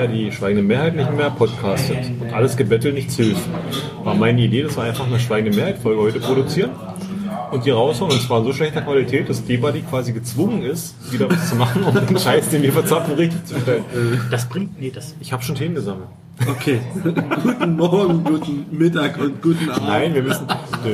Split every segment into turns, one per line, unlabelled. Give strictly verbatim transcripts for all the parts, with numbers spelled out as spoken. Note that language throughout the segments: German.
die schweigende Mehrheit nicht mehr podcastet und alles Gebettel nichts hilft, war meine Idee, dass wir einfach eine schweigende Mehrheit-Folge heute produzieren und die raushauen, und zwar in so schlechter Qualität, dass D-Buddy quasi gezwungen ist, wieder was zu machen, um den Scheiß, den wir verzapfen, richtig zu stellen.
Das bringt, nee, das...
Ich habe schon Themen gesammelt.
Okay. Guten Morgen, guten Mittag und guten Abend.
Nein, wir müssen...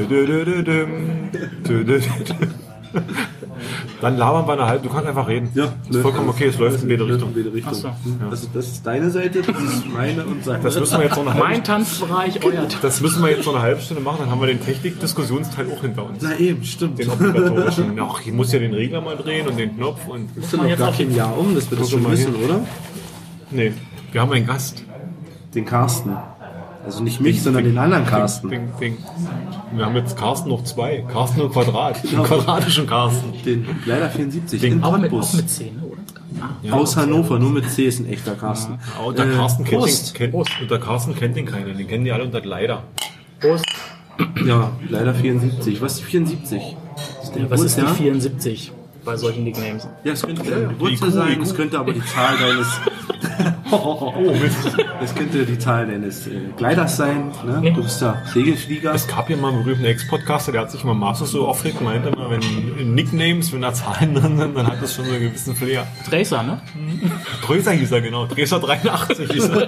Dann labern wir eine halbe, du kannst einfach reden.
Ja,
das ist vollkommen okay, es läuft in beide Richtungen.
Richtung.
So.
Ja. Also das ist deine Seite, das ist meine und seine.
Das müssen wir jetzt noch eine halbe
Mein Tanzbereich, euer
Das müssen wir jetzt noch eine halbe Stunde machen, dann haben wir den Technik-Diskussionsteil auch hinter uns.
Na eben, stimmt.
Den obligatorischen. Ach, ich muss ja den Regler mal drehen und den Knopf und...
Das ist ja noch gar kein Jahr um, das wird das schon wissen, oder?
Nee, wir haben einen Gast.
Den Carsten. Also nicht mich, sondern den anderen Carsten.
Bing, bing. Wir haben jetzt Carsten noch zwei. Carsten und Quadrat. Den quadratischen Carsten.
Den Leider vierundsiebzig.
Den-
in
Aber mit,
Cottbus.
auch mit zehn, oder? Ah,
Ja,
Aus Hannover, nur mit C ist ein echter Carsten.
Ja, und der,
Äh,
Carsten kennt
Prost.
den, kennt, und der Carsten kennt den keiner. Den kennen die alle unter Leider.
Prost.
Ja, leider vierundsiebzig. Was ist die vierundsiebzig? Das ist der
Was ist die
Geburtsjahr?
vierundsiebzig bei solchen Nicknames?
Ja, es könnte dein Geburtstag
I Q,
sein,
I Q.
es könnte aber die Zahl deines...
Oh, Mist.
Es könnte die Zahl deines äh, Kleiders sein. Ne?
Nee.
Du bist ja Segelflieger.
Es gab ja mal einen berühmten Ex-Podcaster, der hat sich immer Masters so aufgeregt und meinte immer, wenn in Nicknames, wenn da Zahlen drin sind, dann hat das schon so einen gewissen Flair.
Tracer, ne?
Dröser hieß er, genau. Dresser dreiundachtzig hieß er.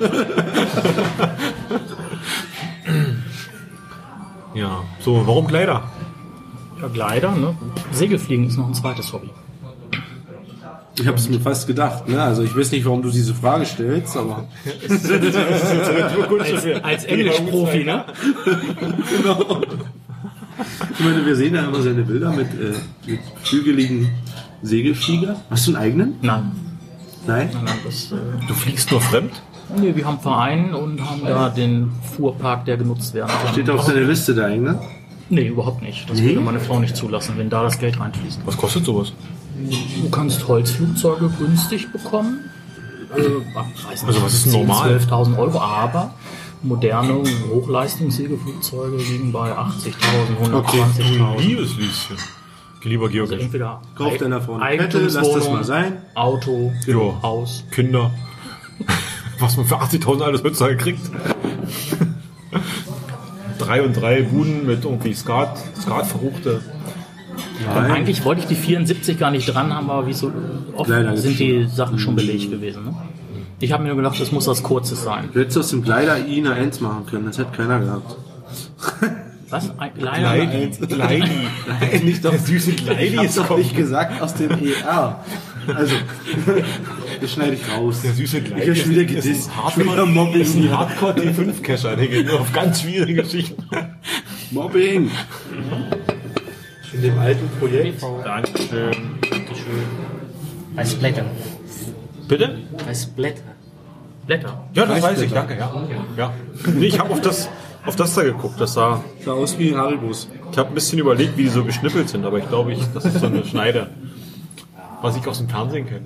Ja, so, warum Kleider?
Ja, Gleiter, ne? Segelfliegen ist noch ein zweites Hobby.
Ich habe es mir fast gedacht. Ne? Also ich weiß nicht, warum du diese Frage stellst, aber
Als, als Englischprofi, ne?
genau. Ich meine, wir sehen ja immer seine Bilder mit, äh, mit flügeligen Segelflieger. Hast du einen eigenen?
Nein.
Nein?
Nein, nein, das, äh,
Du fliegst nur fremd?
nee, wir haben einen Verein und haben da den Fuhrpark, der genutzt werden kann.
Steht auf deiner Liste der eigene?
Nee, überhaupt nicht. Das
Nee?
würde meine Frau nicht zulassen, wenn da das Geld reinfließt.
Was kostet sowas?
Du kannst Holzflugzeuge günstig bekommen. Äh, weiß nicht,
Also was ist denn
zehntausend,
normal?
zwölftausend Euro, aber moderne Hochleistungssegelflugzeuge liegen bei achtzigtausend, hundertzwanzigtausend.
Liebes Lieschen. Lieber Georg.
Also entweder
Kauf deiner Frau eine Kette, lass das
Eigentumswohnung,
mal sein.
Auto,
Ja.
Haus.
Kinder. Was man für achtzigtausend alles heutzutage kriegt. Drei und drei Buden mit irgendwie Skat, Skatverruchte.
Nein.
Eigentlich wollte ich die vierundsiebzig gar nicht dran haben, aber wie so oft
Leider
sind
gibt's
die Sachen schon belegt gewesen. Ne? Ich habe mir nur gedacht, das muss was Kurzes sein.
Du hättest aus dem Kleider I eine eins machen können, das hätte keiner gehabt.
Was? Ein- Leider.
Kleidi.
Nein, nicht doch.
Süße Kleidi
Ich hab's
ist
doch
kommen.
nicht gesagt aus dem E R. Also, das schneide ich raus.
Der süße Kleidi.
Ich hab schon wieder
ist-
gedisst.
ist
Schon wieder
Hardcore,
Mobbing.
ist ein Hardcore T fünf Cacher. Der geht nur auf ganz schwierige Geschichten.
Mobbing. In dem alten Projekt.
Dankeschön.
Als Blätter.
Bitte?
Als Blätter.
Blätter.
Ja, das weiß ich. Danke, ja. ja. Nee, ich habe auf das, auf das da geguckt. Das sah,
Sah aus wie Haribus.
ich habe ein bisschen überlegt, wie die so geschnippelt sind, aber ich glaube, ich, das ist so eine Schneide. Was ich aus dem Fernsehen kenne.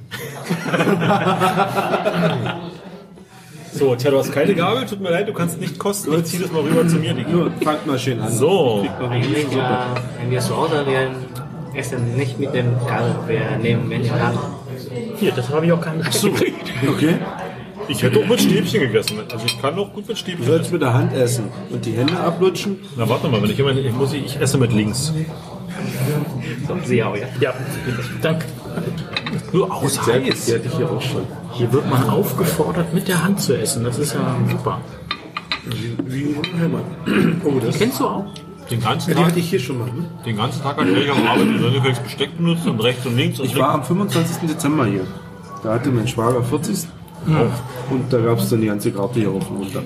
So, tja, du hast keine Gabel, tut mir leid, du kannst nicht kosten. Ich zieh das mal rüber zu mir, Digi.
Nur, fangt mal schön an.
So.
Kriegt man
Eigentlich,
nicht
äh, wenn wir zu Hause wären, essen nicht mit dem Gabel. Wir nehmen mit der Hand.
Hier, das habe ich auch kein Besteck gekriegt.
Okay.
Ich hätte auch mit Stäbchen gegessen. Also ich kann auch gut mit
Du
Stäbchen
sollst
essen.
mit der Hand essen und die Hände ablutschen.
Na warte mal, wenn ich immer, ich muss, ich esse mit links.
So, Sie auch, ja.
Ja, danke.
Nur aus
Die hatte ich hier auch schon.
Hier wird man aufgefordert, mit der Hand zu essen. Das ist ja super.
Wie ein Oh, das
Kennst du auch?
Den ganzen
die
Tag,
hatte ich hier schon mal. Ne?
den ganzen Tag hatte ich am Arbeit die Sonnenfelds Besteck benutzt und rechts und links und
Ich war am fünfundzwanzigsten Dezember hier. Da hatte mein Schwager vierzig. Und da gab es dann die ganze Karte hier rauf und runter.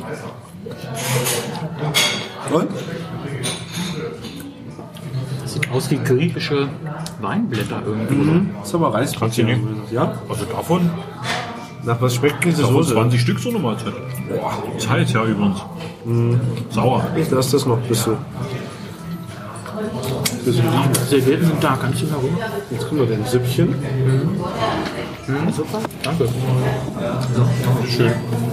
Und?
Das sieht aus wie griechische Weinblätter irgendwie.
Mhm. Das ist aber Reis.
Kannst du nicht?
Ja?
Also davon,
Nach was schmeckt diese
davon
Soße?
zwanzig Stück so eine Mahlzeit. Boah, Zeit ja übrigens. Sauer.
Ich lasse das noch bis so. Bis so liegen.
Servietten sind da, kannst du da rüber?
Jetzt kommen wir den Süppchen.
Super, danke.
Schön.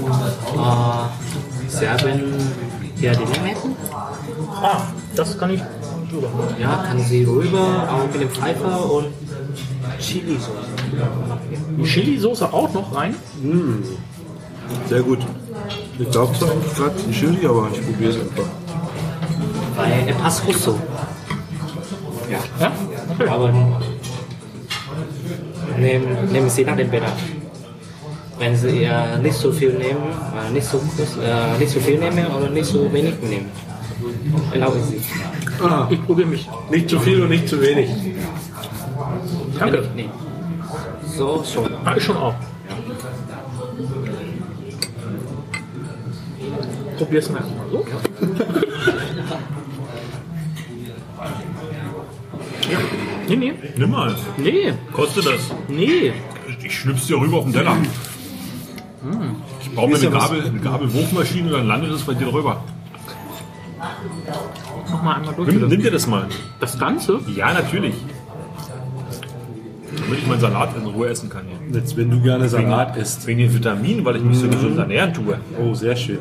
Äh, Serben ja die Limetten.
Ah, das kann ich drüber.
Ja, kann sie rüber, auch mit dem Pfeffer und Chili-Sauce.
Die Chili-Soße auch noch rein?
Sehr gut. Ich glaube zwar eigentlich gerade ein Chili, aber ich probiere es einfach.
Weil er passt russo.
Ja?
Aber nehmen, nehmen Sie nach dem Bedarf. Wenn Sie eher nicht so viel nehmen, äh, nicht, so groß, äh, nicht so viel nehmen oder nicht so wenig nehmen, erlauben Sie.
Ah,
Ich probiere mich.
nicht zu viel und nicht zu wenig.
Danke.
Nee. So schon.
Ah, ich schon auch. Probier's mal erstmal so. Ja. Nee, nee.
Nimm mal.
Nee.
Kostet das.
Nee.
Ich schlüpf's dir rüber auf den Teller. Ich brauche mir eine Gabel, eine Gabelwurfmaschine und dann landet es bei dir drüber.
Mach mal einmal durch.
Nimm,
bitte.
nimm dir das mal.
Das Ganze?
Ja, natürlich. Damit ich meinen Salat in Ruhe essen kann. Hier.
Jetzt, wenn du gerne Salat isst.
Wegen den Vitaminen, weil ich mich so gesund ernähren tue.
Oh, sehr schön.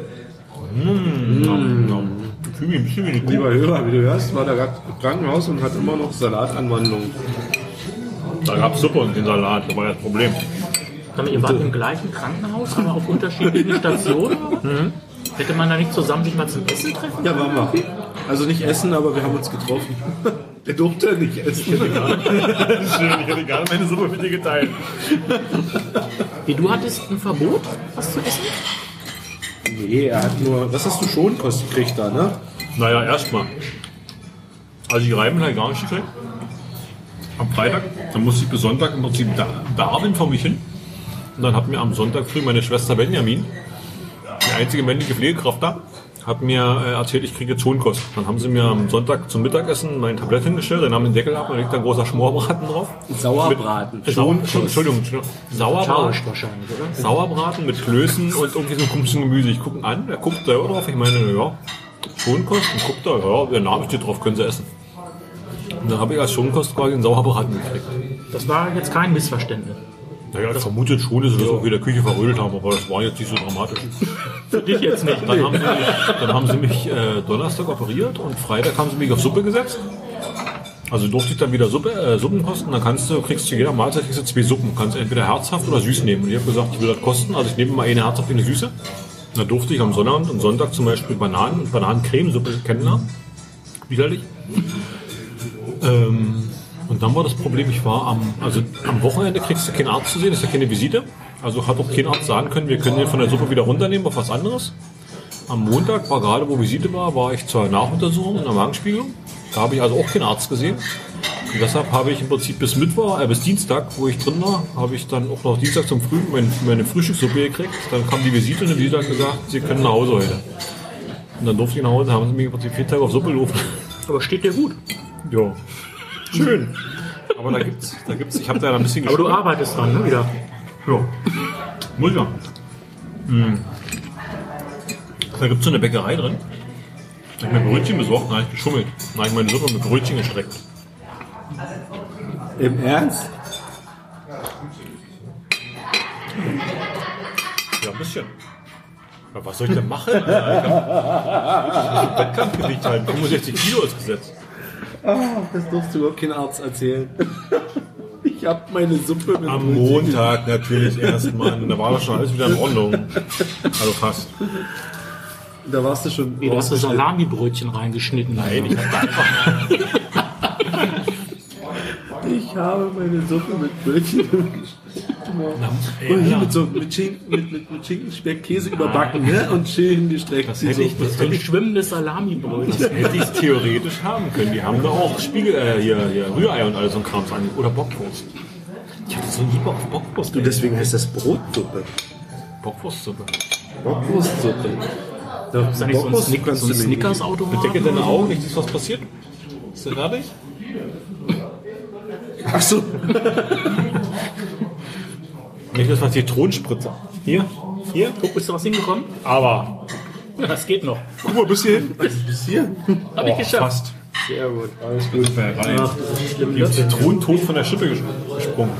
Ich fühle mich ein bisschen wie eine Kuh.
Lieber Hörer, wie du hörst, war der gerade im Krankenhaus und hat immer noch Salatanwandlungen.
Da gab es Suppe und den Salat, das war ja das Problem.
Aber ihr wart im gleichen Krankenhaus, aber auf unterschiedlichen Stationen? Mhm. Hätte man da nicht zusammen sich mal zum Essen treffen?
Ja, waren wir. Also nicht essen, aber wir haben uns getroffen. Der durfte nicht essen.
Schön, ich hätte gerne meine Suppe mit dir geteilt.
Wie, du hattest ein Verbot, was zu essen?
Nee, er hat nur. Was hast du schon Kost gekriegt da, ne?
Naja, erstmal. Also die Reiben halt gar nicht gekriegt. Am Freitag, dann musste ich bis Sonntag im Prinzip da, da bin vor mich hin. Und dann hat mir am Sonntag früh meine Schwester Benjamin, die einzige männliche Pflegekraft da, hat mir äh, erzählt, ich kriege jetzt Schonkost. Dann haben sie mir am Sonntag zum Mittagessen mein Tablett hingestellt, dann haben den Deckel ab und da liegt da ein großer Schmorbraten drauf.
Sauerbraten.
Mit, Sau Entschuldigung, Entschuldigung. Sauerbraten.
wahrscheinlich, oder?
Sauerbraten mit Klößen und irgendwie so ein komischen Gemüse. Ich gucke ihn an, er guckt da drauf, ich meine, ja, Schonkost, und guckt da, ja, der Name steht drauf, können Sie essen. Und dann habe ich als Schonkost quasi einen Sauerbraten gekriegt.
Das war jetzt kein Missverständnis.
Naja, das vermutet schon, dass sie das irgendwie in der Küche verrödelt haben, aber das war jetzt nicht so dramatisch.
Für dich jetzt nicht.
Dann haben sie mich, dann haben sie mich äh, Donnerstag operiert und Freitag haben sie mich auf Suppe gesetzt. Also durfte ich dann wieder Suppe, äh, Suppen kosten. Dann kannst du, kriegst du jeder Mahlzeit kriegst du zwei Suppen. Du kannst entweder herzhaft oder süß nehmen. Und ich habe gesagt, ich will das kosten. Also ich nehme mal eine herzhaft und eine süße. Und dann durfte ich am Sonnabend und Sonntag zum Beispiel Bananen, Bananencremesuppe kennenlernen. Widerlich. Ähm, und dann war das Problem, ich war am, also am Wochenende kriegst du keinen Arzt zu sehen, ist ja keine Visite. Also hat auch kein Arzt sagen können, wir können den von der Suppe wieder runternehmen auf was anderes. Am Montag war gerade, wo Visite war, war ich zur Nachuntersuchung in der Magenspiegelung. Da habe ich also auch keinen Arzt gesehen. Und deshalb habe ich im Prinzip bis Mittwoch, äh, bis Dienstag, wo ich drin war, habe ich dann auch noch Dienstag zum Früh meine, meine Frühstückssuppe gekriegt. Dann kam die Visite und die Visite hat gesagt, Sie können nach Hause heute. Und dann durfte ich nach Hause, haben sie mich im Prinzip vier Tage auf Suppe gerufen.
Aber steht dir gut.
Ja, schön. Aber da gibt's, da gibt's, ich habe da ein bisschen
Aber du
geschrieben.
arbeitest dran, ne? Wieder.
Ja, muss ja. Hm. Da gibt es so eine Bäckerei drin. Da habe ich mir Brötchen besorgt, da habe ich geschummelt. Da habe ich meine Suppe mit Brötchen gestreckt.
Im Ernst?
Ja, ein bisschen. Aber was soll ich denn machen? Ich habe Wettkampfgewicht halten, fünfundsechzig Kilo ist gesetzt.
Ah, das durfst du überhaupt keinem Arzt erzählen. Ich habe meine Suppe mit
Am Montag natürlich erst, Mann. Da war das schon alles wieder in Ordnung. Also fast.
Da warst du schon.
Wie, du hast so Salami-Brötchen reingeschnitten.
Nein, ich habe einfach.
Ich habe meine Suppe mit Brötchen
Ey,
und hier
ja.
mit, so, mit, Schinken, mit, mit, mit Schinken, Speck, Käse überbacken, ne? Und schön gestreckt.
Das
die
hätte ich,
Suppe.
das
So
hätte
ein
ich,
schwimmendes Salami-Brötchen.
hätte ich theoretisch haben können. Die haben da auch Spiegel, äh, hier, hier Rührei und alles so ein Krams an. Oder Bockwurst. Ich hatte so lieber auf Bockwurst.
Und deswegen heißt das Brotsuppe.
Bockwurstsuppe.
Bockwurstsuppe. Ja,
Ist da nicht so ein, Snick so ein Snickers-Automat?
Decke deine Augen, nicht siehst, was passiert. Ist du fertig?
Ach so.
Nicht das war Zitronenspritzer. Hier, hier.
Guck, bist du was hingekommen?
Aber.
Ja, das geht noch.
Guck mal, bis hierhin.
Bis hier.
Hab ich geschafft.
Fast.
Sehr gut. Alles gut.
Ach, die ist Zitronentot von der Schippe ges- gesprungen.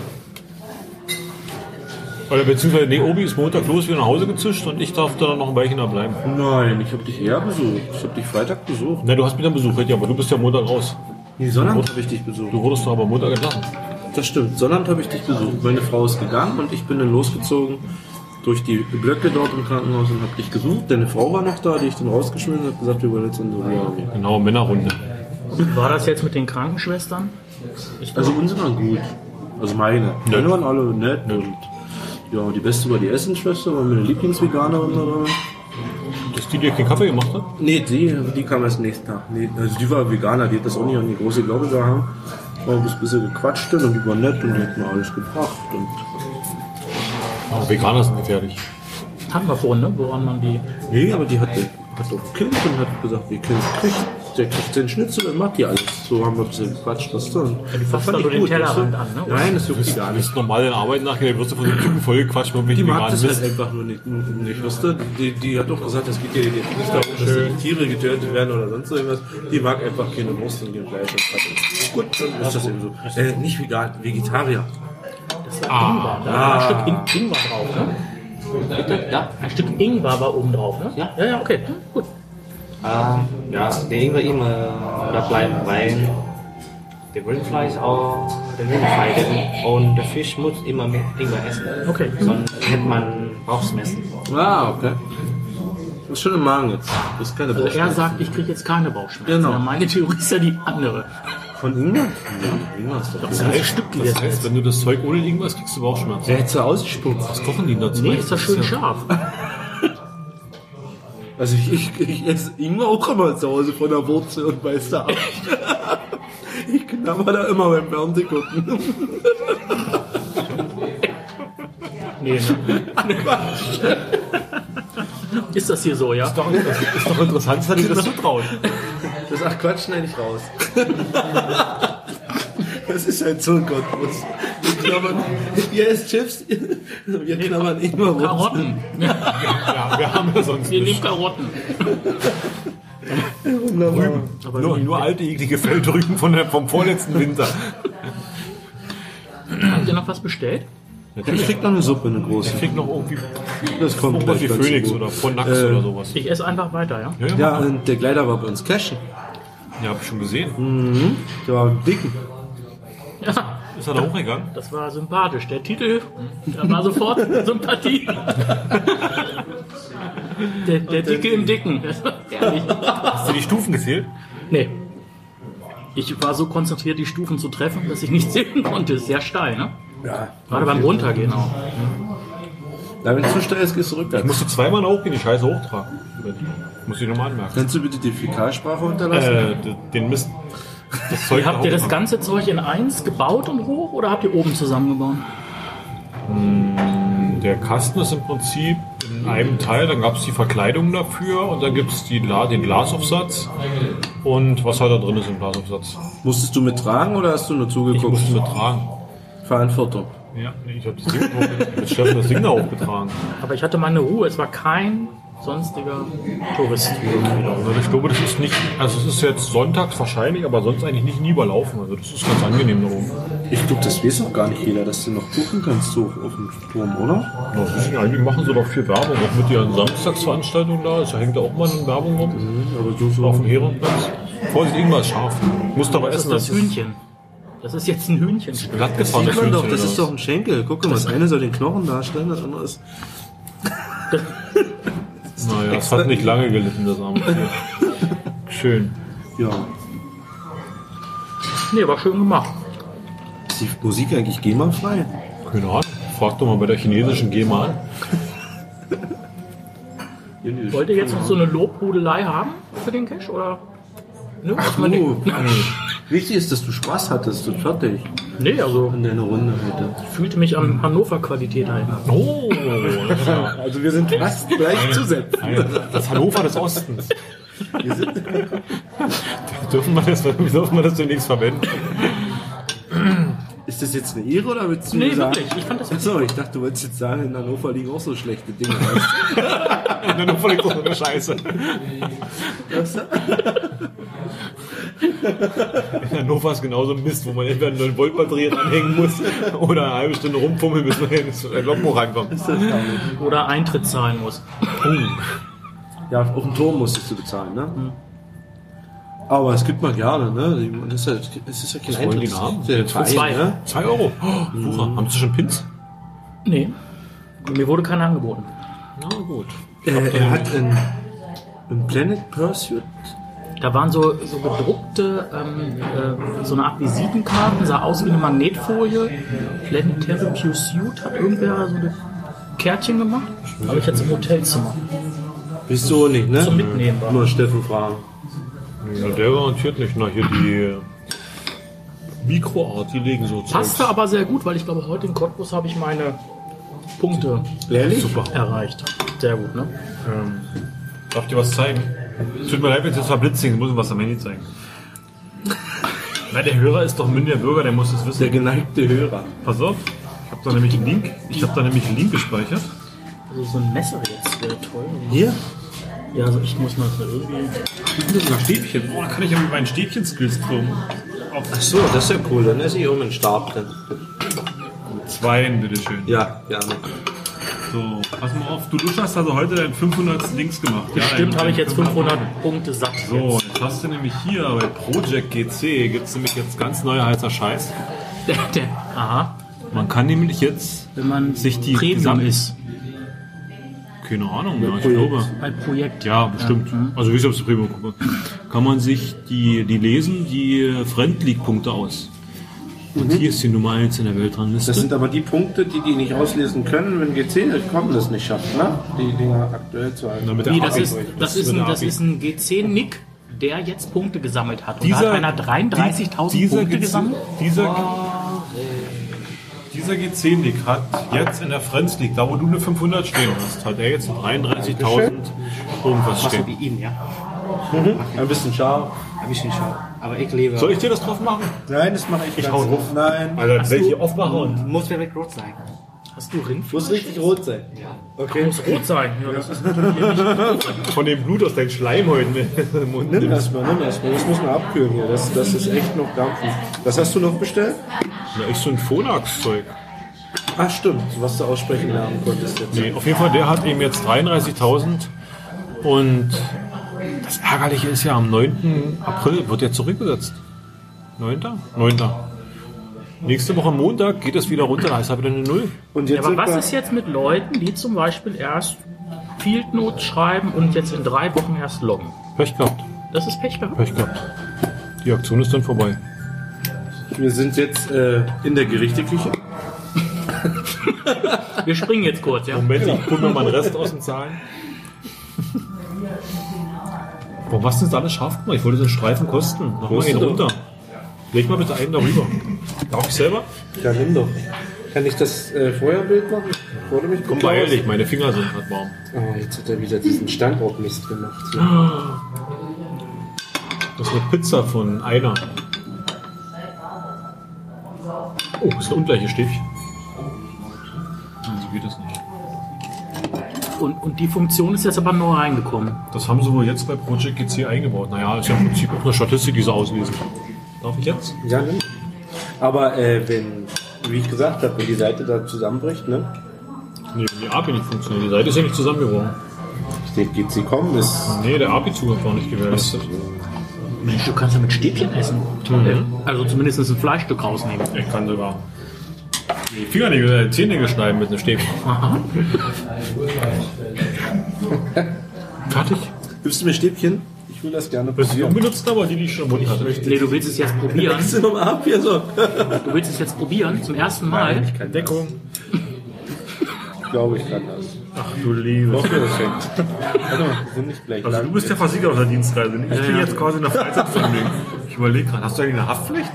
Oder beziehungsweise, nee, Obi ist Montag los, wieder nach Hause gezischt und ich darf da noch ein Weilchen da bleiben.
Nein, ich habe dich eher besucht. Ich habe dich Freitag besucht.
Na, du hast mich dann besucht, ja, aber du bist ja Montag raus.
Nee, Sonnabend habe ich dich besucht.
Du wurdest doch aber Montag entlassen.
Das stimmt. Sonnabend habe ich dich besucht. Meine Frau ist gegangen und ich bin dann losgezogen durch die Blöcke dort im Krankenhaus und habe dich gesucht. Deine Frau war noch da, die ich dann rausgeschmissen habe, gesagt, wir wollen jetzt unsere Ruhe gehen.
Genau, Männerrunde.
Wie war das jetzt mit den Krankenschwestern? Ich
Also unsere waren gut. Also meine. Meine waren alle nett. Und ja, die beste war die Essensschwester, war meine Lieblingsveganerin da drin.
Dass die dir keinen Kaffee gemacht hat?
Nee, die, die kam erst nächsten Tag. Nee, also die war Veganer, die hat das auch nicht an die große Glocke gehangen. War ein bisschen gequatscht und die war nett und die hat mir alles gebracht. Und
Oh, Veganer sind gefährlich.
hatten wir vorhin, ne? Woran man die.
nee, aber die hat, hat auch ein Kind und hat gesagt, wie Kind kriegt. Der kriegt seinen Schnitzel und macht die alles. So haben wir ein bisschen gequatscht. Was dann?
Ja, die fasst dann nur den Tellerrand an, ne?
Nein, das juckt die gar
Du
nicht.
bist normal in der Arbeit nachher, wirst du von so einem Typen vollgequatscht, mit
Die
irgendwelchen
mag das
veganen
halt
Mist.
einfach nur nicht, nicht weißt du? Die, die hat auch gesagt, es geht ja nicht darum, dass die Tiere getötet werden oder sonst irgendwas. Die mag einfach keine Wurst und kein Fleisch und fertig. Gut, dann ist das eben so. Äh, nicht vegan, Vegetarier.
Das war Ingwer, da war ein Stück In- Ingwer drauf, ne?
Bitte? Ja.
Ein Stück Ingwer war oben drauf, ne?
Ja.
Ja, ja, okay. Gut.
Äh, ja, der Ingwer immer da bleiben, weil der Rindfleisch auch, der Rindfleisch und der Fisch muss immer mit Ingwer essen.
Okay.
Sonst hätte man Bauchschmerzen.
Ah, okay. Das ist schon im Magen jetzt. Das ist keine
Also er
Bauchschmerzen.
sagt, ich kriege jetzt keine Bauchschmerzen.
Genau.
Ja, meine Theorie ist ja die andere.
Von Ingwer? Ja, Ingwer ist doch
Das
gut.
heißt, Stück die
Das
jetzt.
heißt, wenn du das Zeug ohne irgendwas kriegst du Bauchschmerzen.
Wer hätte so ausgespuckt?
Was kochen die dazu?
Nee, ist das schön scharf.
Also ich, ich, ich esse Ingwer auch immer zu Hause von der Wurzel und beiß da ab. Ich knabber da immer beim Fernsehen gucken.
Nee, ne? Ist das hier so, ja?
Ist doch, das ist doch interessant, dass er dir das zutraut.
Das ach Quatsch, schneide ich raus. Das ist halt so ein Gottlos. Wir knabbern, ihr esst Chips, wir knabbern Ingwer Wurzel.
Karotten. Ja,
Ja, wir haben ja sonst
wir nehmen
nicht.
Karotten.
Wunderbar.
Aber
Nur, nur alte, eklige Feldrücken von der, vom vorletzten Winter.
habt ihr noch was bestellt?
Ich krieg noch eine Suppe, eine große.
Ich krieg noch irgendwie
Das kommt
irgendwas wie
gleich ganz
Phoenix
gut.
oder Phonax
Äh,
oder sowas.
Ich esse einfach weiter, ja?
Ja, ja,
Ja, und der Kleider war bei uns cashen.
ja hab ich schon gesehen.
Der war dicken.
Ja,
Ist er da hochgegangen?
das war sympathisch. Der Titel, da war sofort Sympathie. Der, der Dicke im Dicken. Das war ehrlich.
Hast du die Stufen gezählt?
Nee. Ich war so konzentriert, die Stufen zu treffen, dass ich nicht sehen konnte. Ist sehr steil, ne?
Ja.
Gerade beim Runtergehen auch.
Da, wenn es zu steil ist, gehst du rückwärts.
Ich musste zweimal hochgehen, die Scheiße hochtragen. Muss ich nochmal anmerken.
Kannst du bitte die Fäkalsprache unterlassen?
Äh, d- den Mist. Das Zeug
Habt ihr das
hochtragen.
ganze Zeug in eins gebaut und hoch oder habt ihr oben zusammengebaut?
Der Kasten ist im Prinzip in einem Teil, dann gab es die Verkleidung dafür und dann gibt es den Glasaufsatz und was halt da drin ist im Glasaufsatz.
Musstest du mittragen oder hast du nur
Ich
zugeguckt?
musste mittragen.
Verantwortung.
Ja, nee, ich habe das Ding hoch- mit Steffen das Ding da hochgetragen.
Aber ich hatte meine Ruhe. Es war kein sonstiger Tourist.
Also ich glaube, das ist nicht, also es ist jetzt sonntags wahrscheinlich, aber sonst eigentlich nicht nie überlaufen. Also das ist ganz angenehm da oben.
Ich glaube, das weiß auch gar nicht jeder, dass du noch gucken kannst so auf dem Turm, oder?
Das ist, eigentlich machen sie doch viel Werbung, auch mit ihren Samstagsveranstaltungen da. Da hängt da auch mal eine Werbung rum.
Aber so, so.
Auf dem Herrenplatz. Vorsicht, irgendwas scharf. Musst aber
Das ist
essen.
das Hühnchen. Das ist jetzt ein Hühnchen.
Glatt
Das
gefahren,
sieht man doch,
Hühnchen,
das ist
oder?
doch ein Schenkel. Guck mal, das eine soll den Knochen darstellen, das andere ist...
Naja, es hat nicht lange gelitten, das arme Tier. Schön.
Ja.
Nee, war schön gemacht.
Ist die Musik eigentlich GEMA-frei?
Keine Ahnung. Frag doch mal bei der chinesischen GEMA an.
Wollt ihr jetzt noch so eine Lobhudelei haben für den Cash? Oder? Nö, erstmal nicht.
Oh, wichtig ist, dass du Spaß hattest und fertig
Nee, also
in deiner Runde heute.
ich fühlte mich an Hannover-Qualität erinnert.
Oh, das ist ja
Also wir sind fast gleich zu setzen.
das Hannover des Ostens. Dürfen wir das, dürfen wir das demnächst verwenden?
Ist das jetzt eine Ehre oder willst du
Nee,
mir sagen?
wirklich, ich fand das
Achso, ich dachte, du wolltest jetzt sagen, in Hannover liegen auch so schlechte Dinge.
In Hannover liegt so eine Scheiße. In Hannover ist genauso ein Mist, wo man entweder eine neun Volt Batterie anhängen muss oder eine halbe Stunde rumfummeln, bis man ins Lokmo reinkommt.
Oder Eintritt zahlen muss.
Ja, auf dem Turm musstest du bezahlen, ne? Aber es gibt man gerne, ne? Das ist ja, es ist ja kein
wollen die
Eintritt.
haben?
Das ist ja ein Verein,
Zwei.
ne?
Zwei Euro. Oh, Wucher. Haben Sie schon Pins?
Nee. Mir wurde keiner angeboten.
Na gut.
Äh, er hat ein, ein Planet Pursuit.
Da waren so, so gedruckte, ähm, äh, so eine Art Visitenkarten, sah aus wie eine Magnetfolie. Planetary Pursuit hat irgendwer so ein Kärtchen gemacht. Habe ich jetzt im Hotelzimmer.
Bist du nicht, ne?
Zum Mitnehmen war.
Nur Steffen fragen.
Ja, der garantiert nicht. Na, hier die Mikroart, die legen so
Passte
Zeugs.
aber sehr gut, weil ich glaube, heute in Cottbus habe ich meine Punkte
Ehrlich?
Super.
erreicht. Sehr gut, ne?
Ähm, darf ich dir was zeigen? Tut mir leid, wenn ich das verblitzen, ich muss ihm was am Handy zeigen. Na, der Hörer ist doch mündiger Bürger, der muss es wissen.
Der geneigte Hörer.
Pass auf, ich habe da nämlich einen Link. Ich habe da nämlich einen Link gespeichert.
Also so ein Messer jetzt wäre toll.
Hier?
Ja, also ich muss mal so irgendwie...
Das ist ein Stäbchen. Oh, da kann ich ja mit meinen Stäbchen-Skills drum. Auf
Ach so, das ist ja cool. Dann ist hier oben ein Stab drin.
zwei, bitteschön.
Ja, gerne.
So, pass mal auf, du, du hast also heute dein fünfhundert Links gemacht.
Bestimmt
ein-
habe ich
ein
jetzt fünfhundert Punkte satt.
So,
jetzt.
jetzt hast du nämlich hier bei Project G C gibt es nämlich jetzt ganz neuer heißer Scheiß.
Der, der, aha,
Man kann nämlich jetzt
wenn man
sich die
Premium
Gesamt-
ist.
Keine Ahnung, ja, ich
Projekt.
glaube.
Ein Projekt.
Ja, bestimmt. Also wie ich aufs Premium gucke. Kann man sich die, die lesen, die Friend League Punkte aus. Und hier ist die Nummer eins in der Weltrangliste.
Das sind aber die Punkte, die die nicht auslesen können, wenn G C kommen das nicht schafft, ne? Die Dinger aktuell zu halten.
Na, mit der
Wie, das,
Abi.
ist, das, ist
mit
ein,
der
das
Abi.
ist ein G zehn-Nick, der jetzt Punkte gesammelt hat. Und
Dieser-
da hat einer dreiunddreißigtausend
dieser
Punkte
G C
gesammelt.
Dieser, dieser G zehn League hat jetzt in der Friends League, da wo du eine fünfhundert stehen hast, hat er jetzt dreiunddreißigtausend irgendwas
Machst du
stehen.
wie ihn, ja?
Ein bisschen scharf.
Ein bisschen schau. Aber ich liebe.
Soll ich dir das drauf machen?
Nein, das mache ich,
Ich
ganz
hau drauf.
Nein.
Alter, wenn ich hier aufmache und
Muss direkt rot sein.
Hast du Rindfleisch?
Muss richtig rot sein. Okay.
Muss rot sein. Ja, das ist
von dem Blut aus deinen Schleimhäuten im Mund
Nimm
nimmst.
das mal, nimm das mal. Das muss man abkühlen hier. Das, das ist echt noch dampfen. Was hast du noch bestellt?
Na, ist so ein Phonax-Zeug.
Ach stimmt, was du aussprechen lernen konntest jetzt.
Nee, auf jeden Fall, der hat eben jetzt dreiunddreißigtausend und das Ärgerliche ist ja, am neunten April wird er zurückgesetzt. neunter neunter Nächste Woche Montag geht es wieder runter, da ist er wieder eine Null.
Und
Ja,
jetzt
aber
sind
was
wir,
ist jetzt mit Leuten, die zum Beispiel erst Field Notes schreiben und jetzt in drei Wochen erst loggen?
Pech gehabt,
Das ist Pech gehabt.
Pech gehabt. Die Aktion ist dann vorbei.
wir sind jetzt äh, in der Gerichteküche.
Wir springen jetzt kurz, ja?
Moment, ich gucke mir mal den Rest aus den Zahlen. Warum hast du das alles scharf gemacht? Ich wollte den Streifen kosten. Mach mal
Musst
ihn
du
runter. Leg mal bitte einen darüber. Darf ich selber?
Ja, nimm doch. Kann ich das äh, Feuerbild machen? Wurde mich
Komm mal ehrlich, meine Finger sind gerade warm.
Oh, jetzt hat er wieder diesen Standortmist gemacht. So.
Das ist eine Pizza von einer. Oh, das ist ein ungleiches Stäbchen. So geht das nicht.
Und, und die Funktion ist jetzt aber neu reingekommen.
Das haben sie wohl jetzt bei Project G C eingebaut. Naja, ist ja im Prinzip auch eine Statistik, die sie auslesen. Darf ich jetzt?
Ja, nimm. Aber äh, wenn, wie ich gesagt habe, wenn die Seite da zusammenbricht, ne?
Nee, wenn die A P I nicht funktioniert. Die Seite ist ja nicht zusammengebrochen.
Steht G C kommen ist.
Nee, der A P I-Zugang war nicht gewährleistet.
Mensch, du kannst ja mit Stäbchen essen.
Mhm.
Also zumindest ein Fleischstück rausnehmen.
Ich kann sogar die Fingernägel, äh, Zehennägel schneiden mit einem Stäbchen.
Aha.
Fertig?
Gibst du mir Stäbchen? Ich will das gerne
Willst du die
probieren.
unbenutzten, aber die, die ich schon im Mund hatte?
Nee, du willst es jetzt probieren.
Legst du nochmal ab hier so?
Du willst es jetzt probieren, zum ersten Mal.
Deckung.
Ich glaube, ich kann das.
Ach du Liebe.
Doch, das schenkt. Warte mal, wir sind nicht gleich
Also
lang.
du bist der Versieger auf der Dienstreise. Ich bin
ja.
jetzt quasi in der Freizeitvergnügen. Ich überlege gerade, hast du eigentlich eine Haftpflicht?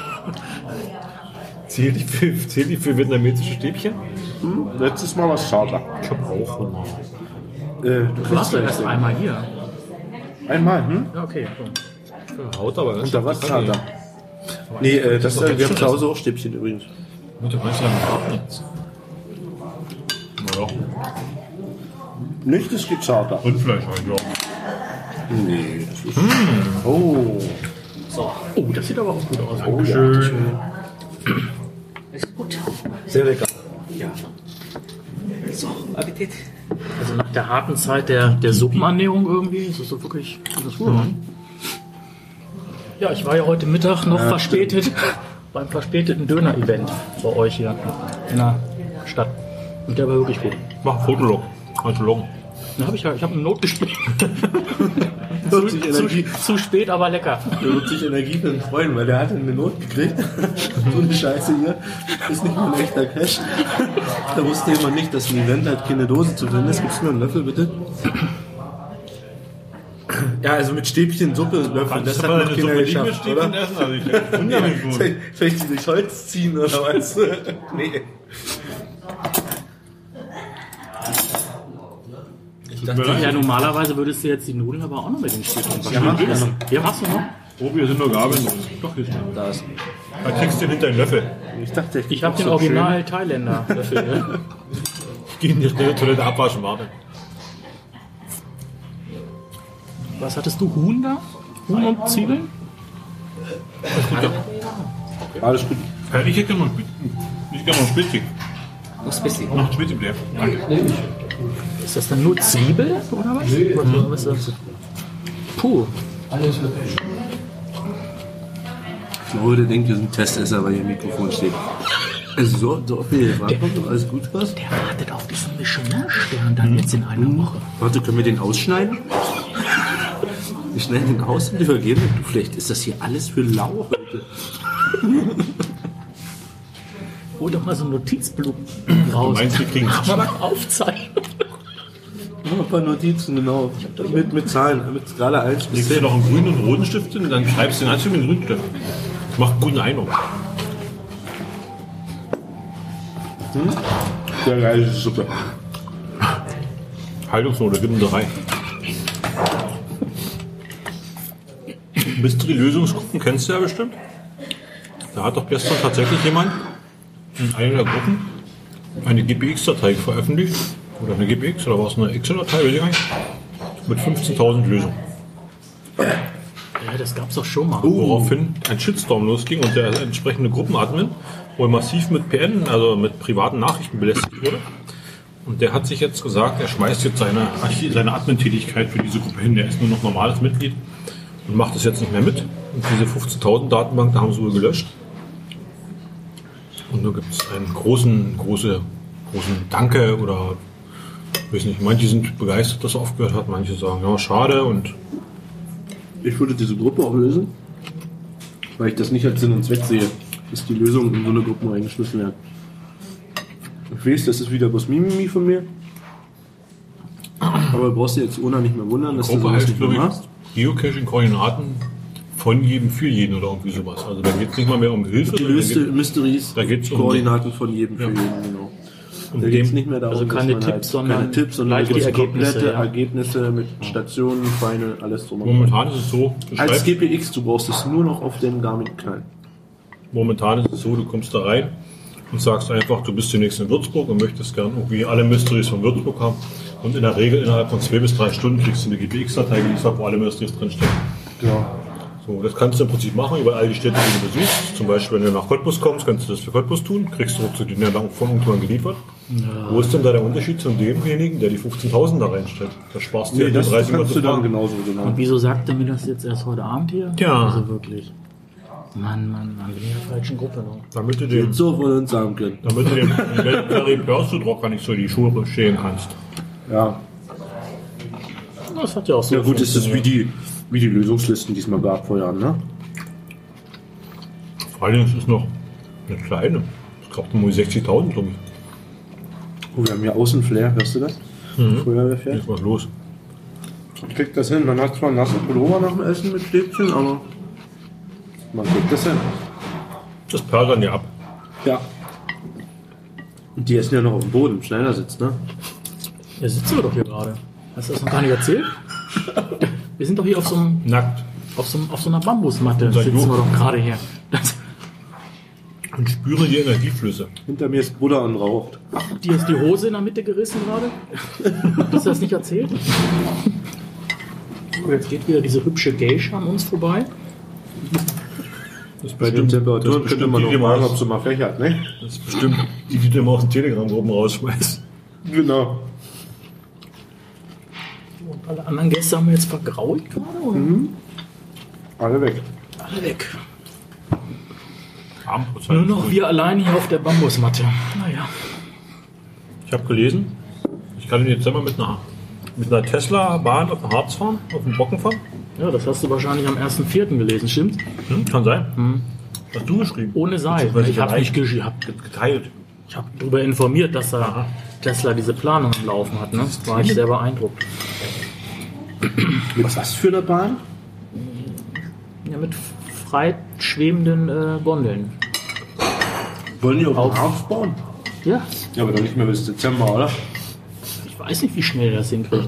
Zählt die für, zählt die für vietnamesische Stäbchen?
Hm, letztes Mal was Charter.
Ich hab auch Hunger.
Äh, du
Du
kriegst
warst doch
ja
erst
nicht.
einmal hier.
Ganz hm?
Ja, okay.
Haut aber ganz
Und da was Charter. Nee, äh, das, äh, wir haben zu Hause auch Stäbchen übrigens.
Gut, du weißt ja nicht jetzt. Naja,
Nicht, es gibt Charter.
Rindfleisch halt, ja.
Nee, das ist... Oh.
Oh, das sieht aber auch gut aus.
Dankeschön.
Ist gut.
Sehr lecker.
Ja. So, Appetit.
Also nach der harten Zeit der, der Suppenernährung irgendwie ist es so wirklich das gut. Ja, ich war ja heute Mittag noch verspätet beim verspäteten Döner-Event bei euch hier in der Stadt. Und der war wirklich gut.
Mach ein Fotolog. Also Loggen.
Da habe ich ja, ich habe eine Not gespielt.
Wird
zu,
sich Energie,
zu, zu spät, aber lecker.
der wird sich Energie für den freuen, weil der hat eine Not gekriegt. So eine Scheiße hier. Ist nicht mal ein echter Cash. Da wusste jemand nicht, dass ein Event hat, keine Dose zu finden ist. Gibt's mir einen Löffel, bitte? Ja, also mit Stäbchen Suppe Löffel, das hat noch keiner geschafft, oder?
Essen, also ich wundere mich schon.
Soll ich- soll ich die durch Holz ziehen, oder was? Nee. Ich dachte,
Ja, normalerweise würdest du jetzt die Nudeln aber auch noch mit den Stäbchen
Ja, mach ich.
essen. Ja, machst du noch?
Oh, wir sind nur Gabeln. Doch, hier ist noch.
da ist.
Da kriegst du den hinter den Löffel.
Ich dachte,
Ich habe den Original Thailänder dafür. Ne?
Ich gehe in die schnelle Toilette abwaschen, warte.
Was hattest du? Huhn da? Huhn und Zwiebeln?
Alles gut.
Ja, ich hätte noch ich gerne noch Spitzig.
Was bisschen.
Noch Spitzig bleiben.
Ist das dann nur Zwiebel oder was? Mhm. Was ist das? Puh.
Ich glaube, der denkt, wir sind Testesser, weil hier ein Mikrofon steht. Also so, so viel Fragen kommt, alles gut was?
Der wartet auf diesen Michelin-Stern dann jetzt in einer Woche.
Warte, können wir den ausschneiden? Wir schneiden den aus und übergeben. Du, vielleicht ist das hier alles für lau heute.
Hol doch mal so ein Notizblock raus.
Meinst du, wir kriegen
Mach mal aufzeichnen.
Mach ein paar Notizen, genau. Mit, mit Zahlen, mit Skala eins bis
Legst du
zehn.
noch einen grünen und roten Stift hin und dann schreibst du den einzelnen mit grünen Stift. Das macht einen guten Eindruck.
Sehr geil, das ist super.
Haltungsnote, gib ihm drei. Mystery-Lösungsgruppen kennst du ja bestimmt. Da hat doch gestern tatsächlich jemand in einer der Gruppen eine G P X-Datei veröffentlicht. Oder eine G P X, oder war es eine Excel-Datei, weiß ich gar nicht. Mit fünfzehntausend Lösungen.
Ja, das gab's doch schon mal.
Woraufhin ein Shitstorm losging und der entsprechende Gruppenadmin wohl massiv mit P N, also mit privaten Nachrichten belästigt wurde. Und der hat sich jetzt gesagt, er schmeißt jetzt seine, Archiv- seine Admin-Tätigkeit für diese Gruppe hin. Der ist nur noch normales Mitglied und macht das jetzt nicht mehr mit. Und diese fünfzehntausend Datenbank, da haben sie wohl gelöscht. Und da gibt es einen großen, große, großen Danke oder weiß nicht, manche sind begeistert, dass er aufgehört hat, manche sagen, ja, schade und
Ich würde diese Gruppe auch lösen, weil ich das nicht als Sinn und Zweck sehe, dass die Lösungen in so eine Gruppe reingeschmissen werden. Ich weiß, das ist wieder bloß Mimimi von mir. Aber du brauchst dir jetzt Ona nicht mehr wundern, dass du
Gruppe
sowas
heißt,
nicht mehr
glaube
machst.
ich, Geocaching-Koordinaten von jedem für jeden oder irgendwie sowas. Also da geht es nicht mal mehr um Hilfe, sondern da
Gelöste
geht-
Mysteries,
da geht's um-
Koordinaten von jedem für
Ja.
jeden, genau.
um
Da geht es
den,
nicht mehr darum,
Also keine
dass man
Tipps, sondern
keine Tipps, sondern
gleich die
wirklich
Ergebnisse,
komplette
ja.
Ergebnisse mit Stationen, Beine, alles drum und dran.
momentan ist es so, du
Als
schreibst,
G P X, du brauchst es nur noch auf den Garmin knallen.
momentan ist es so, du kommst da rein und sagst einfach, du bist demnächst in Würzburg und möchtest gern irgendwie alle Mysteries von Würzburg haben. Und in der Regel innerhalb von zwei bis drei Stunden kriegst du eine G P X-Datei geliefert, wo alle Mysteries drinstecken.
Ja.
So, das kannst du im Prinzip machen über all die Städte, die du besuchst. Zum Beispiel, wenn du nach Cottbus kommst, kannst du das für Cottbus tun, kriegst du zu den von irgendwann geliefert. Wo ist denn da der Unterschied zu demjenigen, der die fünfzehntausend da reinstellt? Da sparst du
Nee,
ja die
das
dreißig
kannst du
Euro.
dann genauso genau.
Und wieso sagt er mir das jetzt erst heute Abend hier?
Tja.
Also wirklich. Mann, Mann, Mann, bin ich in der falschen Gruppe noch.
Damit du dem,
So von uns sagen können.
damit du dem Larry Pursuit-Rocker nicht so die Schuhe stehen kannst.
Ja.
Das hat ja auch so
Ja gut, ist es wie
funktioniert.
die, wie die Lösungslisten, die es mal gab vor Jahren, ne?
Vor allem, es ist noch eine kleine. Ich glaube, nur sechzigtausend, glaube ich.
Oh, wir haben hier Außenflair, hörst du das?
Hier
Feuerwehrfährt.
ist was los.
Man kriegt das hin. Man hat zwar einen nassen Pullover nach dem Essen mit Stäbchen, aber man kriegt das hin.
Das perlt dann ja ab.
Ja. Und die essen ja noch auf dem Boden, im Schneidersitz, ne?
Ja, sitzen wir doch hier gerade. Hast du das noch gar nicht erzählt? Wir sind doch hier auf so, einem,
Nackt.
auf so, einem, auf so einer Bambusmatte.
Seit
Sitzen wir
Wochen.
doch gerade hier. Das,
Und spüre die Energieflüsse.
Hinter mir ist Buddha und raucht.
dir ist die Hose in der Mitte gerissen gerade. Hast du das nicht erzählt? Oh, jetzt geht wieder diese hübsche Geisha an uns vorbei.
Das ist
Bei den
bestimmt,
Temperaturen
das ist
könnte
bestimmt
man
die,
noch
die
fragen,
mal
ob
aus,
sie mal fächert, ne?
das ist bestimmt die, die du immer aus den Telegram-Gruppen rausschmeißt.
Genau.
Und alle anderen Gäste haben wir jetzt vergrault gerade, oder?
Alle weg.
Alle weg.
Armprozent.
Nur noch wir allein hier auf der Bambusmatte. Naja.
Ich Ich habe gelesen, ich kann im Dezember mit einer, mit einer Tesla-Bahn auf dem Harz fahren, auf dem Brocken fahren.
Ja, das hast du wahrscheinlich am ersten vierten gelesen, stimmt's?
Hm, kann sein. Hm. Hast du geschrieben?
Ohne Seil. Ich habe nicht gesch- ich hab geteilt. Ich habe darüber informiert, dass da Tesla diese Planung am Laufen hat. Ne? War ich sehr beeindruckt.
Mit was für eine Bahn?
Ja, mit frei schwebenden äh, Gondeln.
Wollen die auf
Auf-
dem Harz bauen?
Ja,
Ja, aber doch nicht mehr bis Dezember, oder?
ich weiß nicht, wie schnell er das hinkriegt.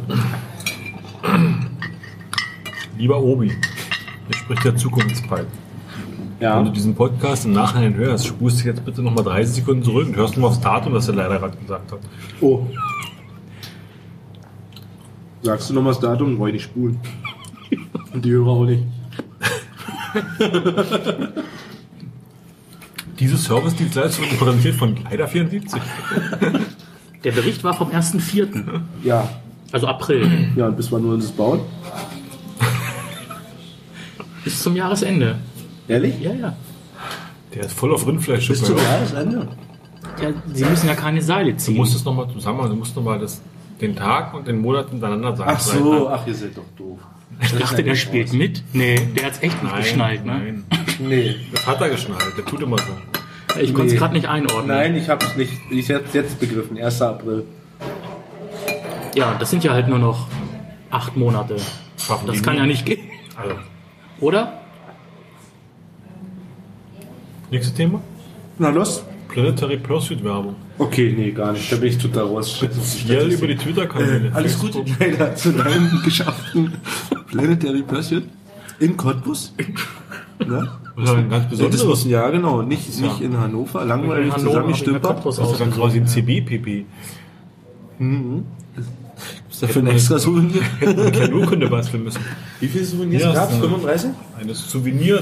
Lieber Obi, hier spricht der Zukunftspalt.
Ja.
Wenn du diesen Podcast im Nachhinein hörst, spulst du jetzt bitte nochmal dreißig Sekunden zurück und hörst nur aufs Datum, was er leider gerade gesagt hat.
Oh. Sagst du noch mal das Datum? Wollte ich nicht spulen. Und die Hörer auch nicht.
Diese Service-Dienstleistung wird präsentiert von Kleider vierundsiebzig.
Der Bericht war vom ersten vierten
Ja.
Also April,
Ja, und bis wann wollen sie es bauen?
bis zum Jahresende.
Ehrlich?
Ja, ja.
Der ist voll auf Rindfleisch.
Bis zum Jahresende?
ja sie müssen ja keine Seile
Du
ziehen.
musst es nochmal zusammen, du musst nochmal den Tag und den Monat hintereinander sagen.
Ach so, ach, ihr seid doch doof.
Ich dachte, der spielt mit. Nee, der hat's echt nicht
Nein,
geschnallt, ne?
nein.
Nee.
Das hat er geschnallt, der tut immer so.
Ich konnte es
Nee.
gerade nicht einordnen.
Nein, ich hab's nicht. Ich hab's jetzt begriffen. erster April.
Ja, das sind ja halt nur noch acht Monate.
Schaffen
Das
die
kann
nie.
ja nicht gehen.
Also,
Oder?
nächstes Thema?
Na los?
Planetary Pursuit Werbung.
Okay, nee, gar nicht. Da bin ich total raus.
Speziell über die Twitter-Kanäle.
Äh, alles
Facebook.
Gute, Jayla, zu deinem geschafften Planetary Pursuit in Cottbus. Ne?
Das ist ein ganz
Das
besonderes.
muss, ja, genau. Nicht, nicht in Hannover. Langweilig
In Hannover
zusammengestümpert.
Das ist dann quasi ein C B-P P.
Ist dafür ein extra Souvenir?
Hätten wir eine Urkunde basteln müssen.
Wie viele Souvenirs
Ja,
gab es?
so.
fünfunddreißig?
Eine Souvenir. Äh,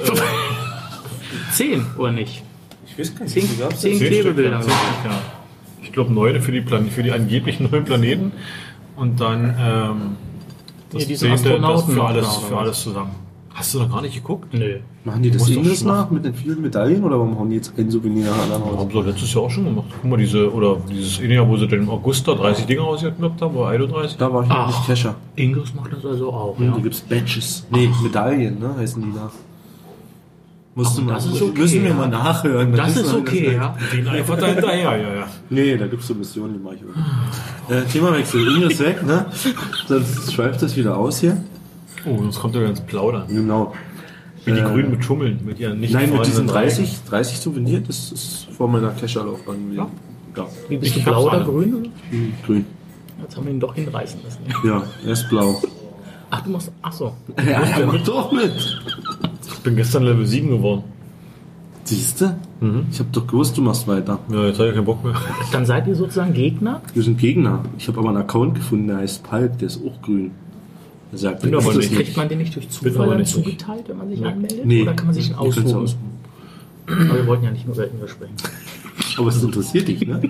Zehn, oder nicht?
Ich weiß gar nicht.
Zehn,
wie viel gab's
zehn
zehn
Klebebilder.
Stück, ja. Ich glaube neun für die, Plan für die angeblich neuen Planeten. Und dann ähm, das
Ja, diese
zehnte, das
Astronauten
für
noch
alles,
da,
für
oder
alles zusammen. Hast du noch gar nicht geguckt?
Nö.
Machen die das
Muss doch
Ingles
schon
nach mit den vielen Medaillen oder warum hauen die jetzt ein Souvenir nach anderen raus?
Haben sie doch letztes Jahr auch schon gemacht. Guck mal, diese, oder dieses eine Jahr, wo sie dann im August da dreißig Dinger rausgeknüpft haben, oder einunddreißig.
Da war ich noch
Ach.
nicht Kescher.
Ingres macht das also auch,
Ja.
ja.
Da gibt's Badges. Nee, Medaillen, ne? Heißen die da. Musst du mal,
das ist okay,
müssen wir
ja.
mal nachhören.
Das ist
wissen wir,
okay,
das-
ja.
Den einfach da hinterher, ja, ja.
Nee, da gibt's so Missionen, die mache ich auch. Äh, Themawechsel. Ingres weg, ne? Sonst schweift das wieder aus hier.
Oh, sonst kommt er wieder ins Plaudern.
Genau.
Wie die
Äh,
Grünen mit Schummeln, mit ihren nicht
Nein, mit diesen
vorhandenen
dreißig, dreißig Souvenir, das ist vor meiner Kescherlaufbahn gewesen.
Ja.
Ja.
Wie bist
Ich
du, blau
hab's
oder
alle.
grün? Oder?
Hm, grün.
Jetzt haben wir ihn doch hinreißen lassen.
Ja, er ist blau.
Ach, du machst. Ach so.
Ja, er macht doch mit.
Ich bin gestern Level sieben geworden.
Siehst du? Ich hab doch gewusst, du machst weiter.
Ja, jetzt habe ich keinen Bock mehr.
Dann seid ihr sozusagen Gegner?
Wir sind Gegner. Ich habe aber einen Account gefunden, der heißt Palk, der ist auch grün. Er sagt,
Bin
er
aber
ist das
nicht.
Kriegt man den nicht durch
Bin
Zufall
aber
dann
nicht.
zugeteilt, wenn man sich anmeldet?
Nee.
Oder kann man sich den
Ihr könnt's
aussuchen?
aussuchen.
Aber wir wollten ja nicht nur über Ingres sprechen.
Aber es interessiert dich, ne?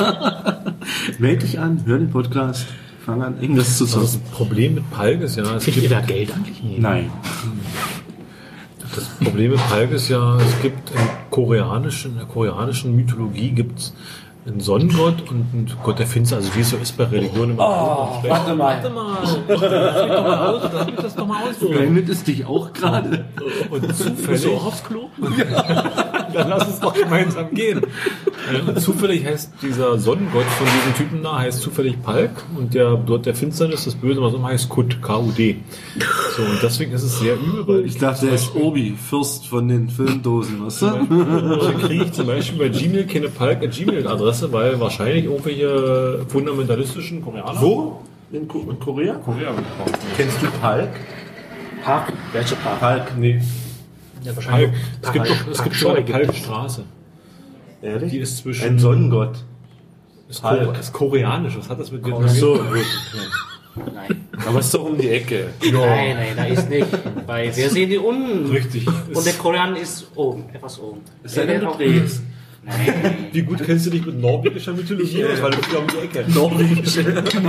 Meld dich an, hör den Podcast, fang an, irgendwas zu
Das
zocken.
Problem mit Palk ist ja, es
Kriegt ihr
gibt,
da Geld eigentlich? Nee.
Nein.
das Problem mit Palk ist ja, es gibt im koreanischen, in der koreanischen Mythologie gibt es einen Sonnengott und einen Gott der Finsternis, also wie es so ist bei Religionen immer. Oh,
warte mal.
Warte mal, lass mich doch mal aus, lass mich das doch mal ausdrücken.
Blendet es dich auch gerade?
Und zufällig,
So aufs Klo?
dann lass uns doch gemeinsam gehen. Und zufällig heißt dieser Sonnengott von diesem Typen da, heißt zufällig Palk und der dort der Finsternis, das Böse, was immer heißt Kut, K U D. So, und deswegen ist es sehr übel, weil
Ich dachte, er ist Obi, Fürst von den Filmdosen, weißt du?
dann kriege ich zum Beispiel bei Gmail keine Palk at Gmail-Adresse, weil wahrscheinlich irgendwelche fundamentalistischen Koreaner.
Wo? In, Ko in Korea?
Korea gekauft.
Kennst du Palk?
Park? Welche Park?
Palk, nee.
Ja,
Palk. Es gibt
Park-
doch, es
Park
gibt sogar eine
Scheu gibt es.
Palkstraße.
Ehrlich?
Die ist zwischen.
Ein Sonnengott.
ist,
Palk.
Ko ist koreanisch. Was hat das mit
Ach so, gut.
Nein.
Aber es ist doch um die Ecke.
Nein, nein, da ist nicht. Weil wir sind hier unten.
Richtig.
Und der Koreaner ist oben, etwas oben.
Es sei denn, du
auch-
drehst.
Nein.
Wie gut kennst du dich mit norwegischer Mythologie aus? Weil du bist ja um die Ecke.
Norwegische.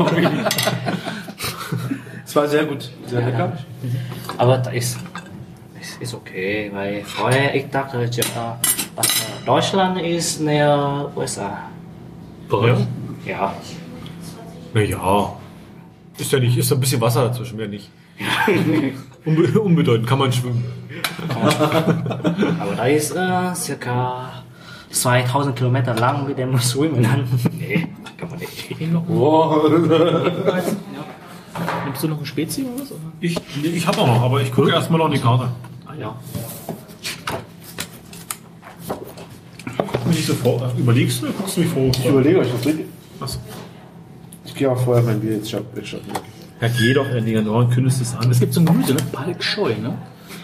Es war sehr gut. Sehr lecker.
Aber da ist, ist, ist okay, weil vorher ich dachte, ja, was, äh, Deutschland ist näher U S A.
Ja.
Ja.
Naja. Ist ja nicht, ist da ein bisschen Wasser dazwischen, mehr nicht. Unbe unbedeutend, kann man schwimmen.
Aber da ist äh, circa zweitausend Kilometer lang mit dem Schwimmen. Nee, kann man nicht.
Wow.
Nimmst du noch ein Spezi oder was? Oder?
Ich, ich habe auch noch, aber ich gucke erstmal auf die Karte.
Ah ja.
Guck mich nicht so vor. Überlegst du oder guckst du mich vor?
Ich überlege euch, was trinke.
Was?
Ich gehe auch vorher mein Bier jetzt shoppen.
Ja, geh doch in die Ohren, kündigst es an.
Es gibt so ein Gemüse, ne? Palkscheu, ne?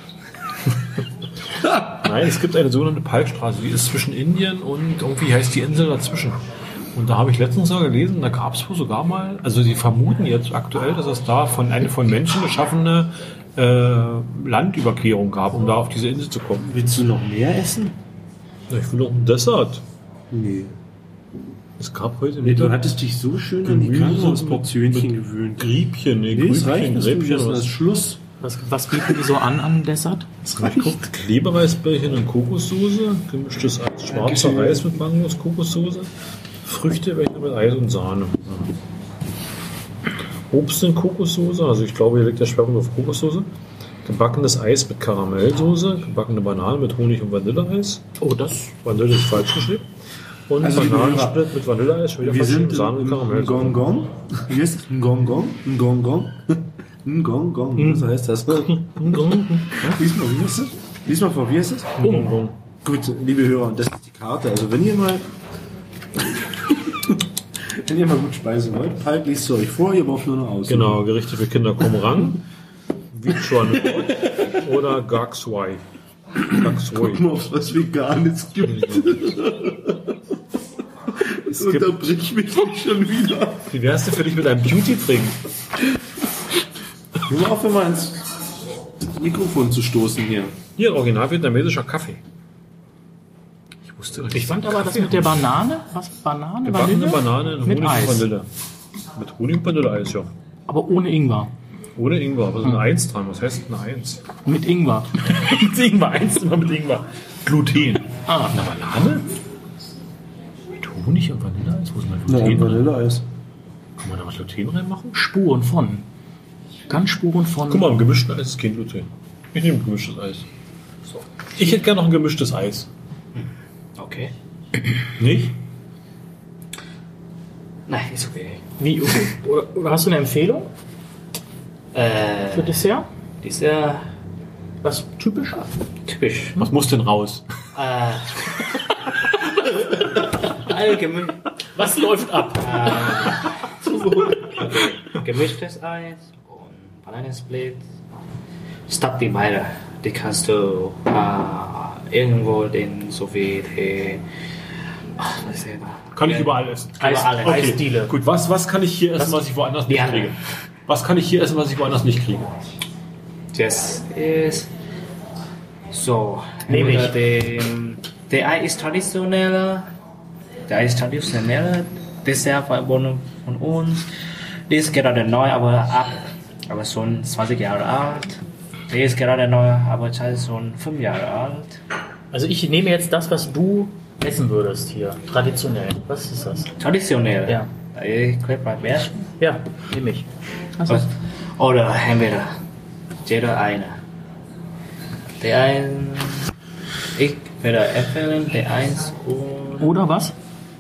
Nein, es gibt eine sogenannte Palkstraße, die ist zwischen Indien und irgendwie heißt die Insel dazwischen. Und da habe ich letztens mal gelesen, da gab es wohl sogar mal, also sie vermuten jetzt aktuell, dass es da von eine von Menschen geschaffene äh, Landüberquerung gab, um da auf diese Insel zu kommen.
Willst du noch mehr essen?
Ja, ich will noch ein Dessert.
Nee.
Es gab heute
Nee, du hattest dich so schön an die Krankenhausportionchen gewöhnt.
Griebchen, nee,
Nee, es reicht,
Grübchen,
dass du
Gräbchen.
das
oder
als
was.
Schluss.
Was, was bieten die so an an Dessert?
Das
Ich guck, Klebereisbällchen und Kokossoße, gemischtes Eis, schwarzer
Dankeschön.
Reis mit Mangos, Kokossoße, Früchtebecher mit Eis und Sahne. Ja. Obst in Kokossoße, also ich glaube, hier liegt der Schwerpunkt auf Kokossoße. Gebackenes Eis mit Karamellsoße, gebackene Banane mit Honig und Vanilleeis.
Oh, das.
Vanille ist falsch geschrieben. Und
Also, liebe
Bananensplit mit Vanilleeis, schon wieder
Wir
falsch
sind
geschrieben, Sahne und
im
Karamellsoße.
Gong Gong. Hier ist ein Gong Gong. Ein Gong Gong. Ein Gong Gong. Was heißt das? Lies mal, wie heißt das? Lies mal vor, wie heißt das?
Gong Gong.
Gut, liebe Hörer, und das ist die Karte. Also wenn ihr mal wenn ihr mal gut speisen wollt, Palk liest sie euch vor, ihr braucht nur noch aus.
Genau, Gerichte für Kinder kommen ran. Vichuan oder Gakswai. Gakswai.
Guck mal, ob es was Veganes gibt. Das unterbricht mich nicht schon wieder.
Wie wär's denn für dich mit einem Beauty-Trinken?
Nur mal auf, immer ins Mikrofon zu stoßen hier.
Hier, original vietnamesischer Kaffee. Ich wusste doch nicht.
Ich fand aber das mit der Banane, was? Banane,
Gebackene
Vanille?
Banane in
Mit
Honig
Eis.
und Vanille. Mit Honig und Vanilleeis, ja.
Aber ohne Ingwer.
Ohne Ingwer, aber so eine Eins dran. Was heißt eine Eins?
Mit Ingwer.
Mit Ingwer, eins immer mit Ingwer. Gluten.
Ah,
Eine Banane? Mit Honig und Vanilleeis? Wo ist mein
Ja,
Gluten?
Vanilleeis.
Kann man da was Gluten reinmachen?
Spuren von. Ganz Spuren von.
Guck mal, im gemischten Eis ist kein Gluten. Ich nehme ein gemischtes Eis. So. Ich hätte gerne noch ein gemischtes Eis.
Okay.
Nicht?
Nein, ist okay.
Wie, okay. Oder, oder hast du eine Empfehlung
Äh,
für Dessert?
die ist ja
Was typisch?
typisch.
Was muss denn raus?
Äh, allgemein.
Was läuft ab?
Gemischtes Eis und Bananensplit. Statt die beide. Die kannst du äh, irgendwo den so wie die. Ach, was ist das?
Kann ich überall essen.
Eis,
Überall.
Okay.
Eisdiele.
Gut, was, was kann ich hier essen, was ich woanders nicht
Ja.
kriege? Was kann ich hier essen, was ich woanders nicht kriege?
Das ist so.
Nehme ich.
Der, der Ei ist traditionell. Der Ei ist traditionell. Dessert von, von uns. Der ist gerade neu, aber ab, aber schon zwanzig Jahre alt. Der ist gerade neu, aber schon fünf Jahre alt.
Also ich nehme jetzt das, was du essen würdest hier. Traditionell. Was ist das?
Traditionell.
Ja.
Ich glaube bei besten.
Ja, nehme ich. Also,
Oder entweder jeder eine. Der ein, ich würde empfehlen, der eins und
oder was?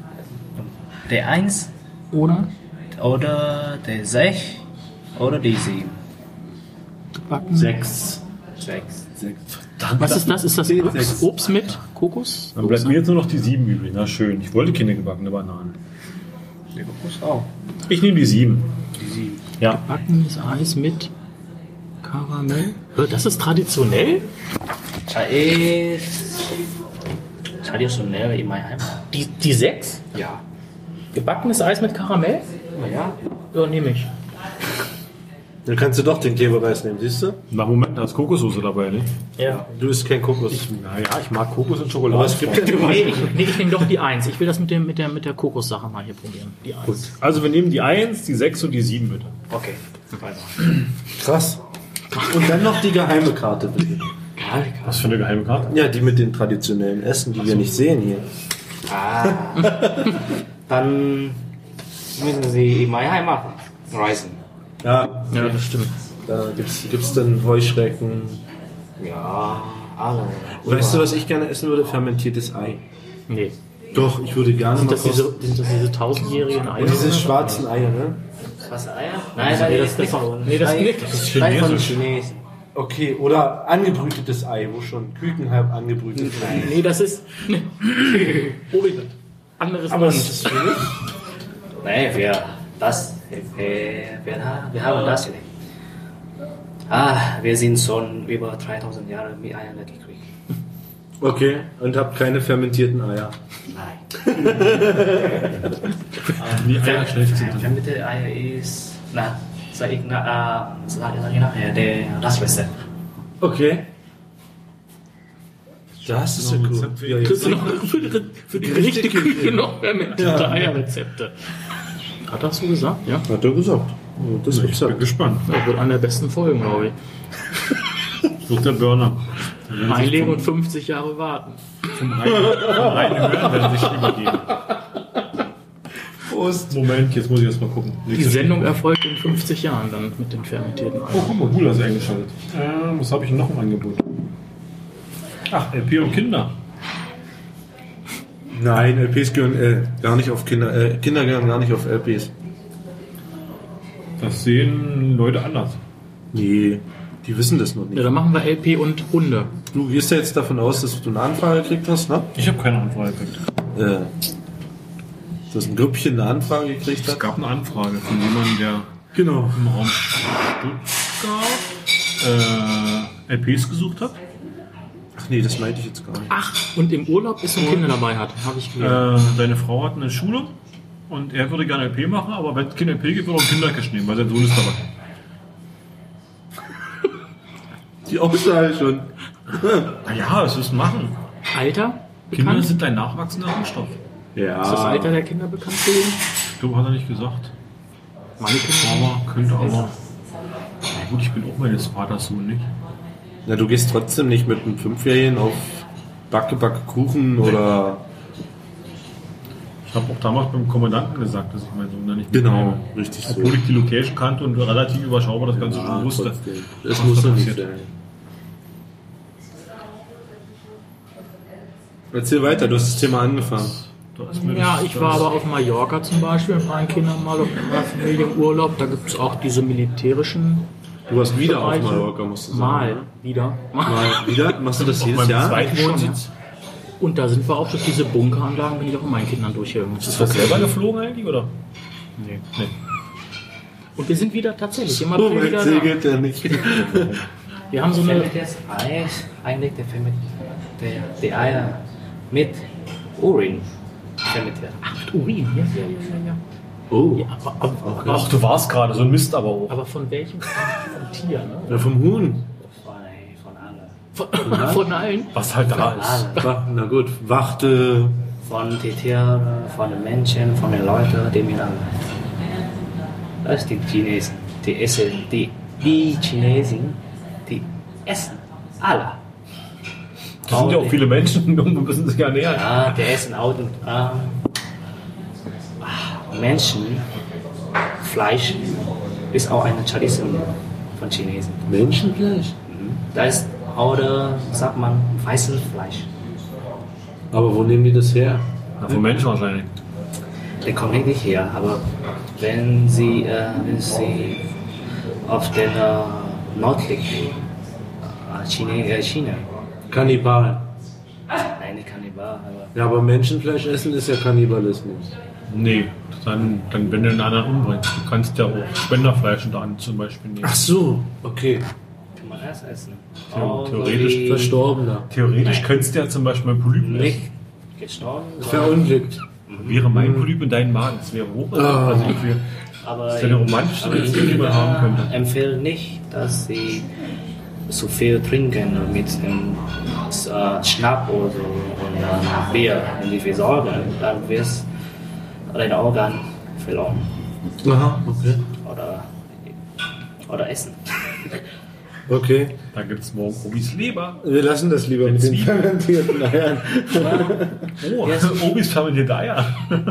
der eins
Oder
oder der sechs oder die sieben.
gebacken.
Sechs.
Sechs.
Sechs.
Was ist das? Ist das
Zehn,
Obst,
sechs.
Obst mit Kokos?
Dann bleibt mir jetzt nur noch die sieben übrig. Na schön. Ich wollte keine gebackene Banane.
Der Kokos auch.
Ich nehme die sieben.
Die sieben.
Ja.
Gebackenes Eis mit Karamell. Hör, das ist traditionell?
Das ist traditionell in meiner Heimat.
Die, die sechs?
Ja.
Gebackenes Eis mit Karamell?
Ja.
Ja, nehme ich.
Dann kannst du doch den Klebereis nehmen, siehst du?
Na Moment, da ist Kokossoße dabei, ne?
Ja.
Du isst kein Kokos.
Naja, ich mag Kokos und Schokolade.
Aber es gibt ja
Nee, ich, nee, ich nehme doch die eins. Ich will das mit, dem, mit der, mit der Kokossache mal hier probieren. Die eins.
Gut. Also wir nehmen die eins, die sechs und die sieben bitte.
Okay. Weiter.
krass. Und dann noch die geheime Karte, bitte.
Was für eine geheime Karte?
Ja, die mit den traditionellen Essen, die wir nicht sehen hier.
Ah. Dann müssen Sie in meine Heimat reisen.
Ja,
Ja, das stimmt.
da gibt's, gibt's dann Heuschrecken.
Ja, alle.
Weißt du, was ich gerne essen würde? Fermentiertes Ei.
Nee.
Doch, ich würde gerne
Sind
mal
das diese, sind das diese tausendjährigen Eier?
Und diese schwarzen Eier, ne?
Was, Eier? Nein,
Nee,
das
das
ist nicht
ist-
von
nee, das
Ei-
nicht.
Das ist
Ei von
chinesisch.
Chinesen.
Okay, oder angebrütetes Ei, wo schon Küken halb angebrütet sind.
Nee, das ist. Oh, bitte. Anderes
Aber
Land.
das ist für mich.
Nein, wir, das, wir, wir, wir haben das nicht. Ah, wir sind schon über dreitausend Jahre mit Eiern gekriegt.
Okay, und habt keine fermentierten Eier.
Nein.
Die Eier schlecht sind.
Fermentierte Eier ist, na, sag ich, na, äh, sag sag ich nachher, der, das Rezept.
Okay. Das ist ja cool.
Rezept für-
Ja,
Kriegst
jetzt
du noch für die, für die Gerichte Küche noch fermentierte
Ja.
Eierrezepte. Hat er so gesagt? Ja.
hat er gesagt. Oh, das gibt's ja.
Ich bin gespannt.
Das wird eine der besten Folgen, glaube ich.
Sucht der Burner.
Einlegen und fünfzig Jahre warten.
Zum reinen Hören werden sich übergeben.
Prost.
Moment, jetzt muss ich erst mal gucken.
Die Sendung erfolgt in fünfzig Jahren dann mit den fermentierten
Oh,
Eiern.
guck mal, Gula ist eingeschaltet. Äh, was habe ich noch im Angebot? Ach, L P und Kinder.
Nein, L Ps gehören äh, gar nicht auf Kinder. Äh, Kinder gehören gar nicht auf L Ps.
Das sehen Leute anders.
Nee, die wissen das noch
Ja,
nicht.
dann machen wir L P und Hunde.
Du gehst ja jetzt davon aus, dass du eine Anfrage gekriegt hast, ne?
Ich habe keine Anfrage gekriegt.
Äh, dass ein Grüppchen eine Anfrage gekriegt
Es
hat.
gab eine Anfrage von jemandem, der
Genau.
im Raum Stuttgart äh, L Ps gesucht hat.
Ach nee, das meinte ich jetzt gar nicht.
Ach, und im Urlaub ist und Kinder dabei hat. Habe ich gelesen.
Äh, seine Frau hat eine Schule und er würde gerne L P machen, aber wenn es kein L P gibt, würde er auch Kindercash nehmen, weil sein Sohn ist dabei.
Die Aussage schon.
Naja, es ist machen.
Alter?
Kinder
Bekannt?
sind ein nachwachsender Rohstoff.
Ja.
Ist das Alter der Kinder bekannt gewesen?
Ich glaube, hat er nicht gesagt.
Meine Kinder.
Aber, könnte aber. Na gut, ich bin auch meines Vaters Sohn nicht.
Na, du gehst trotzdem nicht mit einem Fünfjährigen auf Backe, Backe, Kuchen oder...
Ich habe auch damals beim Kommandanten gesagt, dass ich meinen Sohn da nicht
Genau,
mitnehme.
richtig so.
Obwohl ich die Location kannte und relativ überschaubar das Ganze schon wusste.
trotzdem. Das
was
muss
da
doch nicht
passiert.
sein. Erzähl weiter, du hast das Thema angefangen.
Da ist mir
Ja,
das-
ich war aber auf Mallorca zum Beispiel mit meinen Kindern mal auf einer Familienurlaub. Da gibt es auch diese militärischen
Du warst wieder auf
Bereiche.
Mallorca, musst du sagen.
Mal
ne?
wieder.
Mal wieder? Machst du das
auf
jedes
meinem
Jahr?
zweiten
Schon,
Wohnsitz.
Und da sind wir auch durch diese Bunkeranlagen, bin ich auch mit meinen Kindern durchgegangen.
Ist das selber geflogen eigentlich, oder?
Nee.
Nee.
Und wir sind wieder tatsächlich immer
Oh,
wieder
mein
da.
segelt der nicht.
Wir haben so eine.
Fermentiertes Ei ist eigentlich der fermentierte die Eier mit Urin fermentiert.
Ach, Urin, ja, ja, ja, ja.
Oh,
ja aber, aber, aber,
Ach, du warst gerade, so ein Mist aber auch.
aber von welchem? Vom Tier, ne?
ja, vom Huhn.
Von, von allen.
Von, von allen.
Was halt da ist.
Alle.
Wa- Na gut, Wachte.
Von den Tieren, von den Menschen, von den Leuten, die mir an. Das ist die Chinesen. Die essen, die, die Chinesen, die essen alle.
Das sind ja auch viele Menschen, wir müssen sich ja nähern.
Ja, die essen auch und, ähm, Menschen, Fleisch ist auch eine Tradition von Chinesen.
Menschenfleisch?
Da ist auch, der, sagt man, weißes Fleisch.
Aber wo nehmen die das her?
Na, von Menschen wahrscheinlich.
Der kommt nicht her, aber wenn Sie, äh, wenn Sie auf den äh, Nordlicht äh, China, äh, China,
Kannibal.
nein, nicht Kannibal, aber
Ja, aber Menschenfleisch essen ist ja Kannibalismus.
Nee, dann, dann wenn du einen anderen umbringst. Du kannst ja auch Spenderfleisch unter anderem zum Beispiel nehmen.
Ach so, okay.
kann man das essen.
Theo-
Auch
theoretisch
wie
Verstorbener.
Theoretisch könntest du ja zum Beispiel einen Polypen essen.
nicht gestorben, sondern,
Verunglückt.
Wäre mein Polyp in deinem Magen. Das wäre hoch.
Ah.
Also ich wäre,
aber
das ist ja eine romantische Beziehung, die man haben könnte.
empfehle nicht, dass Sie so viel trinken mit dem äh, Schnaps oder so und äh, Bier, wenn Sie viel sorgen, dann wird dein Organ verloren
Aha, okay.
oder, oder essen.
Okay.
Da gibt es morgen Obis Leber.
Wir lassen das lieber mit den fermentierten Eiern.
Oh,
Yes.
Obis fermentierte Eier.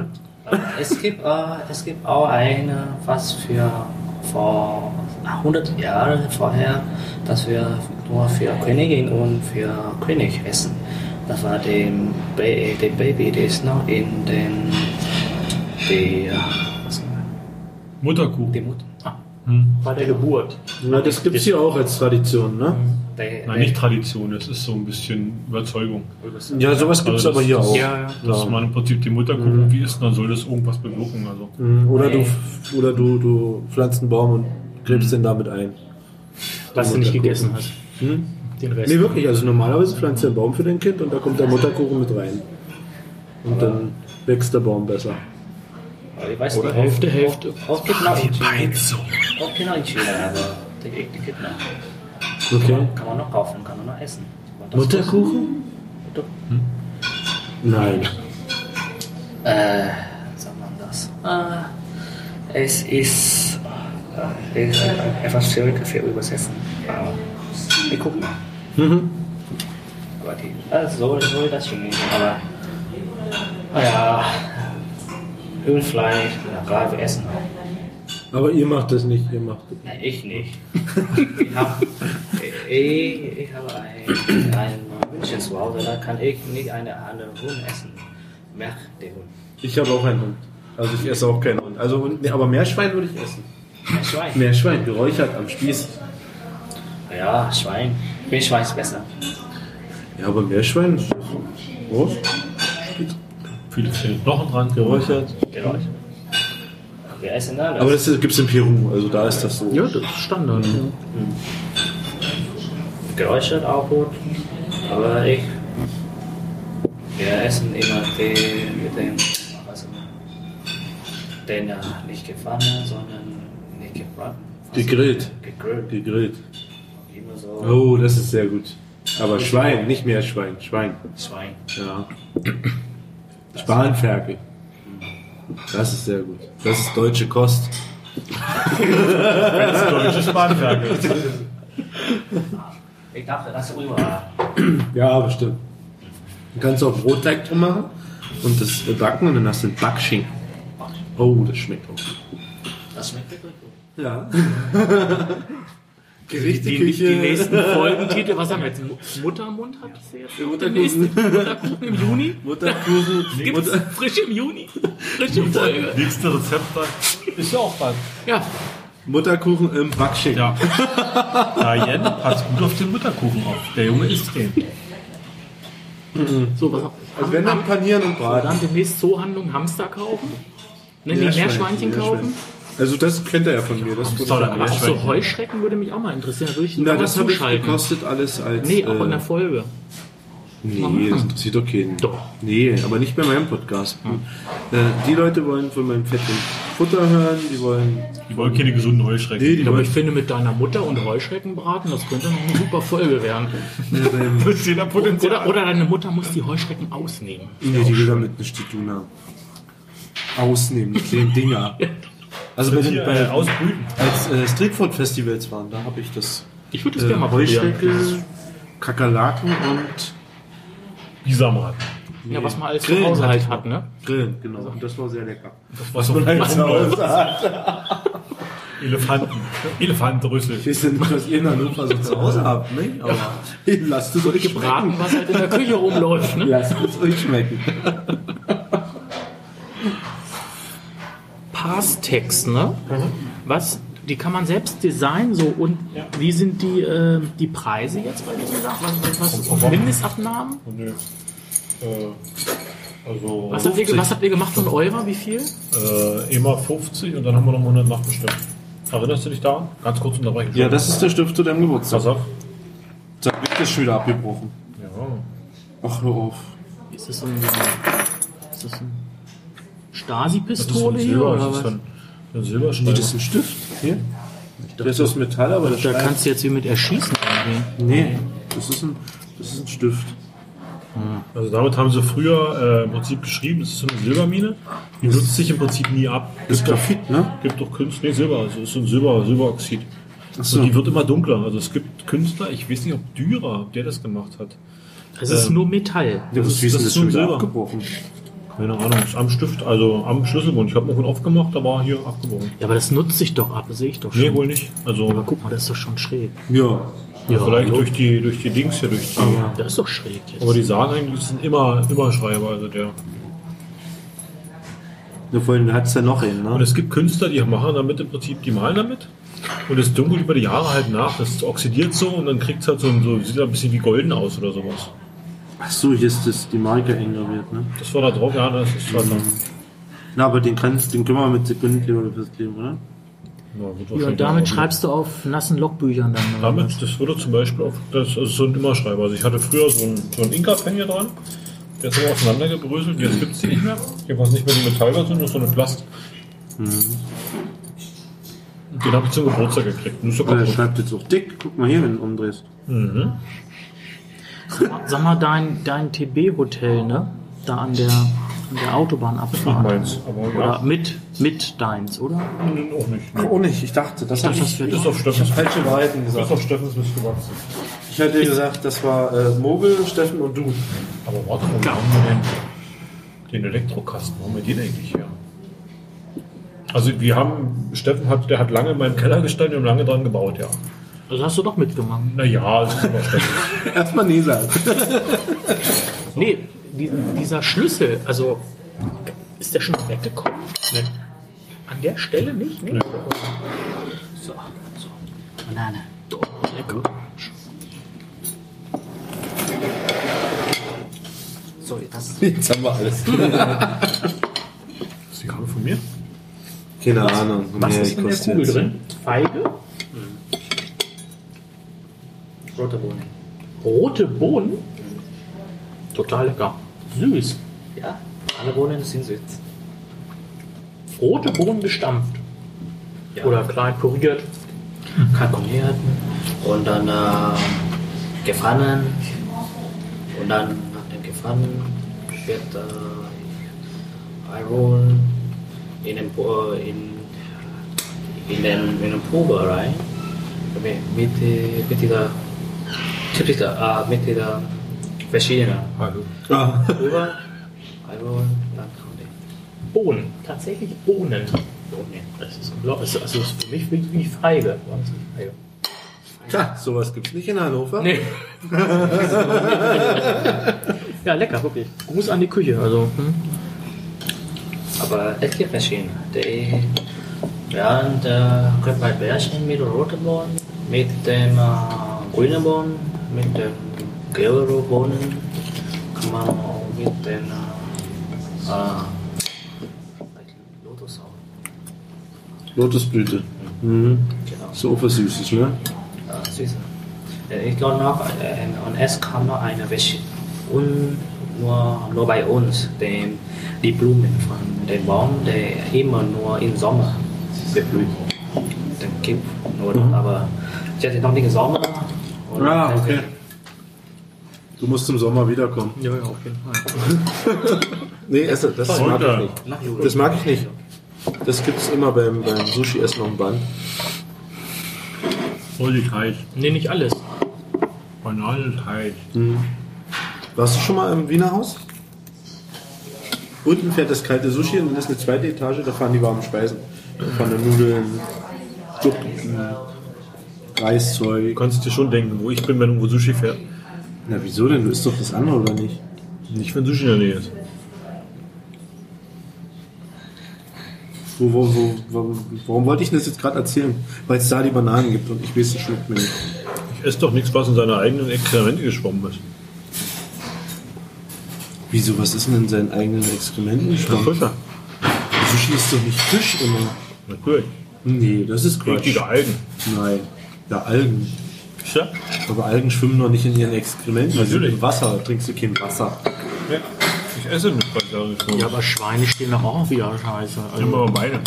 Es gibt, äh, es gibt auch eine, was für vor hundert Jahren vorher, dass wir nur für Königin und für König essen. Das war dem ba der Baby, der ist noch in den die, was war
Mutterkuchen.
die Mutter. Ah,
Bei der Geburt.
Ja, das gibt es hier auch als Tradition, ne?
der,
Nein, nicht Tradition, es ist so ein bisschen Überzeugung.
Ja, sowas gibt es
Also
aber hier
das-
auch.
Ja, ja.
Dass man im Prinzip den Mutterkuchen wie isst, dann soll das irgendwas bewirken. Also.
Mhm. Oder, du,
Nee.
oder du, du pflanzt einen Baum und gräbst den damit ein.
Was du nicht gegessen hast.
Hm?
Den Rest.
Nee, wirklich. Also normalerweise pflanzt du einen Baum für dein Kind und da kommt der Mutterkuchen mit rein. Und dann wächst der Baum besser.
Aber ich weiß
Oder
nicht,
Hälfte,
ob-
Hälfte.
Ob, ob gibt noch in China.
so.
Auch genau in China, aber die, die gibt noch.
Okay.
Kann man noch kaufen, kann man noch essen. Und das
Mutterkuchen?
Mutter-
Nein.
Äh, sagt man das? Äh, es ist äh, ist, äh, etwas schwieriger für Übersetzen. Aber wir gucken mal.
Mhm.
Aber die, also so, so das Chinesisch, aber naja, Hühnerfleisch, ja, klar, wir essen auch.
Aber ihr macht das nicht, ihr macht das.
Nein, ich nicht. ich habe ich, ich habe ein, ein Hühnchen zu Hause, da kann ich nicht eine andere Huhn essen. Mehr der Huhn.
Ich habe auch einen Hund. Also ich esse auch keinen Hund. Also, nee, aber Meerschwein würde ich essen.
Ein Schwein.
Meerschwein, geräuchert am Spieß.
Ja, Schwein. Wildschwein ist besser.
Ja, aber Meerschwein ist groß.
Viele fehlen Knochen dran.
Geräuchert.
Geräusch. Wir essen alles.
Aber das gibt es in Peru, also da ist das so.
Ja, das ist Standard.
Geräuschert auch gut. Aber ich. Wir essen immer den mit dem. Also, den ja nicht gefangen, sondern nicht gebraten.
Gegrillt.
Gegrillt.
Gegrillt.
Immer so.
Oh, das ist sehr gut. Aber Schwein, nicht Meerschwein. Schwein.
Schwein.
Ja. Spanferkel. Das ist sehr gut. Das ist deutsche Kost.
Das ist deutsche Spanferkel.
Ich dachte, das ist überall.
Ja, bestimmt. Du kannst auch Brotteig drum machen und das backen und dann hast du einen Backschinken. Oh, das schmeckt auch.
Das schmeckt wirklich gut.
Ja.
Die,
Gerichteküche.
die nächsten Folgentitel, was haben wir jetzt? Muttermund hat es jetzt?
Mutterkuchen.
Den nächsten Mutterkuchen im Juni?
Mutterkuchen.
Gibt's
Mutter
frisch im Juni? Frische Folge.
Nächste Rezept ist ja auch bald.
Ja,
Mutterkuchen im Backschinken.
Ja. Diane passt gut auf den Mutterkuchen auf. Der Junge isst den.
so was.
Also wenn dann panieren und braten.
Dann demnächst Zoohandlung Hamster kaufen. Ne, die
Meerschweinchen,
Meerschweinchen kaufen.
Also das kennt er ja von mir. Das wurde
Hamster oder
Aber auch so
Meerschweinchen.
Heuschrecken würde mich auch mal interessieren. Da würde ich
Na,
mal
das habe ich
zuschalten.
gekostet alles als...
Nee, auch in
äh,
der Folge.
Nee, das interessiert doch keinen.
Doch.
Nee, aber nicht bei meinem Podcast. Äh, die Leute wollen von meinem fetten Futter hören, die wollen...
Die wollen keine gesunden Heuschrecken.
Nee, die
Aber ich
wollen...
finde, mit deiner Mutter und Heuschrecken braten, das könnte noch eine super Folge werden.
Das ist jeder Potenzial.
Oder, oder deine Mutter muss die Heuschrecken ausnehmen.
Nee, die will damit nicht zu tun haben. Ausnehmen, die kleinen Dinger. Also bei den,
Hier,
bei,
äh, ausbrüten.
als äh, Streetfood-Festivals waren, da habe ich das
Ich würde das
äh,
gerne mal probieren.
Heuschrecke, Kakerlaken und
Bisamraten.
Ja, was man alles zu
Grillen
Hause
hatte
halt
ich
hat, ne?
Grillen, genau. Und das war sehr lecker.
Was man halt zu Hause hat. Elefanten. Elefantenrüssel.
Ich weiß ja nicht, was ihr in Hannover so zu Hause habt, ne? Aber lasst es euch
Gebraten,
schmecken.
was halt in der Küche rumläuft, ne?
Lasst es euch schmecken.
Passtext, ne? Was? Die kann man selbst designen, so und wie sind die, äh, die Preise jetzt bei diesen Sachen? Was, was Mindestabnahmen?
Nö. Äh, also
Was habt, ihr, was habt ihr gemacht von Eurer? Wie viel?
äh, immer fünfzig und dann haben wir noch hundert nachbestimmt. Erinnerst du dich daran? Ganz kurz unterbrechen.
Ja, das ist der Stift zu deinem Geburtstag.
Pass auf.
Sag, Licht ist schon wieder abgebrochen.
Ja.
Ach, hör auf.
Ist das so ein, ist das ein
Das ist
Stasi-Pistole
ein
hier?
Silber,
Oder
das ist
was?
ein, ein Silberschreiber.
Nee, das ist ein Stift. Hier? Der ist aus Metall, aber das
Da
schreibt-
kannst du jetzt hier mit erschießen. irgendwie.
Nee, das ist ein, das ist ein Stift.
Also damit haben sie früher äh, im Prinzip geschrieben, das ist so eine Silbermine, die nutzt sich im Prinzip nie ab.
Das ist Graphit, ne?
Gibt doch Künstler, nee, Silber, also ist so ein Silber, Silberoxid.
Ach so.
Und die wird immer dunkler. Also es gibt Künstler, ich weiß nicht, ob Dürer, ob der das gemacht hat.
Es ist
Ähm,
nur Metall.
Der
Das
muss
ist-
wissen,
das
das
ist
ist schon
so
wieder
Silber.
abgebrochen.
Keine Ahnung, ist am Stift, also am Schlüsselbund. Ich habe noch einen aufgemacht, aber hier abgebrochen.
Ja, aber das nutzt sich doch ab, das sehe ich doch schon.
Nee, wohl nicht. Also,
Aber guck mal, das ist doch schon schräg.
Ja.
ja, vielleicht durch die, durch die Dings hier, durch die.
Aber das ist doch schräg jetzt.
Aber die sagen eigentlich, das sind immer, immer Schreiber, also der.
Ja, vorhin hat es ja noch einen,
Und
ne?
es gibt Künstler, die machen damit im Prinzip, die malen damit. Und es dunkelt über die Jahre halt nach, das oxidiert so und dann kriegt es halt so, so, sieht ein bisschen wie golden aus oder sowas.
Ach so, hier ist das, die Marke eingraviert, ne?
Das war da drauf, ja, das ist halt dann.
Na, aber den kannst, den können wir mit Sekundenkleber festkleben, oder?
Ja, wird
Ja,
wahrscheinlich
und damit
auch-
schreibst du auf nassen Logbüchern dann. oder was?
Damit, das würde zum Beispiel auf, das ist so ein Immerschreiber. Also ich hatte früher so einen, so einen Inka-Pen hier dran, der ist aber auseinandergebröselt, jetzt gibt es die nicht mehr. Jedenfalls nicht mehr die Metallversion, nur so eine Plast.
Mhm.
Den habe ich zum Geburtstag gekriegt. Nur so
Aber der
kaputt.
schreibt jetzt auch dick. Guck mal hier, wenn du umdrehst.
Mhm.
Sag mal, dein, dein T B-Hotel, ne? Da an der, an der
Nicht
Autobahnabfahrt.
meins, aber
Oder
ja.
mit, mit deins, oder?
Auch nicht.
Ach, oh nicht, ich dachte, das
dachte,
habe
das
ich,
wäre
Das ist auf
ich
Steffens.
habe falsche Wahrheiten
Das ist
gesagt.
auf Steffens Mist gewachsen.
Ich hätte gesagt, das war äh, Mogel, Steffen und du.
Aber warte mal, wo haben wir denn den Elektrokasten? Wo haben wir den eigentlich her? Also wir haben, Steffen hat, der hat lange in meinem Keller gestanden und lange dran gebaut, ja.
Das hast du doch mitgemacht.
Naja, es ist aber Steffen.
Erstmal nee sagen.
Nee, die, dieser Schlüssel, also ist der schon weggekommen?
Nee.
An der Stelle nicht? Nee.
Nee.
So, so.
Banane.
Oh, lecker.
So, das
Jetzt haben wir alles.
Ist die Karte von mir?
Keine Ahnung.
Was
Nee,
ist in der
kostet
Kugel
jetzt.
drin? Feige?
rote Bohnen.
Rote Bohnen? Total lecker. Süß.
Ja, alle Bohnen sind süß.
Rote Bohnen gestampft.
Ja.
Oder klein püriert.
Karboniert und dann äh, gefangen und dann nach dem Gefangen wird äh, Iron in den, Pu- in, in den, in den Pulver rein mit, mit, mit dieser typischer, äh, mit dieser verschiedenen
Hallo.
Ah.
Pulver Iron dann kommt die
Bohnen. Tatsächlich Bohnen.
Bohnen.
Das ist unglaublich. Also das ist für mich wie Feige. Feige.
Tja, sowas gibt's nicht in Hannover.
Nee. Ja, lecker, wirklich. Gruß an die Küche. Also, hm.
Aber es gibt verschiedene. Die während äh, Kreppbärchen mit roten Bohnen, mit dem äh, grünen Bohnen, mit dem gelben Bohnen kann man auch mit den äh, äh, Lotus auch.
Lotusblüte. Mhm.
Genau.
So was Süßes, ne?
Äh, süß. Äh, Ich glaube noch, äh, und es kam noch eine Wäsche. Und nur, nur bei uns, den, die Blumen von dem Baum, der immer nur im Sommer beblüht. Den gibt nur,
Mhm.
aber jetzt noch nicht Sommer. Und
Ah,
dann-
okay. Du musst im Sommer wiederkommen.
Ja, ja, auf jeden Fall.
Nee, esse, das
Toll.
mag ich nicht.
Nach Juli.
Das mag ich nicht. Das gibt's immer beim, beim Sushi-Essen auf dem Band.
Freudigkeit.
Nee, nicht alles.
Banalheit.
Warst du schon mal im Wiener Haus? Unten fährt das kalte Sushi und dann ist eine zweite Etage, da fahren die warmen Speisen. Da fahren dann Nudeln, Suppen,
Du
Reiszeug.
kannst dir schon denken, wo ich bin, wenn irgendwo Sushi fährt.
Na wieso denn? Du isst doch das andere, oder nicht?
Nicht, wenn Sushi in der Nähe ist.
Wo, wo, wo, wo, warum wollte ich das jetzt gerade erzählen? Weil es da die Bananen gibt und ich weiß, das schmeckt mir nicht.
Ich esse doch nichts, was in seine eigenen Exkremente geschwommen ist.
Wieso, was ist denn in seinen eigenen Exkrementen
Na,
geschwommen?
Fischer.
Sushi ist doch nicht Fisch immer.
Natürlich.
Nee, das ist Quatsch.
Richtige Algen.
Nein, ja, Algen.
Fischer?
Aber Algen schwimmen doch nicht in ihren Exkrementen. Die sind
Natürlich.
im Wasser, trinkst du kein Wasser.
Ja. Ich esse nicht, weil ich da nicht so.
Ja, aber Schweine stehen doch auch wieder scheiße. Also,
Immer mal Beine.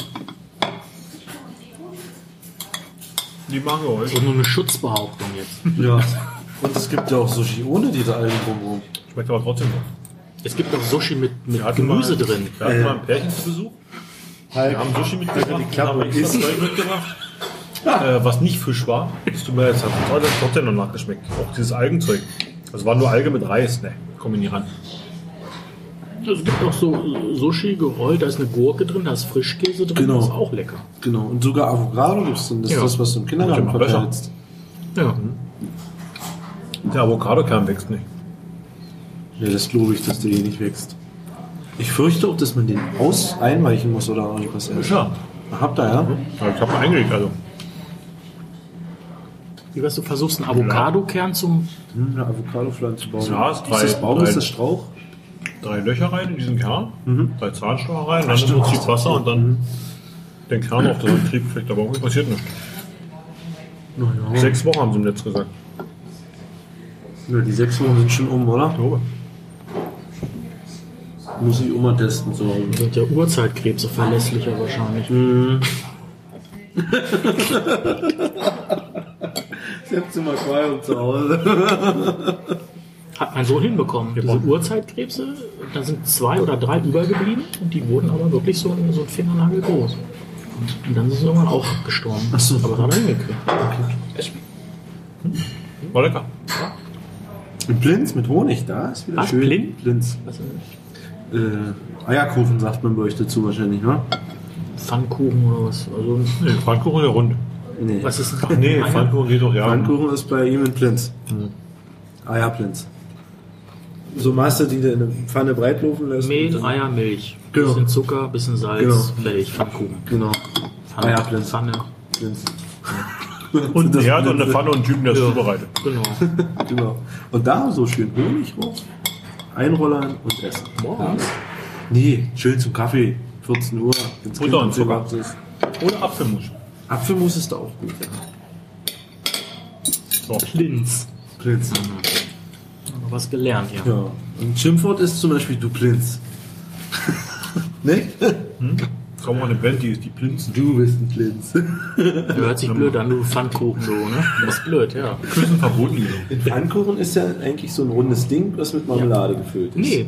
Die machen wir heute.
so nur eine Schutzbehauptung jetzt.
Ja. Und es gibt ja auch Sushi ohne diese Algen drumherum.
Schmeckt aber trotzdem noch.
Es gibt doch Sushi mit, mit
Wir hatten
Gemüse
mal,
drin.
Wir hatten
Äh.
mal ein Pärchen zu Besuch.
Halt.
Wir haben Sushi mitgebracht.
die Klappe
haben extra
ist-
Zeug mitgebracht. Äh, was nicht Fisch war. Das tut mir jetzt hat trotzdem- trotzdem noch nachgeschmeckt. Auch dieses Algenzeug. Das war nur Alge mit Reis. Ne, komm ich nie ran.
Es gibt auch so Sushi gerollt, da ist eine Gurke drin, da ist Frischkäse drin,
Genau.
das ist auch lecker.
Genau. Und sogar Avocado gibt es. Das ist
Ja.
das, was du im Kindergarten
Das ist ja noch
verteilst.
Ja.
Der Avocado-Kern wächst nicht.
Ja, das glaube ich, dass der hier nicht wächst. Ich fürchte auch, dass man den aus einweichen muss oder irgendwas erst.
Ja.
Habt ihr, ja?
Ja, ich habe eingelegt, also.
Wie was du versuchst, einen Avocado-Kern zum...
Hm, eine Avocado-Pflanze bauen.
Ja, ist
ist
drei-
das Baum,
drei-
ist das Strauch?
Drei Löcher rein in diesen Kern, drei Zahnstocher rein, dann
stimmt.
im Prinzip Wasser und dann den Kern auf den Trieb kriegt. Aber irgendwie passiert nichts.
Naja.
Sechs Wochen haben sie im Netz gesagt.
Ja, die sechs Wochen sind schon um, oder?
So.
Muss ich immer testen. So.
Sind ja Urzeitkrebse verlässlicher wahrscheinlich.
Selbst im Aquarium zu Hause.
Hat mein Sohn hinbekommen. Diese Urzeitkrebse, da sind zwei oder drei übergeblieben und die wurden aber wirklich so, ein- so ein Fingernagel groß. Und dann sind sie irgendwann auch gestorben.
Ach so.
Aber das hat er hingekriegt.
War lecker.
Ein Plinz mit Honig, da ist wieder
Was?
schön.
Plin?
Plinz. Äh, Eierkuchen sagt man bei euch dazu wahrscheinlich, ne?
Pfannkuchen oder was? Also,
Nee, Pfannkuchen ist rund.
Nee.
was ist
Ach nee, Pfannkuchen geht doch ja.
Pfannkuchen ist bei ihm ein Plinz. Eierplinz. So Masse, die du in eine Pfanne breit laufen lässt.
Mehl,
und dann-
Eier, Milch.
Genau.
Bisschen Zucker, bisschen Salz,
Genau.
fertig, Pfannkuchen.
Genau.
Pfanne,
Eierplinz.
Pfanne.
Plinz.
Und
Das
ein Herd und eine
Plinz.
Pfanne und einen Typen, der es zubereitet.
Genau.
Genau. Und da so schön Honig drauf, einrollern und essen.
Morgens?
Nee, schön zum Kaffee. vierzehn Uhr. wenn's
Butter
Kind
und Zucker.
aufgewacht ist.
Oder Apfelmus.
Apfelmus ist da auch gut. Ja.
So.
Plinz.
Plinz.
Haben wir was gelernt hier.
Ja. Und Schimpfwort ist zum Beispiel du Plinz. Ne?
Kaum mal eine Band, die ist die Plinzen.
Du bist ein Plinz.
Hört sich blöd an, du Pfannkuchen, du, ne? Das ist blöd, ja.
Küssen verboten.
Ein Pfannkuchen ist ja eigentlich so ein rundes Ding, was mit Marmelade gefüllt ist.
Nee.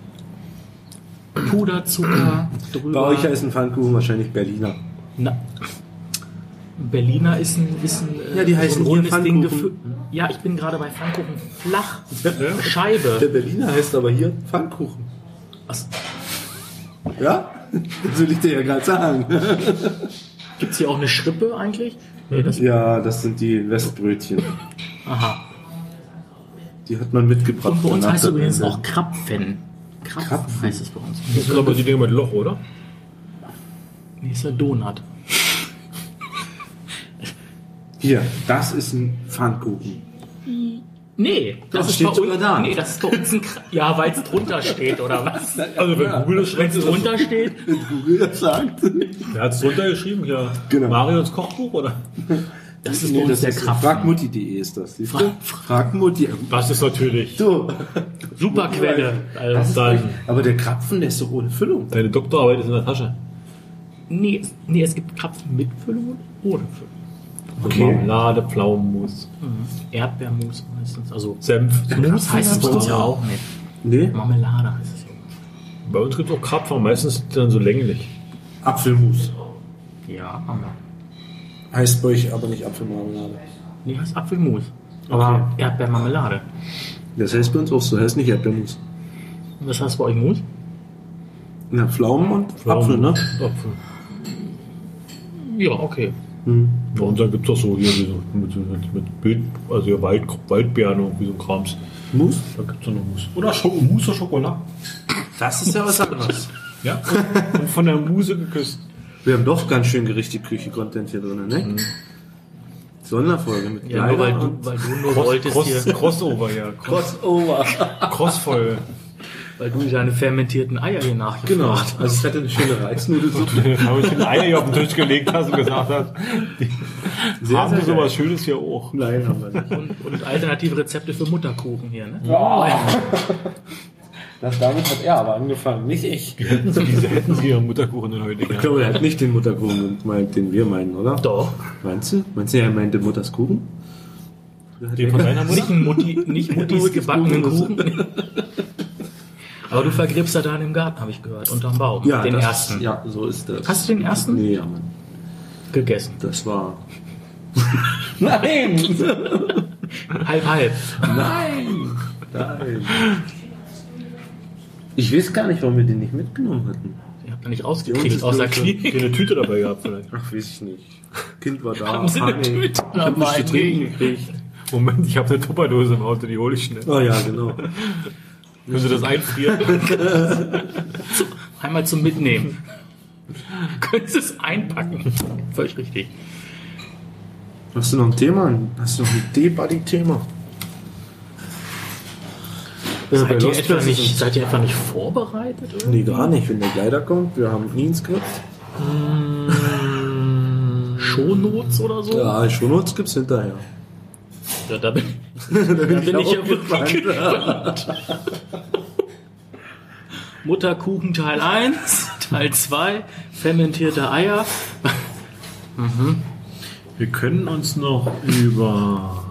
Puderzucker drüber.
Bei euch heißt ein Pfannkuchen wahrscheinlich Berliner.
Na, Berliner ist ein, ist ein, äh,
Ja, die heißen
so ein rundes
hier
Ding
Pfannkuchen.
gefüllt. Ja, ich bin gerade bei Pfannkuchen flach.
Der
Scheibe.
Berliner heißt aber hier Pfannkuchen.
Was,
Ja? Das will ich dir ja gerade sagen.
gibt's hier auch eine Schrippe eigentlich? Nee, das,
Ja, das sind die Westbrötchen.
aha.
Die hat man mitgebracht.
Und bei uns
nach
heißt
der
übrigens
Wende.
auch Krapfen. Krapfen,
Krapfen?
heißt es bei uns.
Das sind aber die Dinge mit Loch, oder?
Nee, ist ja Donut.
Hier, das ist ein Pfannkuchen.
Nee, das
Doch,
ist
steht
bei
sogar
uns,
da.
Nee, das ist bei uns ein Kra Ja, weil es drunter steht, oder was?
Also wenn Google das
Wenn
schreibt,
es drunter steht,
Wenn Google das sagt.
wer hat es drunter geschrieben? Ja.
Genau.
Marions Kochbuch, oder?
das ist bei
Nee,
uns
das
der
ist
Krapfen.
fragmutti punkt de ist das. siehst du?
Frag-
Fragmutti.
Das ist natürlich.
So.
Super Quelle.
Das
Also,
ist
dann-
echt- aber der Krapfen, der ist doch ohne Füllung.
Deine Doktorarbeit ist in der Tasche.
nee, es- nee, es gibt Krapfen mit Füllung und ohne Füllung.
Okay.
Marmelade, Pflaumenmus,
Erdbeermus meistens. Also
Senf.
Mus heißt es bei uns ja auch nicht.
Nee,
Marmelade heißt es ja.
Bei uns gibt es auch Krapfen, meistens sind die dann so länglich.
Apfelmus.
Ja, haben wir.
Heißt bei euch aber nicht Apfelmarmelade.
Nee, heißt Apfelmus. Aber Erdbeermarmelade.
Das heißt bei uns auch so, heißt nicht Erdbeermus.
Und was heißt bei euch Mus?
Ja, Pflaumen und Apfel, ne?
Apfel.
Ja, okay.
Ja, und dann gibt es auch so hier so mit, mit, mit Bild, also hier Wald, Waldbeeren und wie so ein Krams.
Mus?
Da gibt es noch Mousse. Oder Schoko, Mousse oder Schokolade.
Das ist ja was anderes.
Ja. Und, und von der Muse geküsst.
Wir haben doch ganz schön gerichtig Küche-Content hier drin, ne? Sonderfolge mit
Ja, nur weil
Kleider
du,
und
weil du nur
Cross,
wolltest
Cross,
hier,
Crossover, ja. Cross,
Crossover.
Crossfolge.
weil du deine fermentierten Eier hier nachgefragt
Genau.
hast.
Also ich hatte eine schöne Reisnudelsuppe.
Da habe ich ein Ei auf den Tisch gelegt hast und gesagt hast, die
Sehr,
haben
sehr
wir sowas Schönes hier auch.
Nein, haben wir nicht.
Und, und alternative Rezepte für Mutterkuchen hier, ne?
Das, damit hat er aber angefangen, nicht ich.
Hätten sie, diese, hätten sie ihren Mutterkuchen denn heute
Ich
gerne.
glaube, er hat nicht den Mutterkuchen gemeint, den wir meinen, oder?
Doch.
Meinst du? Meinst du, er meinte Mutters Kuchen?
Den von deiner Mutter?
Nicht, ein Mutti, nicht Muttis
Muttis
gebackenen
Kuchen.
Kuchen. Aber du vergräbst da deinen im Garten, habe ich gehört, unterm Baum.
Ja,
den
das,
ersten.
Ja, so ist das.
Hast du den ersten
Nee, ja, Mann.
gegessen?
Das war... Nein!
Halb, halb.
Nein! Nein! Ich weiß gar nicht, warum wir den nicht mitgenommen hätten.
Ihr habt da nicht rausgekriegt aus der Klinik.
Eine Tüte dabei gehabt vielleicht.
Ach, weiß ich nicht. Kind war da.
Haben Sie eine
Panik.
Tüte
Ich hab nicht zu
dabei?
trinken gekriegt.
Moment, ich habe eine Tupperdose im Auto, die hole ich schnell.
Oh ja, genau.
Können Sie das einfrieren?
Einmal zum Mitnehmen. Können Sie es einpacken? Völlig richtig.
Hast du noch ein Thema? Hast du noch ein D-Buddy-Thema? Ja, bei
Seid ihr,
Lost
etwa
Places
nicht,
ist-
seid ihr etwa nicht vorbereitet? Irgendwie?
Nee, gar nicht. Wenn der Gleiter kommt, wir haben nie ein Skript.
Shownotes oder so?
Ja, Shownotes gibt's hinterher.
Ja, da bin, da bin ich,
auch
ja wirklich gespannt. Mutterkuchen Teil eins, Teil zwei, fermentierte Eier.
Wir können uns noch über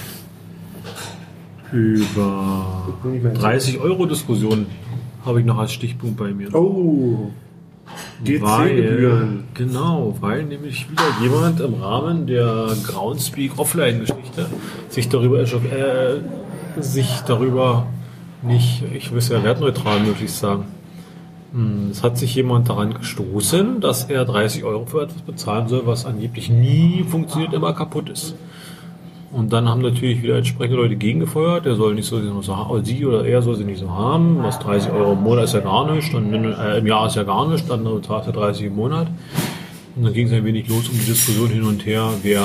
über dreißig Euro Diskussion habe ich noch als Stichpunkt bei mir.
Oh, G C-Gebühren.
Genau, weil nämlich wieder jemand im Rahmen der Groundspeak Offline-Geschichte sich darüber erschoff- äh, sich darüber nicht, ich will es ja wertneutral möglichst sagen. Hm, Es hat sich jemand daran gestoßen, dass er dreißig Euro für etwas bezahlen soll, was angeblich nie funktioniert, immer kaputt ist. Und dann haben natürlich wieder entsprechende Leute gegengefeuert, der soll nicht so, so haben, sie oder er soll sie nicht so haben, was dreißig Euro im Monat ist ja gar nicht, und äh, im Jahr ist ja gar nicht, dann bezahlt er dreißig im Monat. Und dann ging es ein wenig los um die Diskussion hin und her, wer,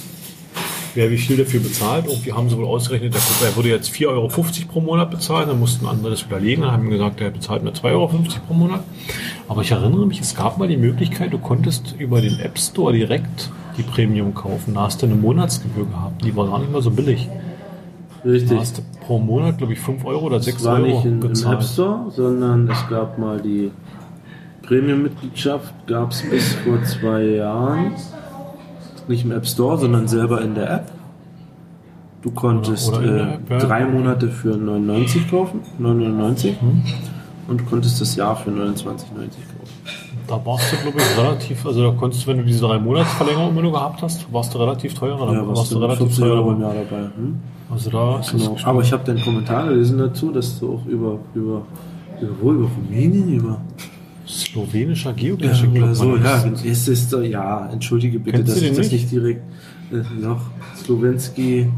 wer wie viel dafür bezahlt. Und wir haben so wohl ausgerechnet, er würde jetzt vier Euro fünfzig pro Monat bezahlen, dann mussten andere das widerlegen, dann haben wir gesagt, er bezahlt nur zwei Euro fünfzig pro Monat. Aber ich erinnere mich, es gab mal die Möglichkeit, du konntest über den App Store direkt die Premium kaufen. Da hast du eine Monatsgebühr gehabt. Die war gar nicht mal so billig. Da
Richtig.
hast du pro Monat, glaube ich, fünf Euro oder sechs
Es war
Euro
nicht in, im App
gezahlt.
Store, sondern es gab mal die Premium-Mitgliedschaft, gab es bis vor zwei Jahren. Nicht im App Store, sondern selber in der App. Du konntest
Oder- oder in der
äh,
App, ja.
drei Monate für neunundneunzig kaufen, neun neunundneunzig,
Hm.
und konntest das Jahr für neunundzwanzig neunzig kaufen.
Da warst du, glaube ich, relativ, also da konntest du, wenn du diese drei Monatsverlängerung immer nur gehabt hast, warst du relativ teurer. Da
Ja,
warst du relativ
vierzig Euro im
teurer.
Jahr dabei. Hm?
Also da ist
Genau.
es
Aber ich habe deinen Kommentar gelesen dazu, dass du auch über, über, über, wo, über Rumänien, über
slowenischer
Ja,
Geocaching
oder
Club.
so,
Mann.
ja, es ist doch, ja, entschuldige bitte,
Kennst
dass
du
ich
den
das
nicht?
nicht direkt, äh, noch, Slowenski,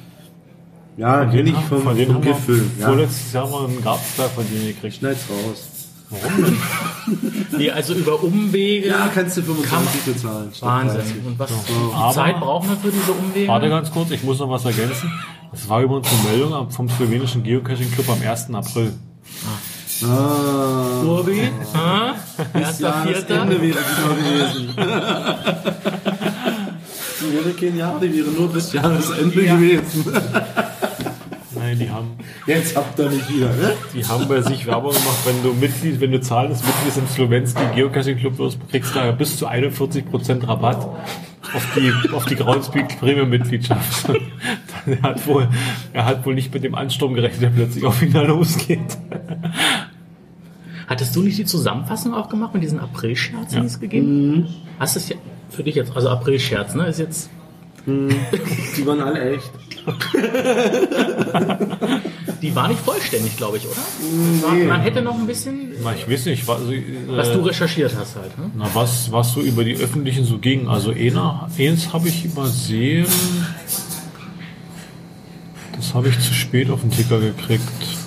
ja, kenne ich vom,
von denen
vom
haben wir
Gipfel, ja,
vorletztes Jahr mal einen Grabstein von denen gekriegt.
schneid's raus.
Warum denn?
Nee, also über Umwege.
Ja, kannst du fünfundzwanzig bezahlen. statt
Wahnsinn.
dreißig.
Und was
Aber-
wie Zeit brauchen wir für diese Umwege?
Warte ganz kurz, ich muss noch was ergänzen. Das war übrigens eine Meldung am- vom slowenischen Geocaching Club am ersten April.
Ah,
Urbi? Ah?
das
Erster, vierter?
Jahresende wäre genau gewesen. Die wäre kein Jahr, die wäre nur bis Jahresende gewesen.
Nein, die haben,
Jetzt habt ihr nicht wieder, ne?
die haben bei sich Werbung gemacht, wenn du Mitglied, wenn du zahlendes Mitglied im slowenski Geocaching Club wirst, kriegst du da bis zu einundvierzig Prozent Rabatt auf die, auf die Groundspeak Premium Mitgliedschaft. Er hat wohl, er hat wohl nicht mit dem Ansturm gerechnet, der plötzlich auf ihn da losgeht.
Hattest du nicht die Zusammenfassung auch gemacht mit diesen April-Scherzen,
Ja.
die es gegeben? Hast du es ja für dich jetzt, also April-Scherz, ne? Ist jetzt.
Die waren alle echt.
Die war nicht vollständig, glaube ich, oder?
Nee.
Man hätte noch ein bisschen,
Na, ich weiß nicht, was, äh,
was du recherchiert hast halt, ne?
na, was, was so über die Öffentlichen so ging. Also einer, eins habe ich übersehen. Das habe ich zu spät auf den Ticker gekriegt.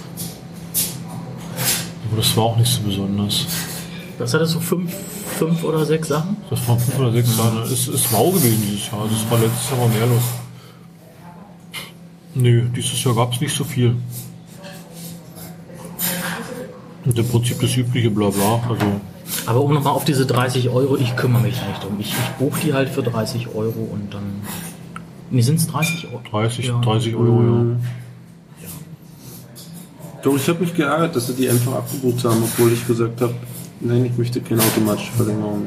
Aber das war auch nicht so besonders.
Das hatte so fünf, fünf oder sechs Sachen.
Das waren fünf oder sechs Jahre. Es ist mau gewesen dieses Jahr. Das war letztes Jahr mal mehr los. Nö, dieses Jahr gab es nicht so viel. Und im Prinzip das übliche Blabla. Also
Aber um nochmal auf diese dreißig Euro, ich kümmere mich nicht um. Ich, ich buche die halt für dreißig Euro und dann. Nee, sind es dreißig Euro?
dreißig,
Ja.
dreißig Euro, ja.
Doch, ich habe mich geärgert, dass sie die einfach abgebucht haben, obwohl ich gesagt habe, nein, ich möchte keine automatische Verlängerung.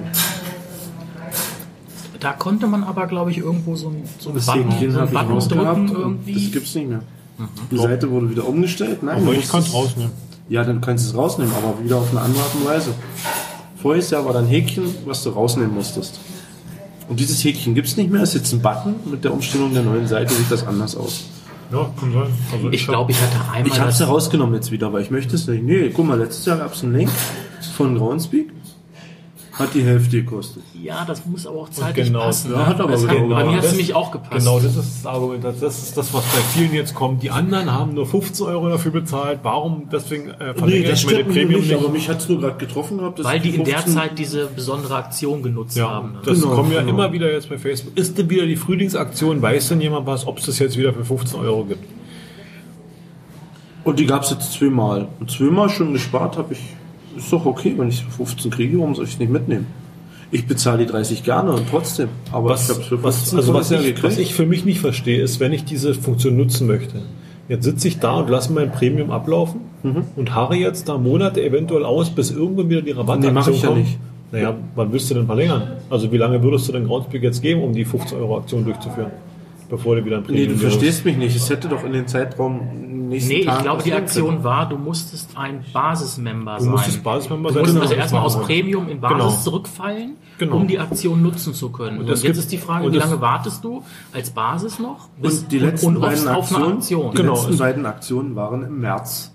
Da konnte man aber, glaube ich, irgendwo so ein, so ein
Das
Button,
Häkchen
so ein
habe ich
Button
rausgehabt
drücken
und
irgendwie.
das gibt's nicht mehr. Die Seite wurde wieder umgestellt. Nein,
Aber
du
ich
musst
kann es
es-
rausnehmen.
Ja, dann kannst du es rausnehmen, aber wieder auf eine andere Art und Weise. Voriges Jahr war da ein Häkchen, was du rausnehmen musstest. Und dieses Häkchen gibt's nicht mehr, ist jetzt ein Button. Mit der Umstellung der neuen Seite sieht das anders aus.
Ja, kann sein. Also
Ich glaube, ich hatte einmal.
Ich habe es
das-
ja rausgenommen jetzt wieder, weil ich möchte es nicht. Nee, guck mal, letztes Jahr gab es einen Link von Groundspeak. Hat die Hälfte gekostet.
Ja, das muss aber auch zeitlich
genau,
passen.
ja,
ne?
hat aber
Das
genau,
bei mir hat es
das-
nämlich auch gepasst.
Genau, das ist das Argument. Das ist das, was bei vielen jetzt kommt. Die anderen haben nur fünfzehn Euro dafür bezahlt. Warum? Deswegen äh, verlängere ich meine Premium nicht.
aber mich hat es nur gerade getroffen gehabt. dass
Weil die in der
fünfzehn
Zeit diese besondere Aktion genutzt
Ja,
haben. ne?
das
Genau,
kommen ja
genau.
immer wieder jetzt bei Facebook. Ist denn wieder die Frühlingsaktion? Weiß denn jemand was, ob es das jetzt wieder für fünfzehn Euro gibt?
Und die gab es jetzt zweimal. Und zweimal schon gespart habe ich. Ist doch okay, wenn ich für fünfzehn kriege, warum soll ich es nicht mitnehmen? Ich bezahle die dreißig gerne und trotzdem. Aber
Was,
ich habe für
was,
fünfzehn
also was,
ja
ich, was ich für mich nicht verstehe, ist, wenn ich diese Funktion nutzen möchte. Jetzt sitze ich da und lasse mein Premium ablaufen und harre jetzt da Monate eventuell aus, bis irgendwann wieder die Rabattaktion
Nee, mach ich ja
kommt.
nicht.
Naja, wann willst du denn verlängern? Also wie lange würdest du denn Groundspeak jetzt geben, um die fünfzehn Euro Aktion durchzuführen? Bevor du wieder ein
Nee,
Premium
du verstehst mich nicht. Es hätte doch in den Zeitraum nächsten
Nee, ich
Tagen
glaube, die
passieren
Aktion
können.
war, du musstest ein Basismember
Du
sein.
musstest Basismember
Du
sein.
musst
Genau,
also
das
erstmal aus
machen wir.
Premium in Basis
Genau.
zurückfallen,
Genau.
um die Aktion nutzen zu können. Und,
das
jetzt
gibt-
ist die Frage,
und
wie
das-
lange wartest du als Basis noch?
Und die letzten
und
beiden
auf eine
Aktionen,
Aktion.
die
Genau,
letzten
es-
beiden Aktionen waren im März.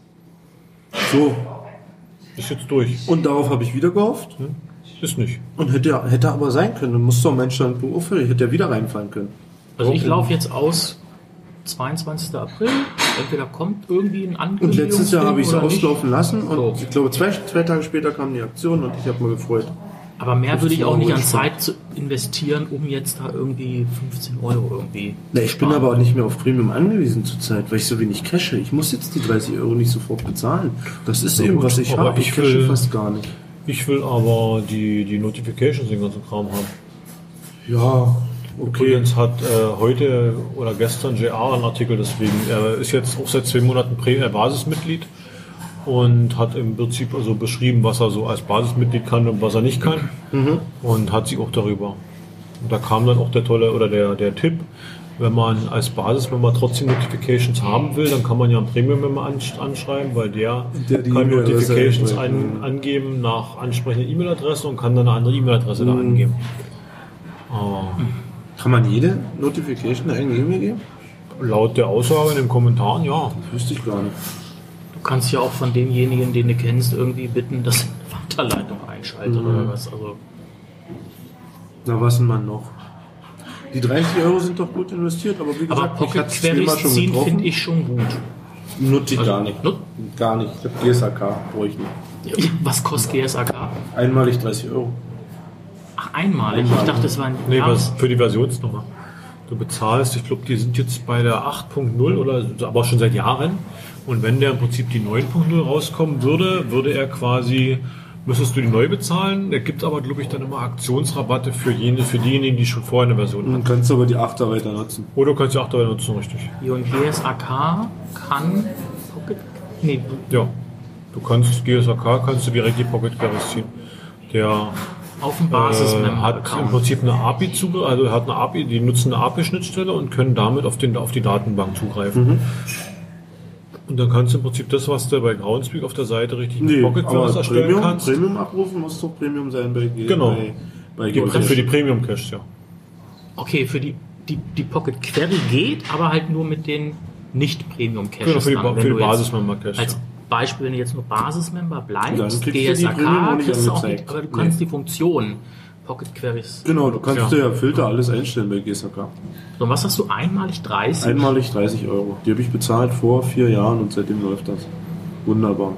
So,
Ist jetzt durch.
und darauf habe ich wieder gehofft.
Ist nicht.
Und hätte, hätte aber sein können. Du musst doch ein Mensch dann aufhören. Hätte ja wieder reinfallen können.
Also ich laufe jetzt aus zweiundzwanzigsten April. Entweder kommt irgendwie ein
Und
Ankündigungsding
letztes Jahr habe ich es
oder nicht.
auslaufen lassen. Und
So.
ich glaube, zwei, zwei Tage später kam die Aktion und ich habe mich gefreut.
Aber mehr würde ich auch nicht an
fünfzehn Euro
Zeit zu investieren, um jetzt da irgendwie fünfzehn Euro irgendwie.
Na, ich bin aber auch nicht mehr auf Premium angewiesen zurzeit, weil ich so wenig cashe. Ich muss jetzt die dreißig Euro nicht sofort bezahlen. Das ist eben,
gut,
was ich
aber
habe. Ich
ich
cashe
will-
fast gar nicht.
Ich will aber die, die Notifications, den ganzen Kram haben.
Ja, okay.
Übrigens hat äh, heute oder gestern J R einen Artikel deswegen. Er ist jetzt auch seit zwei Monaten Prä äh, Basismitglied und hat im Prinzip also beschrieben, was er so als Basismitglied kann und was er nicht kann. Und hat sich auch darüber. Und da kam dann auch der tolle oder der, der Tipp, wenn man als Basismember trotzdem Notifications haben will, dann kann man ja einen Premium-Member ansch anschreiben, weil der,
Der die
kann
E-Mail-Adresse
Notifications
einschreibt,
an, angeben nach ansprechender E-Mail-Adresse und kann dann eine andere E-Mail-Adresse da angeben. Aber
Kann man jede Notification eine eigene E-Mail geben?
laut der Aussage in den Kommentaren, ja.
Wüsste ich gar nicht.
Du kannst ja auch von demjenigen, den du kennst, irgendwie bitten, dass er eine Weiterleitung einschaltet
Mhm.
oder was. Also
Na, was denn man noch? Die dreißig Euro sind doch gut investiert, aber wie
aber
gesagt, mich
Pocket
hat's zweimal
Queries
schon
ziehen
getroffen.
finde ich schon gut.
Nutze ich
Also,
gar nicht.
nut-
Gar nicht. Ich habe G S A K, brauche ich nicht.
Was kostet G S A K?
Einmalig dreißig Euro.
Ach, einmalig. Ich
Einmalig.
dachte, das war ein
Nee,
Jahres-
was für die Versionsnummer. Du bezahlst, ich glaube, die sind jetzt bei der acht Punkt null oder aber schon seit Jahren. Und wenn der im Prinzip die neun Punkt null rauskommen würde, würde er quasi, müsstest du die neu bezahlen. Der gibt aber, glaube ich, dann immer Aktionsrabatte für jene, für diejenigen, die schon vorher eine Version hatten.
Dann kannst du aber die achter weiter nutzen.
Oder du kannst die achter nutzen, richtig.
Hier und G S A K kann Pocket. Nee,
Ja. Du kannst G S A K, kannst du direkt die Pocket Queries ziehen. Der
auf dem
äh,
Basis-Member.
hat im Prinzip eine A P I Zugriff, also hat eine A P I, die nutzen eine A P I-Schnittstelle und können damit auf, den, auf die Datenbank zugreifen. Und dann kannst du im Prinzip das, was du bei Groundspeak auf der Seite richtig mit
Nee,
Pocket Queries
aber
erstellen
Premium,
kannst.
Premium abrufen muss doch Premium sein bei G
Genau.
bei, bei
Ja,
G
für die Premium Caches, ja.
Okay, für die, die, die Pocket Query geht, aber halt nur mit den Nicht-Premium-Caches.
Genau, für die,
dann,
Ba-
wenn
für die
du jetzt-
Basis-Member Cache.
Als
Ja.
Beispiel, wenn du jetzt nur Basis-Member bleibst,
Dann kriegst du
G S A
die Premium auch
K,
nicht
kriegst du auch
angezeigt.
nicht, aber du kannst
Nee.
die Funktion Pocket Queries.
Genau, du kannst
Ja.
ja Filter alles einstellen bei G S A K.
So, und was hast du einmalig dreißig?
Einmalig dreißig Euro. Die habe ich bezahlt vor vier Jahren und seitdem läuft das. Wunderbar.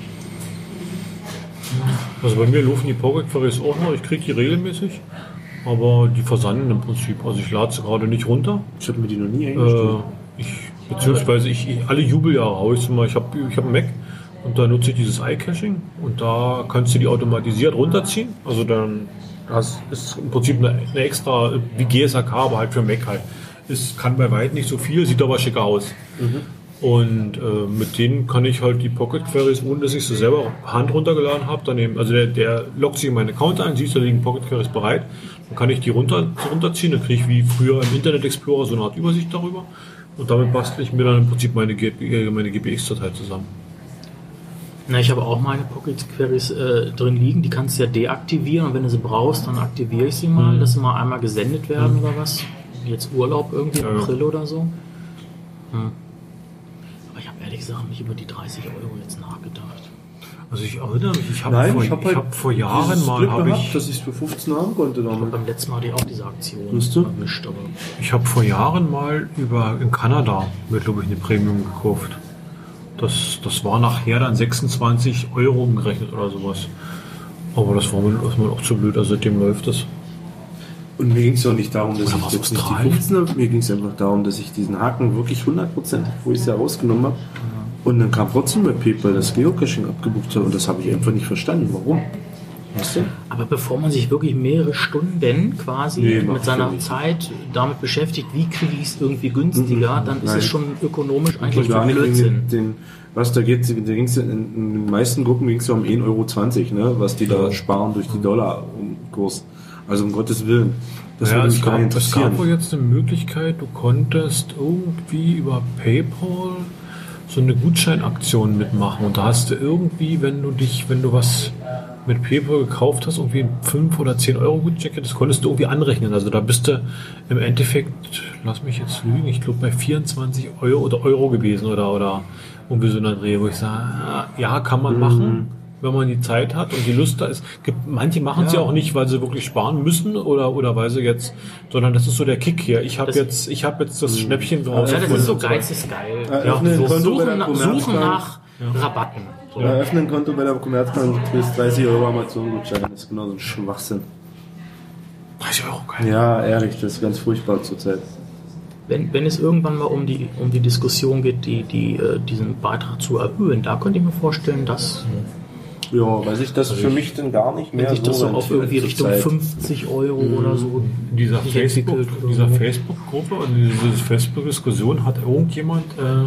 Also bei mir laufen die Pocket Queries auch noch, ich kriege die regelmäßig, aber die versanden im Prinzip. Also ich lade sie gerade nicht runter.
Ich habe mir die noch nie
Äh,
eingestellt.
ich, beziehungsweise ich, ich alle Jubeljahre haue ich mal. Ich habe ich hab einen Mac und da nutze ich dieses iCaching und da kannst du die automatisiert runterziehen. Also dann das ist im Prinzip eine, eine extra, wie G S A K, aber halt für Mac halt. Es kann bei weitem nicht so viel, sieht aber schicker aus. Und äh, mit denen kann ich halt die Pocket Queries, ohne dass ich sie selber Hand runtergeladen habe, dann eben, also der, der loggt sich in meinen Account ein, siehst, da liegen Pocket Queries bereit, dann kann ich die runter, runterziehen, dann kriege ich wie früher im Internet Explorer so eine Art Übersicht darüber und damit bastle ich mir dann im Prinzip meine, G P, meine G P X-Datei zusammen.
Na, ich habe auch meine Pocket Queries äh, drin liegen, die kannst du ja deaktivieren und wenn du sie brauchst, dann aktiviere ich sie mal, dass sie mal einmal gesendet werden oder was. Jetzt Urlaub irgendwie im
Ja, ja.
April oder so. Hm. ehrlich gesagt nicht über die dreißig Euro jetzt nachgedacht.
Also ich erinnere mich, ich habe
Nein,
vor,
ich hab halt
hab vor Jahren
dieses
mal,
Glück
habe
gehabt,
ich,
dass ich es für fünfzehn haben konnte damit.
Beim letzten Mal hatte ich auch diese Aktion
Weißt du?
erwischt, aber
ich habe vor Jahren mal über in Kanada mir glaube ich eine Premium gekauft. Das, das war nachher dann sechsundzwanzig Euro umgerechnet oder sowas. Aber das war mir, das war mir auch zu blöd, also seitdem läuft das.
Und mir ging es auch nicht darum, dass
Oder
ich
war's
jetzt nicht die
Australien?
fünfzehn habe. Mir ging es einfach darum, dass ich diesen Haken wirklich hundert Prozent, wo ich es ja rausgenommen habe. Und dann kam trotzdem bei PayPal das Geocaching abgebucht hat. Und das habe ich einfach nicht verstanden. Warum? Weißt du?
Aber bevor man sich wirklich mehrere Stunden quasi
Nee, macht
mit seiner
ja nicht.
Zeit damit beschäftigt, wie kriege ich es irgendwie günstiger,
Mhm.
dann ist
Nein.
es schon ökonomisch eigentlich
Und gar nicht
Blödsinn.
wegen den, was da geht, da ging's in, in den meisten Gruppen ging es ja um ein Euro zwanzig, ne, was die da sparen durch die Dollar-Kurs. Also um Gottes Willen. Das
Ja,
würde
es
mich gar
gab,
nicht
es gab wohl
interessieren.
jetzt eine Möglichkeit, du konntest irgendwie über PayPal so eine Gutscheinaktion mitmachen und da hast du irgendwie, wenn du dich, wenn du was mit PayPal gekauft hast, irgendwie fünf oder zehn Euro Gutschein, das konntest du irgendwie anrechnen. Also da bist du im Endeffekt, lass mich jetzt lügen, ich glaube bei vierundzwanzig Euro oder Euro gewesen oder, oder irgendwie so eine Dreh, wo ich sage, ja, kann man machen, wenn man die Zeit hat und die Lust da ist. Gibt, manche machen es ja.
Ja.
auch nicht, weil sie wirklich sparen müssen oder, oder weil sie jetzt, sondern das ist so der Kick hier. Ich habe
Das-
jetzt, ich habe jetzt das Schnäppchen
Ja, das ist so
und
geil, das ist geil.
Ja,
Ja,
öffnen
so
Konto bei der
suchen, nach-
Commerzbank.
suchen nach Rabatten. So.
Ja, öffnen ein Konto bei der Commerzbank, du kriegst dreißig Euro Amazon-Gutschein. Das ist genau so ein Schwachsinn.
dreißig Euro, geil.
Ja, ehrlich, das ist ganz furchtbar zurzeit.
Wenn, wenn es irgendwann mal um die, um die Diskussion geht, die, die, äh, diesen Beitrag zu erhöhen, da könnte ich mir vorstellen, dass
Ja, weil sich das für mich dann gar nicht mehr
wenn sich das so auf irgendwie
rentiert
Richtung
zurzeit.
fünfzig Euro oder so
In dieser
sich
Facebook,
entwickelt oder
dieser
so.
Facebook-Gruppe und in dieser Facebook-Diskussion hat irgendjemand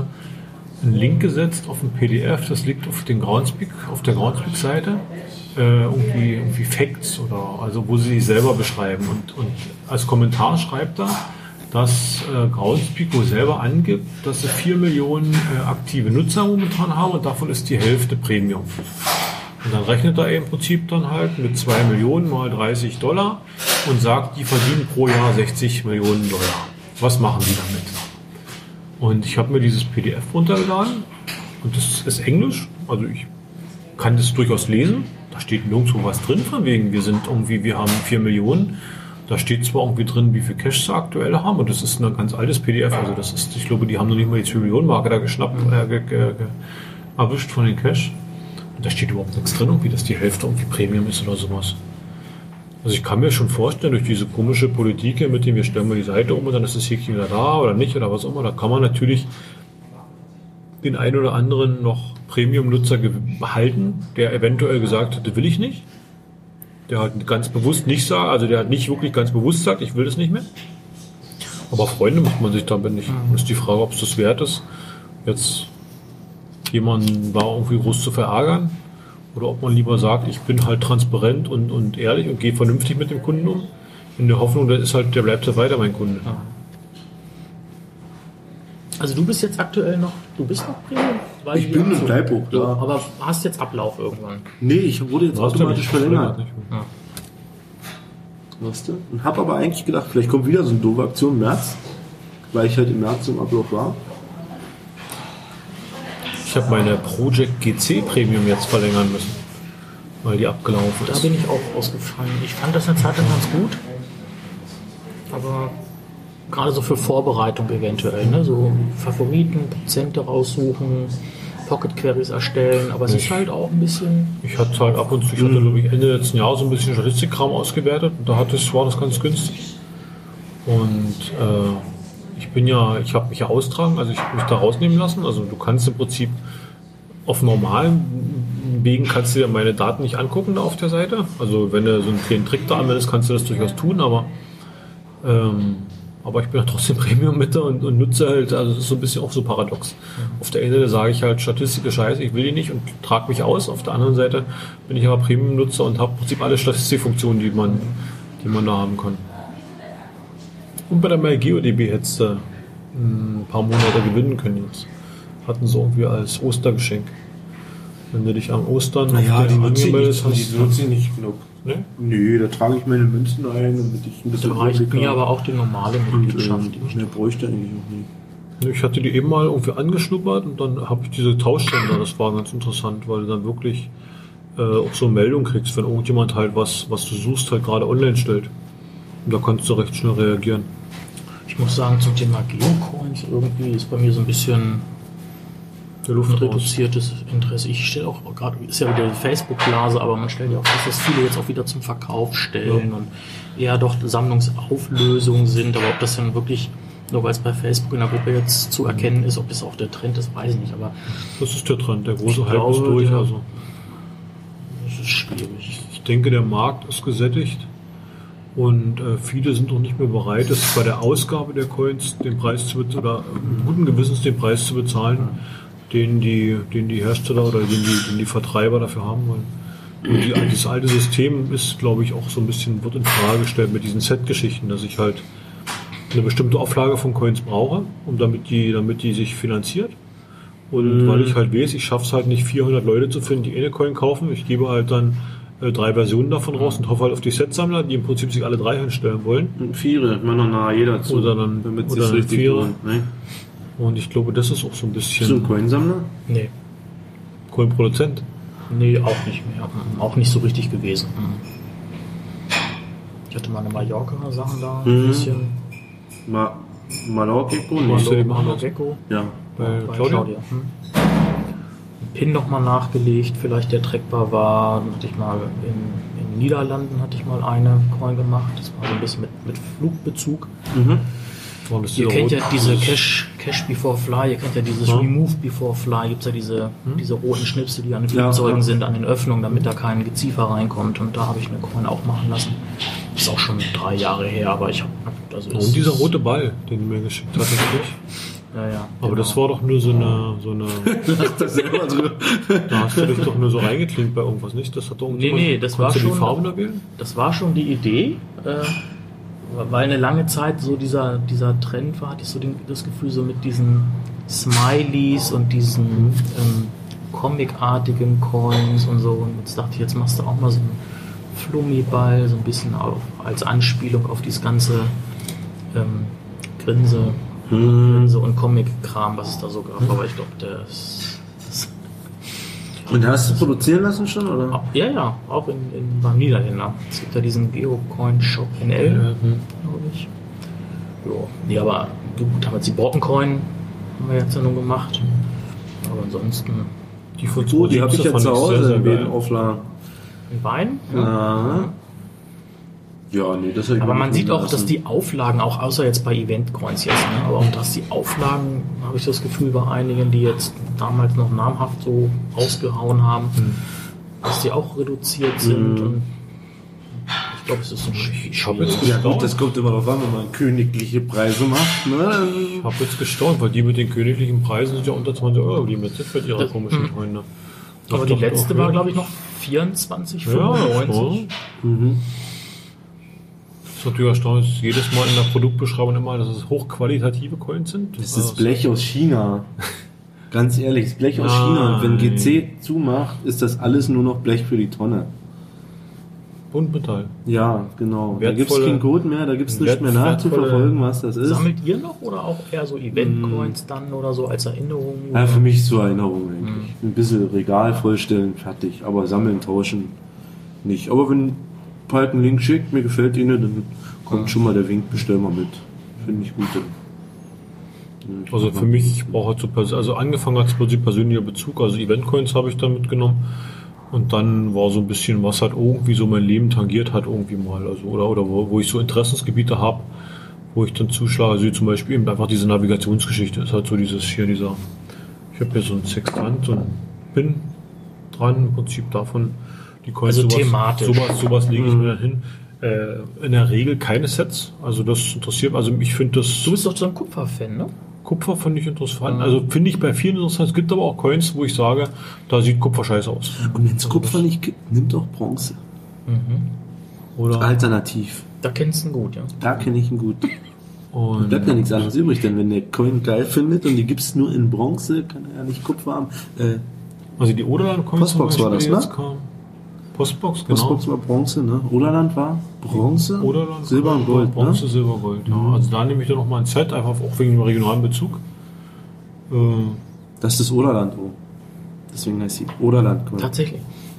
äh, einen Link gesetzt auf ein P D F, das liegt auf den Groundspeak, auf der Groundspeak-Seite, äh, irgendwie, irgendwie Facts oder also wo sie sich selber beschreiben und, und als Kommentar schreibt er, dass äh, Groundspeak wohl selber angibt, dass sie vier Millionen äh, aktive Nutzer momentan haben und davon ist die Hälfte Premium. Und dann rechnet er im Prinzip dann halt mit zwei Millionen mal dreißig Dollar und sagt, die verdienen pro Jahr sechzig Millionen Dollar. Was machen die damit? Und ich habe mir dieses P D F runtergeladen und das ist Englisch, also ich kann das durchaus lesen. Da steht nirgendwo was drin von wegen, wir sind irgendwie, wir haben vier Millionen. Da steht zwar irgendwie drin, wie viel Cash sie aktuell haben und das ist ein ganz altes P D F, also das ist, ich glaube, die haben noch nicht mal die zwei Millionen Marke da geschnappt, äh, ge, ge, ge, erwischt von den Cash. Und da steht überhaupt nichts drin, irgendwie, dass die Hälfte irgendwie Premium ist oder sowas. Also ich kann mir schon vorstellen, durch diese komische Politik hier mit dem, wir stellen mal die Seite um und dann ist das Häkchen wieder da oder nicht oder was auch immer, da kann man natürlich den einen oder anderen noch Premium-Nutzer behalten, der eventuell gesagt hat, das will ich nicht. Der hat ganz bewusst nicht sagt, also der hat nicht wirklich ganz bewusst sagt, ich will das nicht mehr. Aber Freunde macht man sich damit nicht. Das ist die Frage, ob es das wert ist, jetzt jemanden da irgendwie groß zu verärgern oder ob man lieber sagt, ich bin halt transparent und, und ehrlich und gehe vernünftig mit dem Kunden um. In der Hoffnung, der ist halt, der bleibt ja weiter mein Kunde.
Also du bist jetzt aktuell noch, du bist noch Premium? Weil
Ich
die
bin und
Aktion-
bleib auch,
Ja,
klar.
aber hast jetzt Ablauf irgendwann.
Nee, ich wurde jetzt
Du hast ja
automatisch
nicht
verlängert.
nicht mehr.
Weißt du? Und hab aber eigentlich gedacht, vielleicht kommt wieder so eine doofe Aktion im März, weil ich halt im März im Ablauf war.
Ich habe meine Project G C Premium jetzt verlängern müssen, weil die abgelaufen
Da
ist.
bin ich auch ausgefallen. Ich fand das eine Zeit lang ganz gut. Aber gerade so für Vorbereitung eventuell, ne? So Favoriten, Prozente raussuchen, Pocket Queries erstellen, aber es ist halt auch ein bisschen.
Ich hatte halt ab und zu, ich hatte glaube ich Ende letzten Jahres so ein bisschen Statistikkram ausgewertet und da hatte es, war das ganz günstig. Und äh, ich bin ja, ich habe mich ja austragen, also ich habe mich da rausnehmen lassen. Also du kannst im Prinzip auf normalen Wegen kannst du dir meine Daten nicht angucken da auf der Seite. Also wenn du so einen kleinen Trick da anwendest, kannst du das durchaus tun, aber ähm, aber ich bin ja trotzdem Premium mit da und, und nutze halt, also das ist so ein bisschen auch so paradox. Mhm. Auf der einen Seite sage ich halt, Statistik ist scheiße, ich will die nicht und trage mich aus. Auf der anderen Seite bin ich aber Premium-Nutzer und habe im Prinzip alle Statistikfunktionen, die man, die man da haben kann. Und bei der MyGeoDB hättest du ein paar Monate gewinnen können jetzt. Hatten sie irgendwie als Ostergeschenk. Wenn du dich am Ostern
Naja,
auf
die
der
nutze ich
angemeldet
nicht,
hast.
die nutze ich nicht genug.
Ne?
Nee, da trage ich meine Münzen ein, damit ich ein bisschen
Da reicht
Überblick
mir
habe.
aber auch die normale
Und
Mitgliedschaft.
ähm, mehr bräuchte ich eigentlich auch nicht.
Ich hatte die eben mal irgendwie angeschnuppert und dann habe ich diese Tauschstände, das war ganz interessant, weil du dann wirklich äh, auch so eine Meldung kriegst, wenn irgendjemand halt was, was du suchst, halt gerade online stellt. Und da kannst du recht schnell reagieren.
Ich muss sagen, zum Thema Geocoins irgendwie ist bei mir so ein bisschen
Der Luft
reduziertes Interesse. Ich stelle auch gerade, ist ja wieder die Facebook-Blase, aber man stellt ja auch fest, dass viele jetzt auch wieder zum Verkauf stellen ja. und eher doch Sammlungsauflösungen sind, aber ob das dann wirklich, nur weil es bei Facebook in der Gruppe jetzt zu erkennen ist, ob das auch der Trend ist, weiß ich nicht, aber
das ist der Trend, der große Hype ist durch.
Ja,
also.
Das ist schwierig.
Ich denke, der Markt ist gesättigt und äh, viele sind noch nicht mehr bereit, es bei der Ausgabe der Coins den Preis zu bezahlen, oder äh, guten Gewissens den Preis zu bezahlen, ja. den, die, den die Hersteller oder den die, den die Vertreiber dafür haben wollen. Und die, dieses alte System ist, glaube ich, auch so ein bisschen, wird in Frage gestellt mit diesen Set-Geschichten, dass ich halt eine bestimmte Auflage von Coins brauche, um damit die, damit die sich finanziert. Und mhm. weil ich halt weiß, ich schaffe es halt nicht, vierhundert Leute zu finden, die eine Coin kaufen. Ich gebe halt dann äh, drei Versionen davon raus und hoffe halt auf die Set-Sammler, die im Prinzip sich alle drei hinstellen wollen.
Und Viere, man noch nahe jeder zu.
Oder dann,
damit
oder dann
richtig
Viere.
Lohnt, ne?
Und ich glaube, das ist auch so ein bisschen...
Bist du ein Coinsammler?
Nee.
Coin-Produzent?
Nee, auch nicht mehr. Auch nicht so richtig gewesen. Ich hatte mal eine Mallorca-Sachen da, ein
mhm.
bisschen.
Ma Malorgecko?
Malo
Malorgecko.
Ja.
Bei,
Bei
Claudia?
Claudia. Hm. Pin nochmal nachgelegt, vielleicht der trackbar war. Dann hatte ich mal in, in den Niederlanden hatte ich mal eine Coin gemacht. Das war so ein bisschen mit, mit Flugbezug.
Mhm.
Oh, das
Ihr kennt ja
rot.
diese Cash, Cash Before Fly, ihr kennt ja dieses
ja.
Remove Before Fly, gibt es ja diese, hm? diese roten Schnipsel, die an den Flugzeugen
ja.
sind, an den Öffnungen, damit da kein Geziefer reinkommt. Und da habe ich eine Coin auch machen lassen. Ist auch schon drei Jahre her, aber ich habe... Also
und dieser rote Ball, den du mir geschickt hast, nicht?
Ja, ja.
Aber
genau.
das war doch nur so eine... So eine
das selber so.
Da hast du dich doch nur so reingeklinkt bei irgendwas, nicht? Das hat doch
nee, nee, das war
du
schon...
die Farben da wählen?
Das war schon die Idee, äh, weil eine lange Zeit so dieser, dieser Trend war, hatte ich so den, das Gefühl, so mit diesen Smileys und diesen ähm, Comic-artigen Coins und so. Und jetzt dachte ich, jetzt machst du auch mal so einen Flummiball, so ein bisschen auf, als Anspielung auf dieses ganze ähm, Grinse,
hm.
Grinse und Comic-Kram, was es da so gab. Aber ich glaube, das, das...
Und hast du produzieren lassen schon, oder?
Ja, ja, auch in, in, beim Niederländer. Es gibt ja diesen Geocoin-Shop N L,
ja,
glaube ich. Jo. Nee, aber gut, haben jetzt die Bortencoin haben wir jetzt ja nun gemacht. Aber ansonsten...
Die von
oh, die habe ich ja zu Hause in beiden Auflagen.
In beiden?
Ja. Ja, nee, das
aber man sieht auch, lassen. dass die Auflagen, auch außer jetzt bei Event-Coins jetzt, ne, aber auch dass die Auflagen, habe ich das Gefühl, bei einigen, die jetzt damals noch namhaft so rausgehauen haben, hm. dass die auch reduziert sind. Hm. Und ich glaube, es ist ein
Ich habe jetzt
ja gut, das kommt immer darauf an, wenn man königliche Preise macht. Ne?
Ich habe jetzt gestaunt, weil die mit den königlichen Preisen sind ja unter zwanzig Euro, die mit mit ihrer komischen Coin.
Aber die letzte war, glaube ich, noch vierundzwanzig fünfundneunzig.
Ja, mhm. Das ist natürlich erstaunlich, dass jedes Mal in der Produktbeschreibung immer, dass es hochqualitative Coins sind.
Das, das ist Blech aus China. Ganz ehrlich, das Blech aus
Nein.
China. Und wenn G C zumacht, ist das alles nur noch Blech für die Tonne.
Buntmetall.
Ja, genau. Da gibt es
Wertvolle-
keinen Code mehr, da gibt es nichts mehr nachzuverfolgen, was das ist.
Sammelt ihr noch oder auch eher so Event-Coins dann oder so als Erinnerung?
Ja, für mich zur Erinnerung eigentlich. Ein bisschen Regal vollstellen, fertig. Aber sammeln, tauschen nicht. Aber wenn Palk einen Link schickt, mir gefällt Ihnen, dann kommt schon mal der Wink, bestell mal mit. Finde ich gut.
Also für mich, ich brauche halt so, pers- also angefangen hat es plötzlich persönlicher Bezug, also Event-Coins habe ich dann mitgenommen. Und dann war so ein bisschen, was halt irgendwie so mein Leben tangiert hat, irgendwie mal. Also, oder, oder wo, wo ich so Interessensgebiete habe, wo ich dann zuschlage. Also zum Beispiel eben einfach diese Navigationsgeschichte. Ist halt so dieses hier, dieser, ich habe hier so ein Sextant, so ein Pin dran, im Prinzip davon. Die Coins,
Also
sowas,
thematisch.
Sowas, sowas lege ich mir dann hin. Äh, in der Regel keine Sets. Also das interessiert, also ich finde das...
Du bist doch so ein Kupfer-Fan, ne?
Kupfer finde ich interessant. Also finde ich bei vielen interessant. Es gibt aber auch Coins, wo ich sage, da sieht Kupfer scheiße aus.
Und wenn es Kupfer nicht gibt, nimmt doch Bronze.
Oder
Alternativ.
Da kennst du ihn gut, ja.
Da kenne ich ihn gut.
und
Bleibt ja nichts anderes übrig, denn wenn der Coin geil findet und die gibt es nur in Bronze, kann er ja nicht Kupfer haben. Äh,
also die Oderland-Coins zum
Postbox war
Beispiel
das, ne?
jetzt kam. Postbox, genau.
Postbox war Bronze, ne? Oderland war Bronze,
Oderland,
Silber und Gold,
Bronze,
ne?
Silber, Gold. Ja. Also da nehme ich dann nochmal ein Set, einfach auch wegen dem regionalen Bezug. Äh,
Das ist das Oderland oben. Deswegen heißt sie Oderland.
Tatsächlich.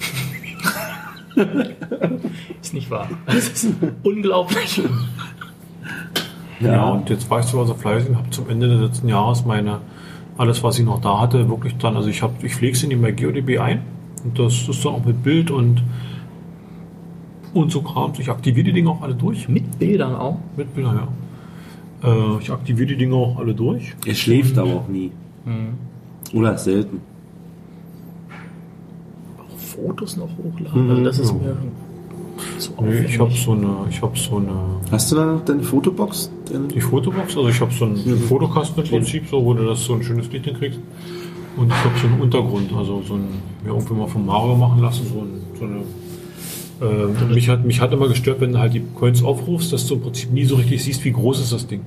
Ist nicht wahr. Das ist unglaublich.
ja. ja, und jetzt war ich so also fleißig und habe zum Ende des letzten Jahres meine, alles was ich noch da hatte, wirklich dann, also ich habe, ich pflege es in die MyGeoDB ein und das ist dann auch mit Bild und und so Krams. Ich aktiviere die Dinge auch alle durch.
Mit Bildern auch?
Mit Bildern, ja. Äh, ich aktiviere die Dinge auch alle durch.
Er schläft aber auch nie.
Mhm.
Oder selten.
Auch Fotos noch hochladen, mhm. also das ist mir so
nee, ich habe so eine, ich habe so eine.
Hast du da noch deine Fotobox?
Die Fotobox, also ich habe so einen mhm. Fotokasten im Prinzip, so, wo du das so ein schönes Licht hinkriegst. Und ich habe so einen Untergrund, also so ein, mir irgendwie mal von Mario machen lassen, so, ein, so eine. Ähm, mich, hat, mich hat immer gestört, wenn du halt die Coins aufrufst, dass du im Prinzip nie so richtig siehst, wie groß ist das Ding.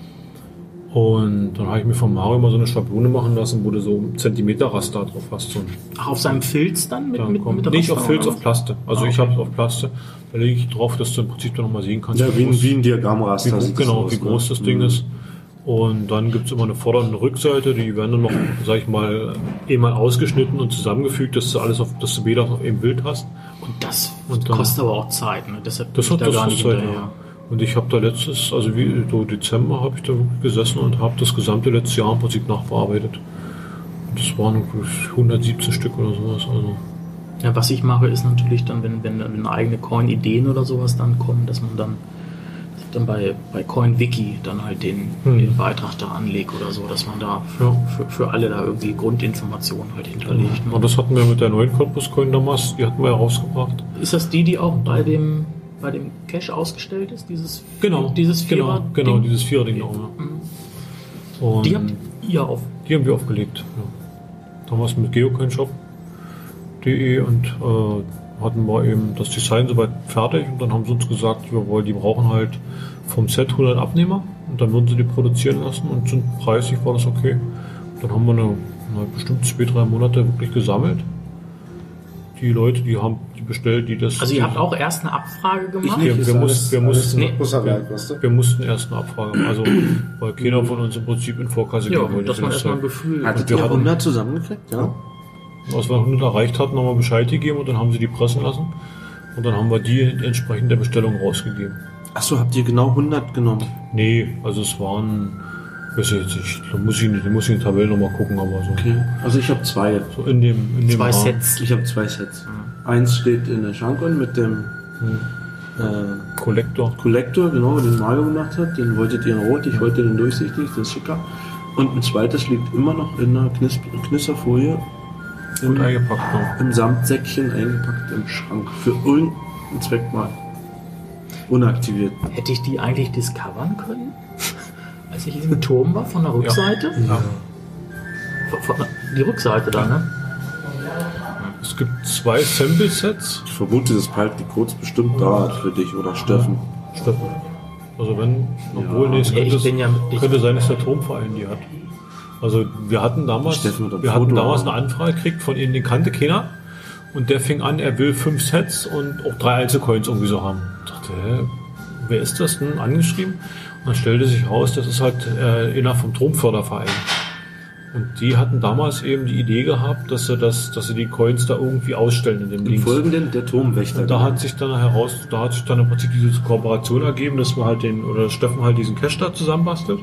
Und dann habe ich mir von Mario mal so eine Schablone machen lassen, wo du so ein Zentimeter-Raster drauf hast. So ein,
Ach, auf seinem Filz dann? Mit,
dann
mit,
kommt,
mit
nicht auf Filz, auf Plaste. Also
ah, okay.
ich habe es auf Plaste. Da lege ich drauf, dass du im Prinzip dann nochmal sehen kannst.
Ja, wie,
groß,
wie ein Diagramraster.
Wie, genau, wie groß das Ding mhm. ist. Und dann gibt es immer eine Vorder- und eine Rückseite, die werden dann noch, sag ich mal, einmal ausgeschnitten und zusammengefügt, dass du alles auf, dass du Bilder auf einem Bild hast.
Und das
und dann,
kostet aber auch Zeit, ne? Deshalb
das
bin ich
hat
da
das
gar nicht
Zeit,
hinterher.
ja. Und ich habe da letztes, also wie so Dezember habe ich da wirklich gesessen und habe das gesamte letzte Jahr im Prinzip nachbearbeitet. Und das waren hundertsiebzehn Stück oder sowas. Also.
Ja, was ich mache, ist natürlich dann, wenn, wenn, wenn eigene Coin-Ideen oder sowas dann kommen, dass man dann dann bei, bei CoinWiki dann halt den, hm. den Beitrag da anlegt oder so, dass man da für, ja. für, für alle da irgendwie Grundinformationen halt hinterlegt.
Ja. Ne? Und das hatten wir mit der neuen Corpus Coin damals, die hatten wir ja rausgebracht.
Ist das die, die auch bei dem bei dem Cache ausgestellt ist? Dieses,
genau,
dieses Vierer
genau, genau, dieses Vierer-Ding da oben.
Mhm. Und die habt ihr auf?
Die haben wir aufgelegt. Ja. Damals mit geocoinshop punkt de und äh, hatten wir eben das Design soweit fertig und dann haben sie uns gesagt, wir wollen, die brauchen halt vom Set hundert Abnehmer und dann würden sie die produzieren lassen und sind preislich war das okay. Und dann haben wir eine, eine bestimmt zwei, drei Monate wirklich gesammelt. Die Leute, die haben die bestellt, die das...
Also ihr habt auch erst eine Abfrage gemacht?
Ich, wir, wir, mussten, wir, mussten,
nee.
wir, wir mussten erst eine Abfrage machen, also weil keiner von uns im Prinzip in Vorkasse
ja,
gehen wollte.
Dass man erstmal ein Gefühl...
Hattet ihr hundert zusammengekriegt? Ja.
Als wir hundert erreicht hatten, haben wir Bescheid gegeben und dann haben sie die pressen lassen und dann haben wir die entsprechend der Bestellung rausgegeben.
Achso, habt ihr genau hundert genommen?
Nee, also es waren... Weiß ich jetzt nicht, da muss ich, da muss ich in die Tabelle nochmal gucken, aber so.
Okay. Also ich habe zwei.
So in dem, in dem
zwei
Rahmen.
Sets.
Ich habe zwei Sets. Mhm. Eins steht in der Schankon mit dem
mhm. äh, Collector.
Collector, genau, den Mario gemacht hat. Den wolltet ihr in Rot, ich wollte den durchsichtig, den ist schicker. Und ein zweites liegt immer noch in einer Knis- Knisserfolie.
Im, eingepackt, ja.
Im Samtsäckchen eingepackt im Schrank. Für irgendeinen Zweck mal. Unaktiviert.
Hätte ich die eigentlich discovern können? Als ich im Turm war, von der Rückseite?
Ja. Ja.
Von, von, die Rückseite da, ne?
Es gibt zwei Sample-Sets.
Ich vermute, das behält die Codes bestimmt da für dich oder Steffen.
Steffen. Also wenn, obwohl, ja. nee, es
ja,
könnte,
ich bin ja, ich
könnte sein, dass der Turmverein die hat. Also wir hatten damals, wir hatten damals eine Anfrage gekriegt von ihnen, den kannte keiner. Und der fing an, er will fünf Sets und auch drei Einzelcoins irgendwie so haben. Ich dachte, hä, wer ist das denn? Angeschrieben. Und dann stellte sich raus, das ist halt äh, innerhalb vom Turmförderverein. Und die hatten damals eben die Idee gehabt, dass sie das, dass sie die Coins da irgendwie ausstellen in dem
Im Folgenden der Turmwächter.
Und da hat sich dann heraus, da hat sich dann im Prinzip diese Kooperation ergeben, dass wir halt den, oder Steffen halt diesen Cache da zusammenbastelt.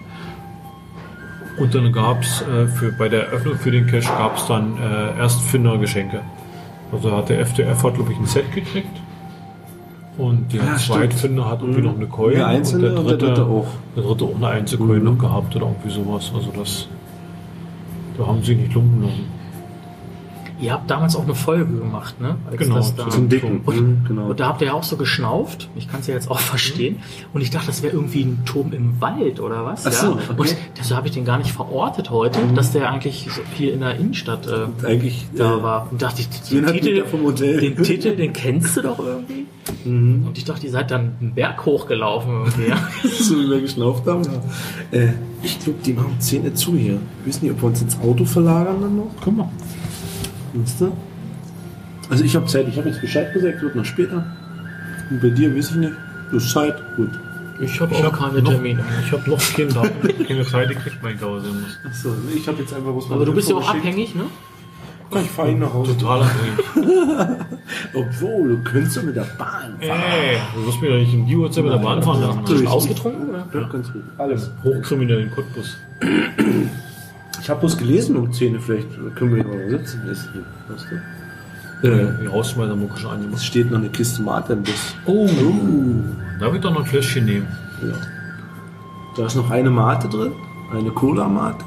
Und dann gab's äh, für, bei der Eröffnung für den Cache gab's dann äh, Erstfinder-Geschenke. Also hat der F D F hat, glaube ich, ein Set gekriegt. Und der ja, Zweitfinder hat irgendwie mhm. noch eine Coin.
Der Einzelne
und der dritte,
und der dritte auch.
Der dritte auch eine Einzelcoin mhm. noch gehabt oder irgendwie sowas. Also das, da haben sie nicht lumpen lassen.
Ihr habt damals auch eine Folge gemacht, ne? Als
genau,
das da
zum Dicken.
Und,
mhm, genau.
und da habt ihr ja auch so geschnauft. Ich kann es ja jetzt auch verstehen. Und ich dachte, das wäre irgendwie ein Turm im Wald oder was?
Ach so,
ja?
okay.
Und deshalb habe ich den gar nicht verortet heute, mhm. dass der eigentlich so hier in der Innenstadt äh,
eigentlich,
da
äh,
war. Und dachte ich, den, Titel,
vom Hotel.
den Titel, den kennst du doch irgendwie. Mhm. Und ich dachte, ihr seid dann einen Berg hochgelaufen irgendwie. Ja?
So wie wir geschnauft haben. Ja. Äh, ich glaube, die machen Zähne zu hier. Wir wissen nicht, ob wir uns ins Auto verlagern dann noch. Komm mal. Weißt du? Also ich habe Zeit, ich habe jetzt Bescheid gesagt, wird noch später. Und bei dir weiß ich nicht. Du hast Zeit, gut.
Ich habe auch keine Termine.
Ich habe noch keinen Tag, keine Zeit gekriegt, mein Hause muss.
Achso, ich habe jetzt einfach was
Aber du bist ja auch abhängig, ne?
Ich fahre ihn nach Hause.
Total abhängig.
Obwohl, du könntest doch mit der Bahn fahren.
Ey, du wirst mir doch nicht in die Uhrzeit mit der Bahn fahren lassen.
Hast du ausgetrunken, oder?
Ja, ganz gut. Alles.
Hochkriminellen Cottbus.
Ich habe bloß gelesen um zehn, vielleicht können wir hier mal sitzen. Weißt du? Weißt du? Äh,
Die rausschmeißen, haben wir schon angemacht.
es steht noch eine Kiste Mate im Bus.
Oh, da will ich doch noch ein Fläschchen nehmen.
Ja. Da ist noch eine Mate drin, eine Cola-Mate.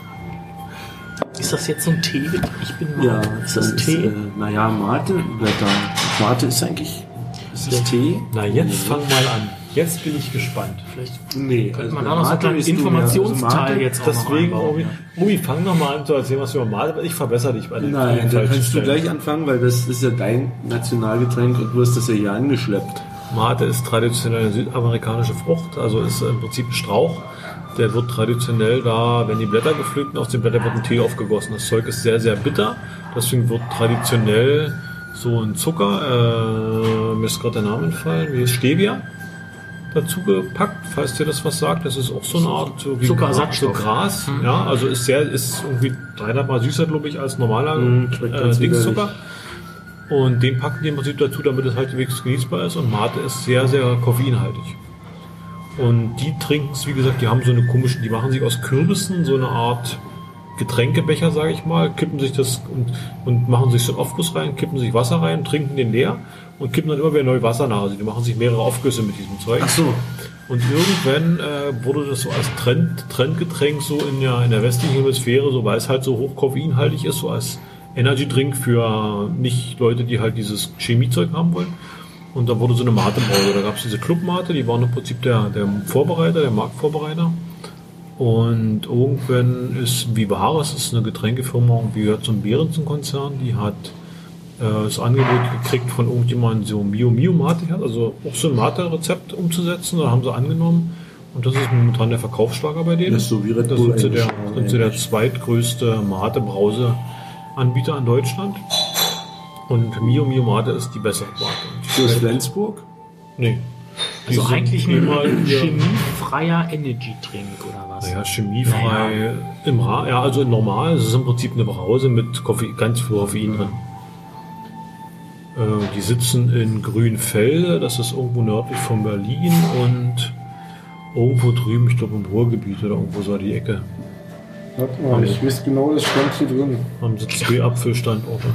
Ist das jetzt so ein Tee? Ich bin mal.
Ja,
ist das
dann
Tee?
Äh, naja, Mate-Blätter. Mate ist eigentlich. Ist das Tee?
Na, jetzt fang mal an. Jetzt bin ich gespannt.
Vielleicht
Nee,
könnte
also
man da noch so einen kleinen
ist nur mehr-
Informationsteil
also Mate-
jetzt auch
Deswegen,
noch einbauen.
Obi, Obi, fang noch mal an zu erzählen, was du über Mate. Ich verbessere dich bei den
Nein,
vielen
da
falschen
kannst du
Stellen.
gleich anfangen, weil das ist ja dein Nationalgetränk und du hast das ja hier angeschleppt.
Mate ist traditionell eine südamerikanische Frucht, also ist im Prinzip ein Strauch. Der wird traditionell da, wenn die Blätter gepflückt sind, aus den Blättern wird ein Tee aufgegossen. Das Zeug ist sehr, sehr bitter. Deswegen wird traditionell so ein Zucker, äh, mir ist gerade der Name entfallen, wie ist Stevia, dazu gepackt, falls dir das was sagt. Das ist auch so eine Art so wie
Zuckerersatzstoff.
so Gras. Ja, also ist sehr, ist irgendwie dreihundert Mal süßer, glaube ich, als normaler
Mm, schmeckt
äh,
ganz
Dingszucker. Und den packen die im Prinzip dazu, damit es halbwegs genießbar ist. Und Mate ist sehr, sehr koffeinhaltig. Und die trinken es, wie gesagt, die haben so eine komische, die machen sich aus Kürbissen so eine Art Getränkebecher, sage ich mal, kippen sich das und, und machen sich so einen Aufguss rein, kippen sich Wasser rein, trinken den leer und kippen dann immer wieder neu Wasser nach. Also die machen sich mehrere Aufgüsse mit diesem Zeug.
Ach so.
Und irgendwann äh, wurde das so als Trend, Trendgetränk so in der, in der westlichen Hemisphäre, so weil es halt so hoch koffeinhaltig ist, so als Energy-Drink für nicht Leute, die halt dieses Chemiezeug haben wollen. Und da wurde so eine Mate-Brause. Da gab es diese Club-Mate, die waren im Prinzip der, der Vorbereiter, der Marktvorbereiter. Und irgendwann ist Vivaris, das ist eine Getränkefirma, wie gehört zum Behrensen-Konzern, die hat äh, das Angebot gekriegt von irgendjemandem, so Mio Mio Mate hat, also auch so ein Mate-Rezept umzusetzen. Da haben sie angenommen. Und das ist momentan der Verkaufsschlager bei denen.
Das ist so wie Red
Das
Bull
sind sie der,
eigentlich.
sind sie der zweitgrößte Mate-Brause-Anbieter in Deutschland. Und Mio Mio Mate ist die bessere Mate.
Du hast Flensburg?
Nee. Die
Also
sind
eigentlich
immer
ein
hier-
chemiefreier Energy-Trink oder was?
Naja, chemiefrei. Im Ra ja, also normal. Es ist im Prinzip eine Brause mit Koffein, ganz viel Koffein drin. Äh, die sitzen in Grünfelde, das ist irgendwo nördlich von Berlin und irgendwo drüben, ich glaube im Ruhrgebiet oder irgendwo so die Ecke.
Warte mal, ich weiß genau, das stand hier drin.
Haben sie zwei Apfelstandorte.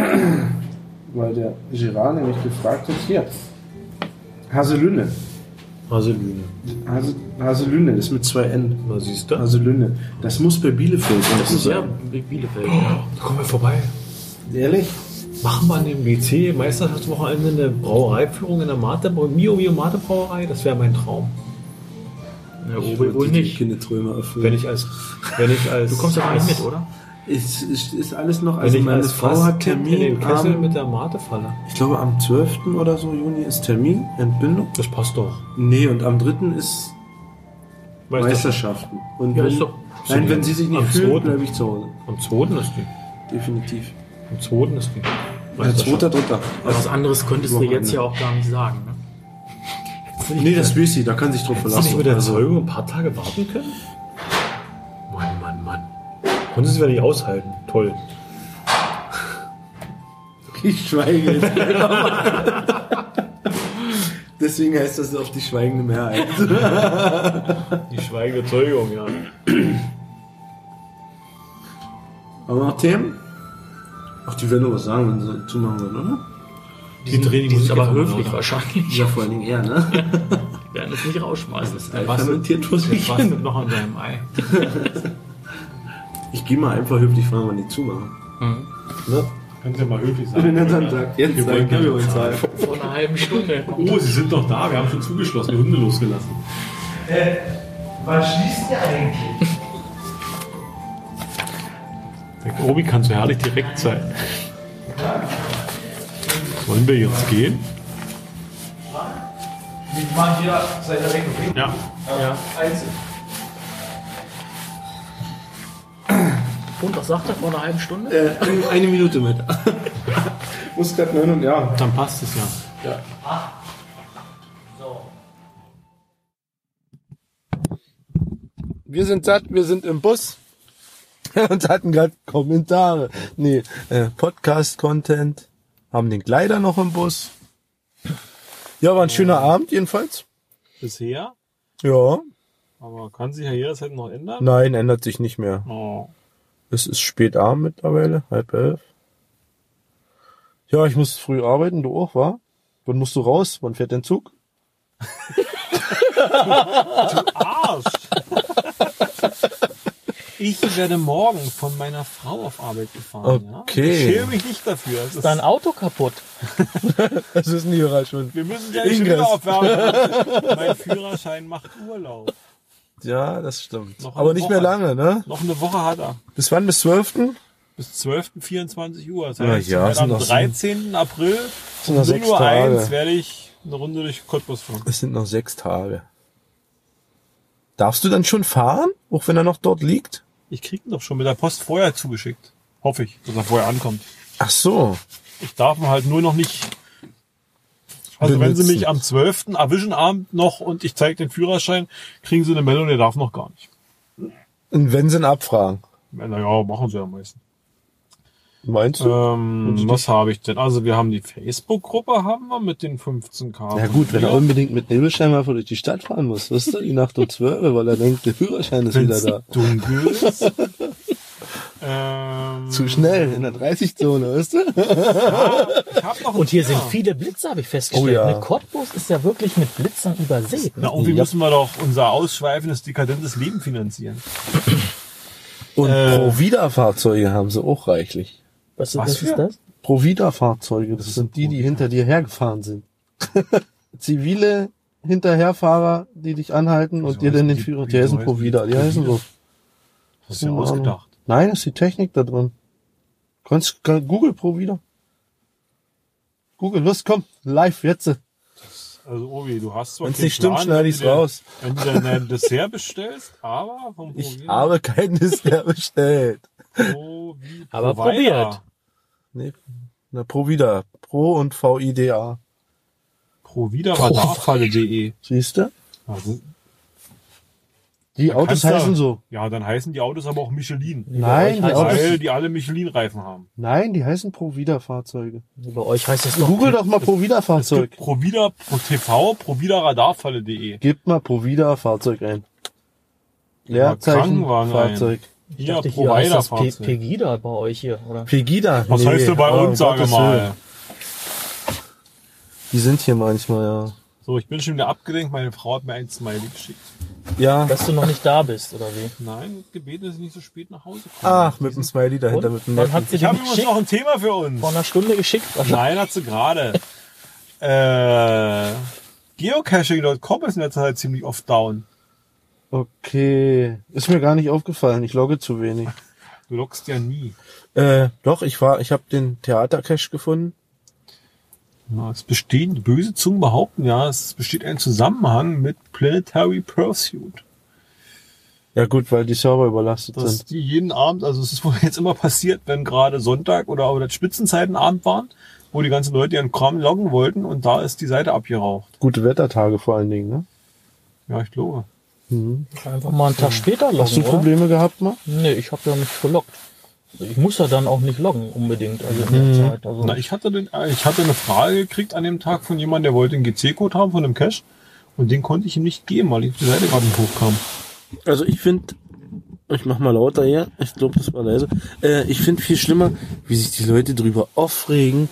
Weil der Girard nämlich gefragt hat, hier. Haselünne.
Haselüne.
Hase, Haselünne, das ist mit zwei N.
Na, siehst du?
Haselünne. Das muss bei Bielefeld sein.
Das ist ja Bielefeld. Ja.
Da kommen wir vorbei.
Ehrlich?
Machen wir an dem W C Meisterschaftswochenende eine Brauereiführung in der Mate, Mio Mio Mate Brauerei? Das wäre mein Traum.
Ja, Obi wohl nicht.
Kinderträume erfüllen.
Wenn ich als, wenn ich als,
Du kommst ja gar nicht mit, oder?
Ist, ist, ist alles noch,
Wenn
also
ich
meine
als
Frau
Fass
hat
in den
Termin
Kessel
am,
mit der Mate falle.
ich glaube am zwölften oder so Juni ist Termin, Entbindung.
Das passt doch.
Nee, und am dritten ist
Weißt du,
Meisterschaften. Und
Ja,
wenn,
ist doch-
nein, wenn sie sich nicht
Am
fühlt,
zweiten.
bleibe ich zu Hause.
am zweiten ist die.
Definitiv.
Am zweiten ist die.
Ja,
Meisterschaft.
zweiter, dritter.
Aber was anderes könntest du
Wochenende.
jetzt ja auch gar nicht sagen. Ne?
Nee, das weiß sie, da kann sich drauf
Hast du nicht
verlassen.
mit der Zeugung ein paar Tage warten können? Mann, Mann, Mann. Konnten sie es wieder nicht aushalten. Toll.
Ich schweige jetzt. Deswegen heißt das auf die schweigende Mehrheit.
Die schweigende Zeugung, ja.
Haben wir noch Themen? Ach, die werden doch was sagen, wenn sie zumachen würden, oder?
Die,
Die
sind,
drehen die
die sind
Musik
aber
einfach mal
höflich
runter.
wahrscheinlich.
Ja, vor allen Dingen er, ne?
Die werden es nicht rausschmeißen.
Der
Was?
fermentiert vor
Der
sich
fastet
hin.
noch an seinem Ei.
Ich gehe mal einfach höflich fragen, wann die zumachen.
Mhm.
Ne?
Können Sie mal höflich
Wenn er dann sagt, jetzt
Wir
sagen
wollen
wir
gerne
uns
zahlen.
halt.
Vor einer halben Stunde.
Oh, Sie sind doch da. Wir haben schon zugeschlossen, die Hunde losgelassen.
Äh, wann schließt ihr eigentlich?
Der Obi kann so herrlich direkt sein. Wollen wir jetzt gehen?
Wir machen jeder seine Rechnung.
Ja.
Ja.
Einzeln.
Und was sagt er vor einer halben Stunde?
Äh, eine, eine Minute mit. Muss gerade neun und ja.
Dann passt es ja.
ja.
Wir sind satt, wir sind im Bus und hatten gerade Kommentare. Nee, äh, Podcast-Content. Haben den Kleider noch im Bus. Ja, war ein schöner Abend jedenfalls.
Bisher.
Ja.
Aber kann sich ja jederzeit noch ändern.
Nein, ändert sich nicht mehr.
Oh.
Es ist spät Abend mittlerweile, halb elf. Ja, ich muss früh arbeiten, du auch, wa? Wann musst du raus? Wann fährt dein Zug?
Arsch! Ich werde morgen von meiner Frau auf Arbeit gefahren.
Okay.
Ja? Ich schäme mich nicht dafür. Es
Ist dein Auto kaputt?
Das ist ein Führerschein.
Wir müssen ja nicht schon
Ingress.
wieder aufwärmen. Mein Führerschein macht Urlaub.
Ja, das stimmt.
Noch
Aber
eine
nicht
Woche.
mehr lange, ne?
Noch eine Woche hat er.
Bis wann? Bis zwölften?
Bis zwölften vierundzwanzig Uhr. Das
Na
heißt,
ja,
ja,
sind
am
noch-
dreizehnten April
sind
um
noch sechs
null Uhr eins
Tage.
werde ich eine Runde durch Cottbus fahren.
Es sind noch sechs Tage. Darfst du dann schon fahren? Auch wenn er noch dort liegt?
Ich krieg ihn doch schon mit der Post vorher zugeschickt. Hoffe ich, dass er vorher ankommt.
Ach so.
Ich darf ihn halt nur noch nicht. Also wenn sie
Benutzen.
mich am zwölften erwischen Abend noch und ich zeige den Führerschein, kriegen sie eine Meldung, der darf noch gar nicht.
Und wenn sie ihn abfragen?
Naja, machen sie ja meistens.
Meinst du?
Ähm, was habe ich denn? Also wir haben die Facebook-Gruppe haben wir mit den fünfzehn K.
Ja gut, wenn er unbedingt mit Nebelscheinwerfer durch die Stadt fahren muss, weißt du, die Nacht um zwölf, weil er denkt, der Führerschein ist wieder da.
dunkel ist. ähm,
Zu schnell, in der dreißig-Zone, weißt du?
Ich hab noch ein
Und hier
Thema.
sind viele Blitze, habe ich festgestellt.
Oh ja.
Ne? Cottbus ist ja wirklich mit Blitzern übersät.
Na,
Ne?
irgendwie
Ja.
müssen wir doch unser ausschweifendes, dekadentes Leben finanzieren.
Und
Äh.
Provida-Fahrzeuge haben sie auch reichlich.
Was,
Was
was
für?
ist das?
Provida-Fahrzeuge, das sind die, die hinter dir hergefahren sind. Zivile Hinterherfahrer, die dich anhalten und
Wieso
dir dann
heißen
den
die-
Führer, die
wieso
heißen
heißen
Provida,
die
die heißen so.
Das ist ja
Keine Ahnung.
ausgedacht.
Nein, das ist die Technik da drin. Kannst, kann, Google Provida. Google, los, komm, live, jetzt.
Also Obi, du hast zwar
Wenn's
keinen
nicht stimmt,
Plan,
schneide
wenn
ich's
du dir-
raus.
Wenn du dir ein Dessert bestellst, aber vom
Ich
Provida-
habe kein Dessert bestellt.
Provi-
Aber
Provider.
probiert.
Nee, na, Provida. Pro und V I D A.
Provida Radarfalle punkt de.
Siehst du?
Also,
Die
dann
Autos
kannst du-
heißen so.
Ja, dann heißen die Autos aber auch Michelin.
Nein, die
heißt
Autos,
Weil die alle Michelin-Reifen haben.
nein, die heißen Provida-Fahrzeuge.
Bei euch heißt es doch
Google doch mal
Es
Provida-Fahrzeug.
gibt Provida Pro T V, Provida Radarfalle punkt de.
Gib mal Provida-Fahrzeug ein.
Ja,
Leerzeichen,
Krankenwagen ein.
Fahrzeug.
Ich
Hier,
dachte, hier heißt das Pe
Provider-Fahrzeug.
Pegida bei euch hier, oder?
Pegida.
Was
Nee,
heißt du bei
oh,
uns, sage
Gottes
mal?
Willen. Die sind hier manchmal, ja.
So, ich bin schon wieder abgelenkt. Meine Frau hat mir ein Smiley geschickt.
Ja.
Dass du noch nicht da bist, oder wie?
Nein, gebeten, dass ich nicht so spät nach Hause komme.
Ach, mit dem Smiley dahinter,
Und?
mit dem
Wann
Netten.
hat sie
Ich habe
den
übrigens
geschickt?
noch ein Thema für uns.
Vor einer Stunde geschickt?
Nein, hat sie gerade. Äh, Geocaching Punkt com ist in letzter Zeit ziemlich oft down.
Okay. Ist mir gar nicht aufgefallen. Ich logge zu wenig.
Du loggst ja nie.
Äh, doch, ich war, ich habe den Theatercache gefunden.
Ja, es bestehen, böse Zungen behaupten ja, es besteht ein Zusammenhang mit Planetary Pursuit.
Ja gut, weil die Server überlastet
Dass
sind.
die jeden Abend, also es ist wohl jetzt immer passiert, wenn gerade Sonntag oder, oder Spitzenzeitenabend waren, wo die ganzen Leute ihren Kram loggen wollten und da ist die Seite abgeraucht.
Gute Wettertage vor allen Dingen, ne?
Ja, ich glaube.
Einfach mal einen Tag später loggen,
Hast du
oder?
Probleme gehabt mal?
Nee, ich habe ja nicht geloggt. Ich muss ja dann auch nicht loggen unbedingt, also in der Zeit. Also
Na, ich hatte den, äh, ich hatte eine Frage gekriegt an dem Tag von jemandem, der wollte einen G C-Code haben von einem Cache und den konnte ich ihm nicht geben, weil ich auf die Seite gerade nicht hochkam.
Also ich finde, ich mach mal lauter hier, ich glaube, das war leise. Äh, ich finde viel schlimmer, wie sich die Leute drüber aufregen,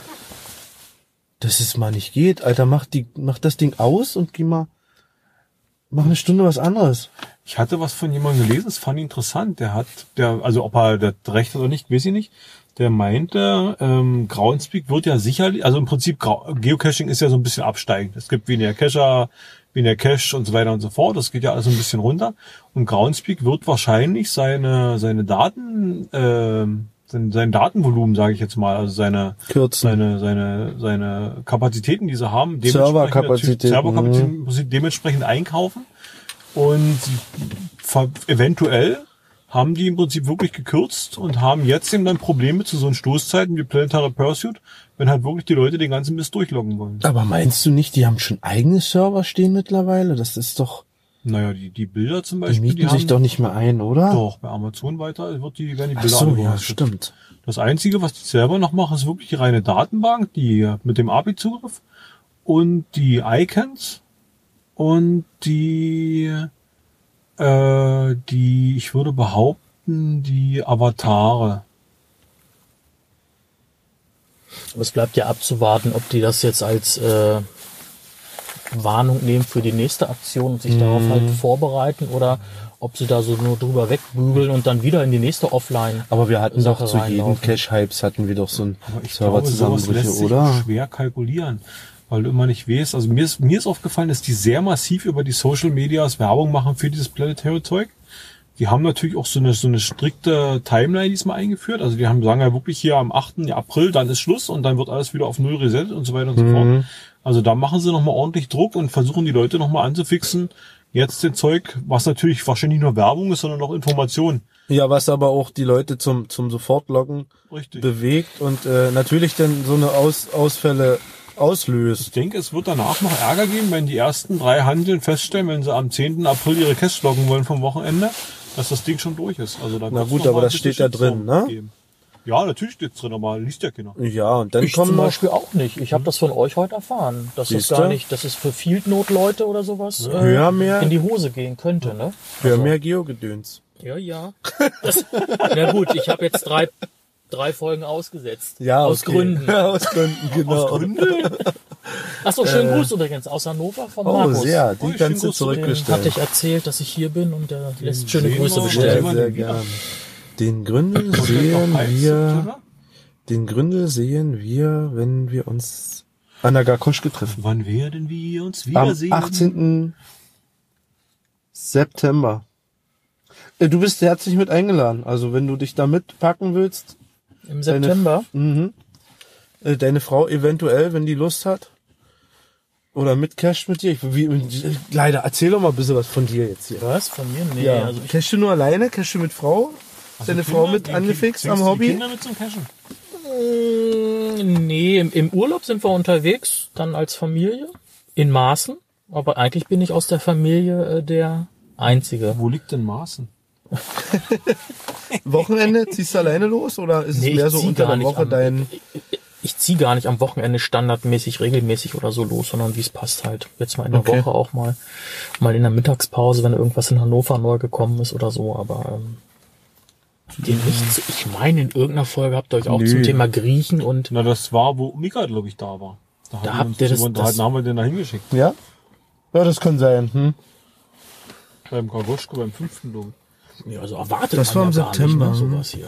dass es mal nicht geht. Alter, mach die, mach das Ding aus und geh mal, mach eine Stunde was anderes.
Ich hatte was von jemandem gelesen, das fand ich interessant. Der hat, der, also ob er der recht hat oder nicht, weiß ich nicht. Der meinte, ähm, Groundspeak wird ja sicherlich, also im Prinzip Grau- Geocaching ist ja so ein bisschen absteigend. Es gibt weniger Cacher, weniger Cache und so weiter und so fort. Das geht ja alles so ein bisschen runter. Und Groundspeak wird wahrscheinlich seine seine Daten, ähm, sein, sein Datenvolumen, sage ich jetzt mal, also seine
Kürzen.
seine seine seine Kapazitäten, die sie haben,
Serverkapazitäten,
Serverkapazitäten im Prinzip dementsprechend einkaufen. Und ver- eventuell haben die im Prinzip wirklich gekürzt und haben jetzt eben dann Probleme zu so einen Stoßzeiten wie Planetary Pursuit, wenn halt wirklich die Leute den ganzen Mist durchloggen wollen.
Aber meinst du nicht, die haben schon eigene Server stehen mittlerweile? Das ist doch,
Naja, die, die Bilder zum
Die
Beispiel,
mieten
die haben
sich doch nicht mehr ein, oder?
doch bei Amazon weiter, wird die, werden die
Ach
Bilder
so, ja,
angehostet.
stimmt.
Das Einzige, was die selber noch machen, ist wirklich die reine Datenbank, die mit dem A P I-Zugriff und die Icons und die, äh, die, ich würde behaupten, die Avatare.
Aber es bleibt ja abzuwarten, ob die das jetzt als äh, Warnung nehmen für die nächste Aktion und sich darauf halt vorbereiten oder ob sie da so nur drüber wegbügeln und dann wieder in die nächste Offline.
Aber wir hatten doch
Sache
zu jedem
reinlaufen.
Cache-Hypes hatten wir doch so ein
Aber ich glaube, sowas
Serverzusammenbrüche,
lässt sich
oder?
schwer kalkulieren, weil du immer nicht weißt. Also mir ist, mir ist aufgefallen, dass die sehr massiv über die Social Medias Werbung machen für dieses Planetary-Zeug. Die haben natürlich auch so eine, so eine strikte Timeline diesmal eingeführt. Also die haben, sagen ja wirklich hier am achten April, dann ist Schluss und dann wird alles wieder auf Null resettet und so weiter und so fort. Also da machen sie nochmal ordentlich Druck und versuchen die Leute nochmal anzufixen. Jetzt den Zeug, was natürlich wahrscheinlich nicht nur Werbung ist, sondern auch Information.
Ja, was aber auch die Leute zum zum Sofortloggen
Richtig.
bewegt und äh, natürlich dann so eine Aus, Ausfälle auslöst.
Ich denke, es wird danach noch Ärger geben, wenn die ersten drei Handeln feststellen, wenn sie am zehnten April ihre Cash loggen wollen vom Wochenende, dass das Ding schon durch ist. Also da
Na
wird's
gut,
noch mal
aber
ein
das
bisschen
steht da drin,
Shitstorm
ne?
geben. Ja, natürlich steht's drin, aber liest ja keiner.
Ja, und dann
Ich
kommen
zum
noch
Beispiel auch nicht. Ich habe das von euch heute erfahren, dass das
Siehste?
gar nicht, dass es für Field-Note-Leute oder sowas äh,
Höher mehr-
in die Hose gehen könnte, ne?
für mehr Geo-Gedöns.
Ja, ja. Das, na gut, ich habe jetzt drei, drei Folgen ausgesetzt.
Ja,
Aus
okay.
Gründen.
Aus Gründen, genau.
Achso, schönen Gruß übrigens aus Hannover von
Oh,
Markus.
sehr,
Oh,
die
schönen
kannst du
Gruß zurück.
Den hatte
zurückbestellen.
ich erzählt, dass ich hier bin und der lässt schöne
sehen
Grüße
wir.
bestellen.
Ja,
Sehr, sehr
Immer wieder.
gern. Den Gründel
Und
sehen
noch eins,
wir,
September?
den Gründel sehen wir, wenn wir uns an der Garkoschke treffen.
Wann werden wir uns
Am
wiedersehen?
achtzehnten September. Äh, Du bist herzlich mit eingeladen. Also wenn du dich da mitpacken willst,
Im September.
mhm. Äh, deine Frau eventuell, wenn die Lust hat. Oder mit Cash mit dir. Ich, wie, leider, erzähl doch mal ein bisschen was von dir jetzt hier.
Was? Von mir? Nee,
Ja,
also ich,
Cash du nur alleine? Cash du mit Frau? Ist deine Frau
Kinder?
mit
Die-
angefixt
zwingst
am
du die
Hobby?
Kinder mit zum Cashen?
Mm, nee, im, im Urlaub sind wir unterwegs, dann als Familie, in Maßen. Aber eigentlich bin ich aus der Familie äh, der Einzige.
Wo liegt denn Maßen?
Wochenende ziehst du alleine los oder ist
Nee,
es mehr
ich
so
zieh
unter
gar
der
nicht
Woche
am-
dein...
Ich ziehe gar nicht am Wochenende standardmäßig, regelmäßig oder so los, sondern wie es passt halt. Jetzt mal in der
Okay.
Woche auch mal, mal in der Mittagspause, wenn irgendwas in Hannover neu gekommen ist oder so, aber ähm, die nichts. Ich meine, in irgendeiner Folge habt ihr euch auch
Nö.
zum Thema Griechen und
Na, das war, wo Mika, glaube ich, da war. Da, hatten wir
habt
uns
ihr das-
drüber unterhalten,
das-
haben wir den da hingeschickt.
Ja? Ja, das kann sein. Hm?
Beim Kargoschke, beim fünften glaube
ja, also erwartet
Das
man
war im
ja gar
September,
nicht, ne,
hm.
sowas hier.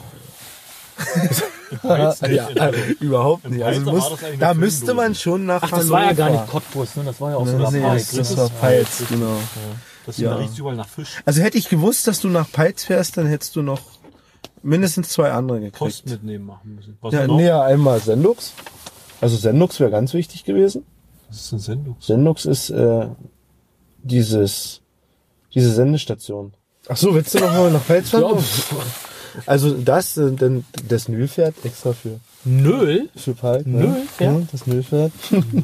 Ja, äh, überhaupt nicht. Also
Preis
muss,
war das eigentlich
da
eine
müsste
Fünfdose.
man schon nach
Ach, das war ja gar
Hannover.
nicht Cottbus, ne? Das war ja auch so
Nee,
dabei.
das, das war Peitz, genau.
Das
Ja.
ja. riecht überall nach Fisch.
Also hätte ich gewusst, dass du nach Peitz fährst, dann hättest du noch mindestens zwei andere gekriegt.
Post mitnehmen machen müssen. Was
Ja,
noch?
nee, ja, einmal Sendux. Also Sendux wäre ganz wichtig gewesen.
Das ist eine Sendung.
Sendux ist äh, dieses diese Sendestation. Ach so, willst du noch mal nach Peitz fahren? Also das, äh, denn das Nilpferd extra für
Nöl?
für Peitz. Ne?
Nilpferd?
Ja, das Nilpferd.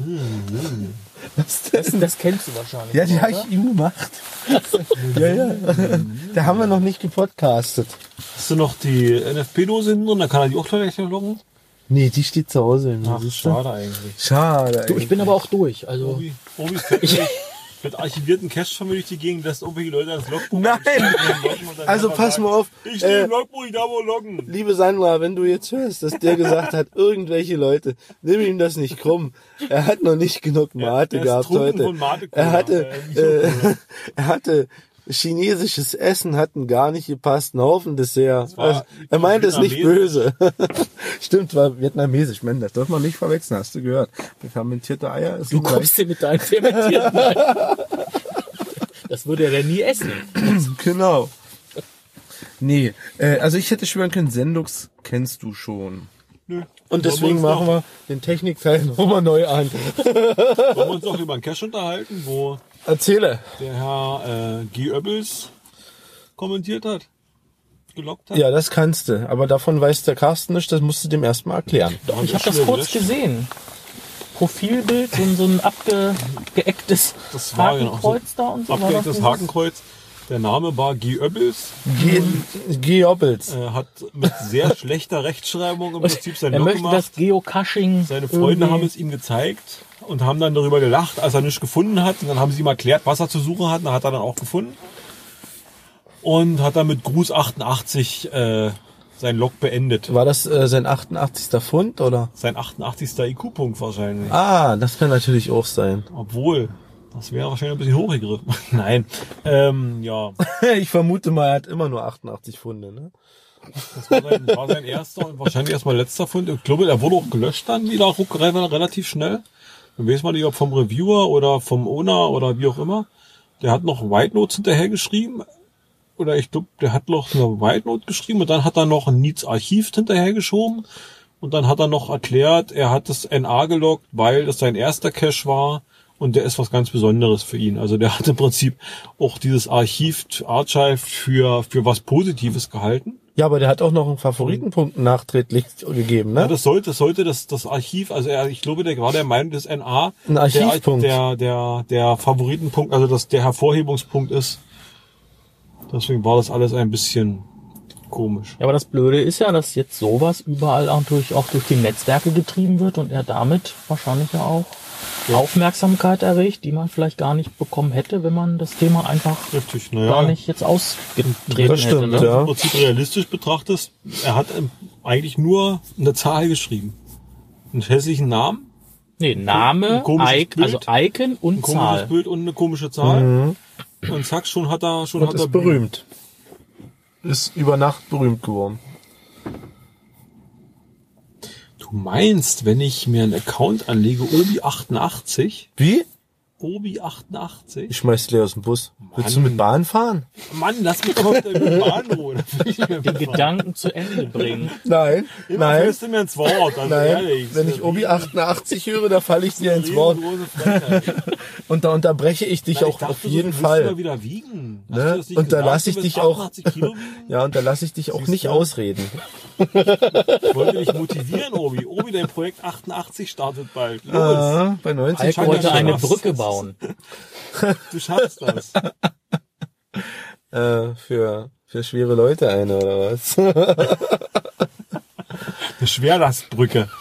Was denn?
Das, das kennst du wahrscheinlich.
Ja, die
oder?
habe ich ihm gemacht. Ja, ja. Da haben wir noch nicht gepodcastet.
Hast du noch die N F P-Dose hinten drin? Da kann er die auch gleich loggen.
Nee, die steht zu Hause.
Ach,
siehst du?
schade eigentlich.
Schade.
Du, ich bin aber auch durch. Also
Obi, Obi fährt mit, mit archivierten Cache schon durch die Gegend, lässt irgendwelche Leute das Logbuch.
Nein!
loggen und dann
Also
kann man
pass
sagen,
mal auf.
Ich stehe
Äh,
im Logbuch, ich darf wohl loggen.
liebe Sandra, wenn du jetzt hörst, dass der gesagt hat, irgendwelche Leute, nimm ihm das nicht krumm. Er hat noch nicht genug Mate
er ist
gehabt
trunken
heute.
von Mate-Cola,
Er hatte,
äh,
äh, er hatte chinesisches Essen, hatten gar nicht gepasst, einen Haufen Dessert.
war-
Also, er meint es nicht
vietnamesisch.
böse. Stimmt, war vietnamesisch. Mensch, das darf man nicht verwechseln, hast du gehört. Fermentierte Eier ist
du
ein
kommst hier mit deinen fermentierten Eiern. Das würde er denn nie essen.
Genau. Nee, äh, also ich hätte schwören können, Sendux kennst du schon.
Nö.
Und deswegen
Wollen
machen wir den Technikteil nochmal neu an.
Wollen wir uns noch über einen Cache unterhalten, wo
Erzähle.
der Herr äh, G. Oebbels kommentiert hat, gelockt hat?
Ja, das kannst du. Aber davon weiß der Carsten nicht, das musst du dem erstmal erklären.
Doch, ich habe das kurz gesehen. Profilbild, so, ein- so ein abgeecktes
Das war genau so.
Hakenkreuz da und so. war das
Abgelegtes
dieses?
Hakenkreuz. Der Name war Goebbels.
Geobbels.
Er hat mit sehr schlechter Rechtschreibung im Prinzip sein
Er
Look
möchte
gemacht.
das Geocaching.
Seine Freunde
irgendwie-
haben es ihm gezeigt und haben dann darüber gelacht, als er nichts gefunden hat. Und dann haben sie ihm erklärt, was er zu suchen hat. Und dann hat er dann auch gefunden. Und hat dann mit Gruß achtundachtzig äh, sein Log beendet.
War das äh, sein achtundachtzigster Pfund, oder?
Sein achtundachtzigster I Q-Punkt wahrscheinlich.
Ah, das kann natürlich auch sein.
Obwohl, das wäre wahrscheinlich ein bisschen hochgegriffen. Nein, ähm, ja.
Ich vermute mal, er hat immer nur achtundachtzig Pfunde, ne?
Das war sein, war sein erster und wahrscheinlich erstmal letzter Fund. Ich glaube, er wurde auch gelöscht dann wieder ruck- relativ schnell. Dann weiß man nicht, ob vom Reviewer oder vom Owner oder wie auch immer. Der hat noch White Notes hinterher geschrieben. Oder ich glaube, der hat noch eine White Note geschrieben und dann hat er noch ein Needs Archiv hinterher geschoben. Und dann hat er noch erklärt, er hat das N A geloggt, weil das sein erster Cache war. Und der ist was ganz Besonderes für ihn. Also der hat im Prinzip auch dieses Archiv, Archive für, für was Positives gehalten.
Ja, aber der hat auch noch einen Favoritenpunkt nachträglich gegeben,
Ja,
ne?
das sollte, das sollte das, das Archiv, also er, ich glaube, der war der Meinung, dass N A
Ein Archivpunkt.
Der, der, der, der Favoritenpunkt, also dass der Hervorhebungspunkt ist. Deswegen war das alles ein bisschen komisch.
Ja, aber das Blöde ist ja, dass jetzt sowas überall auch durch, auch durch die Netzwerke getrieben wird und er damit wahrscheinlich ja auch Aufmerksamkeit erregt, die man vielleicht gar nicht bekommen hätte, wenn man das Thema einfach
Richtig,
gar
naja.
nicht jetzt ausgetreten
Das stimmt,
hätte. Ne?
Wenn du
ja.
im Prinzip realistisch betrachtest, er hat ähm, eigentlich nur eine Zahl geschrieben. Einen hässlichen Namen,
Nee, Name,
Ein komisches
Ike,
Bild.
also Icon
ein
und
komisches
Zahl.
Bild und eine komische Zahl. Und zack, schon hat er, schon
Und
hat er
ist berühmt. Ist über Nacht berühmt geworden.
Du meinst, wenn ich mir einen Account anlege, Obi achtundachtzig,
Wie?
Obi achtundachtzig,
Ich schmeiß Lea aus dem Bus. Willst du mit Bahn fahren?
Mann, lass mich doch mal mit der Bahn holen.
Den Gedanken zu Ende bringen.
Nein,
Immer
nein,
fährst du mir ins Wort, also
nein.
ehrlich.
Wenn ich Obi achtundachtzig höre, da falle ich dir ins Wort. Und da unterbreche ich dich auch auf jeden Fall.
Mal wieder wiegen. Hast du
Ne?
das nicht
Und da
gesagt?
lasse ich
Du
dich
willst
auch,
achtundachtzig Kilo wiegen?
ja, und da lasse ich dich auch
Siehst
nicht
du?
ausreden.
Ich wollte dich motivieren, Obi. Obi, dein Projekt achtundachtzig startet bald. Los,
Ah, bei neunzig
Ike
Scheint
wollte
ja
eine
schon.
Brücke bauen.
du schaffst das.
äh, für, für schwere Leute eine, oder was?
Eine Schwerlastbrücke.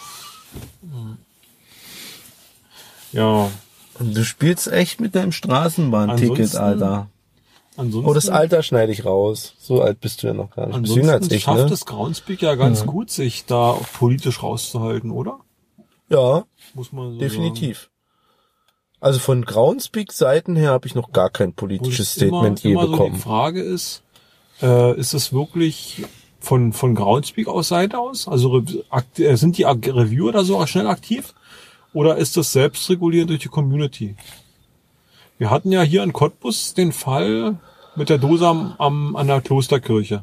Ja,
Und du spielst echt mit deinem Straßenbahnticket,
Ansonsten-
Alter.
ansonsten,
Oh, das Alter schneide ich raus. So alt bist du ja noch gar nicht. Du bist jünger als
ansonsten
ich,
schafft
ne?
es Groundspeak ja ganz gut, sich da politisch rauszuhalten, oder?
Ja,
Muss man so
definitiv. Also von Groundspeak-Seiten her habe ich noch gar kein
sagen.
politisches
Wo es
Statement je
immer, immer so
bekommen.
die Frage ist, äh, ist es wirklich von, von Groundspeak aus Seite aus? Also Re- akt- äh, sind die Ag- Reviewer da so schnell aktiv? Oder ist das selbstregulierend durch die Community? Wir hatten ja hier in Cottbus den Fall mit der Dose am, am, an der Klosterkirche.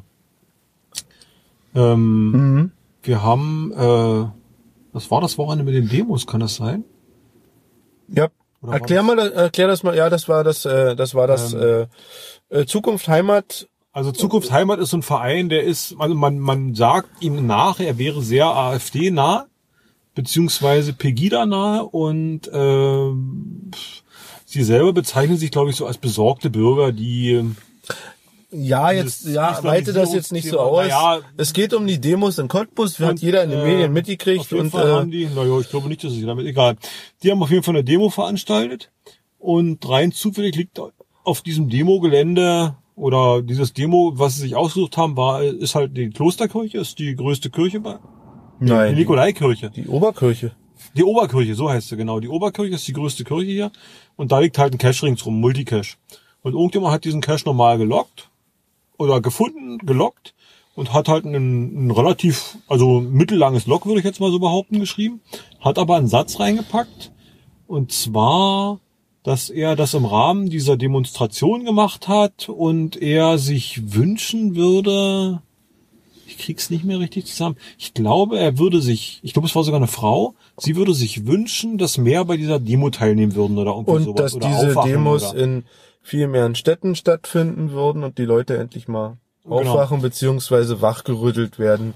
Ähm,
Mhm.
Wir haben, äh, was war das Wochenende mit den Demos, kann das sein?
Ja.
Oder war
Erklär
das-
mal, erklär das mal. Ja, das war das, äh, das war das
Ähm.
äh, äh, Zukunft Heimat.
Also Zukunft Heimat ist so ein Verein, der ist, also man, man sagt ihm nach, er wäre sehr AfD-nah, beziehungsweise Pegida-nah und ähm, sie selber bezeichnen sich, glaube ich, so als besorgte Bürger, die
Ja, jetzt,
Dieses
ja, weite das jetzt nicht so aus.
Naja,
es geht um die Demos in Cottbus, hat
Und,
jeder in den
äh,
Medien mitgekriegt
Auf jeden
und
Fall
äh,
haben die, naja, ich glaube nicht, dass es damit egal. Die haben auf jeden Fall eine Demo veranstaltet und rein zufällig liegt auf diesem Demogelände oder dieses Demo, was sie sich ausgesucht haben, war, ist halt die Klosterkirche, ist die größte Kirche bei, die
nein, die,
Nikolaikirche.
die Oberkirche.
Die Oberkirche, so heißt sie, genau. Die Oberkirche ist die größte Kirche hier und da liegt halt ein Cache ringsrum, Multicache. Und irgendjemand hat diesen Cache normal gelockt oder gefunden, gelockt und hat halt ein, ein relativ, also mittellanges Log, würde ich jetzt mal so behaupten, geschrieben, hat aber einen Satz reingepackt und zwar, dass er das im Rahmen dieser Demonstration gemacht hat und er sich wünschen würde, ich krieg's nicht mehr richtig zusammen, ich glaube, er würde sich, ich glaube, es war sogar eine Frau, sie würde sich wünschen, dass mehr bei dieser Demo teilnehmen würden oder irgendwie
Und
sowas.
dass
oder
diese
aufwachen
Demos
oder.
in viel mehr Städten stattfinden würden und die Leute endlich mal
Genau.
aufwachen beziehungsweise wachgerüttelt werden,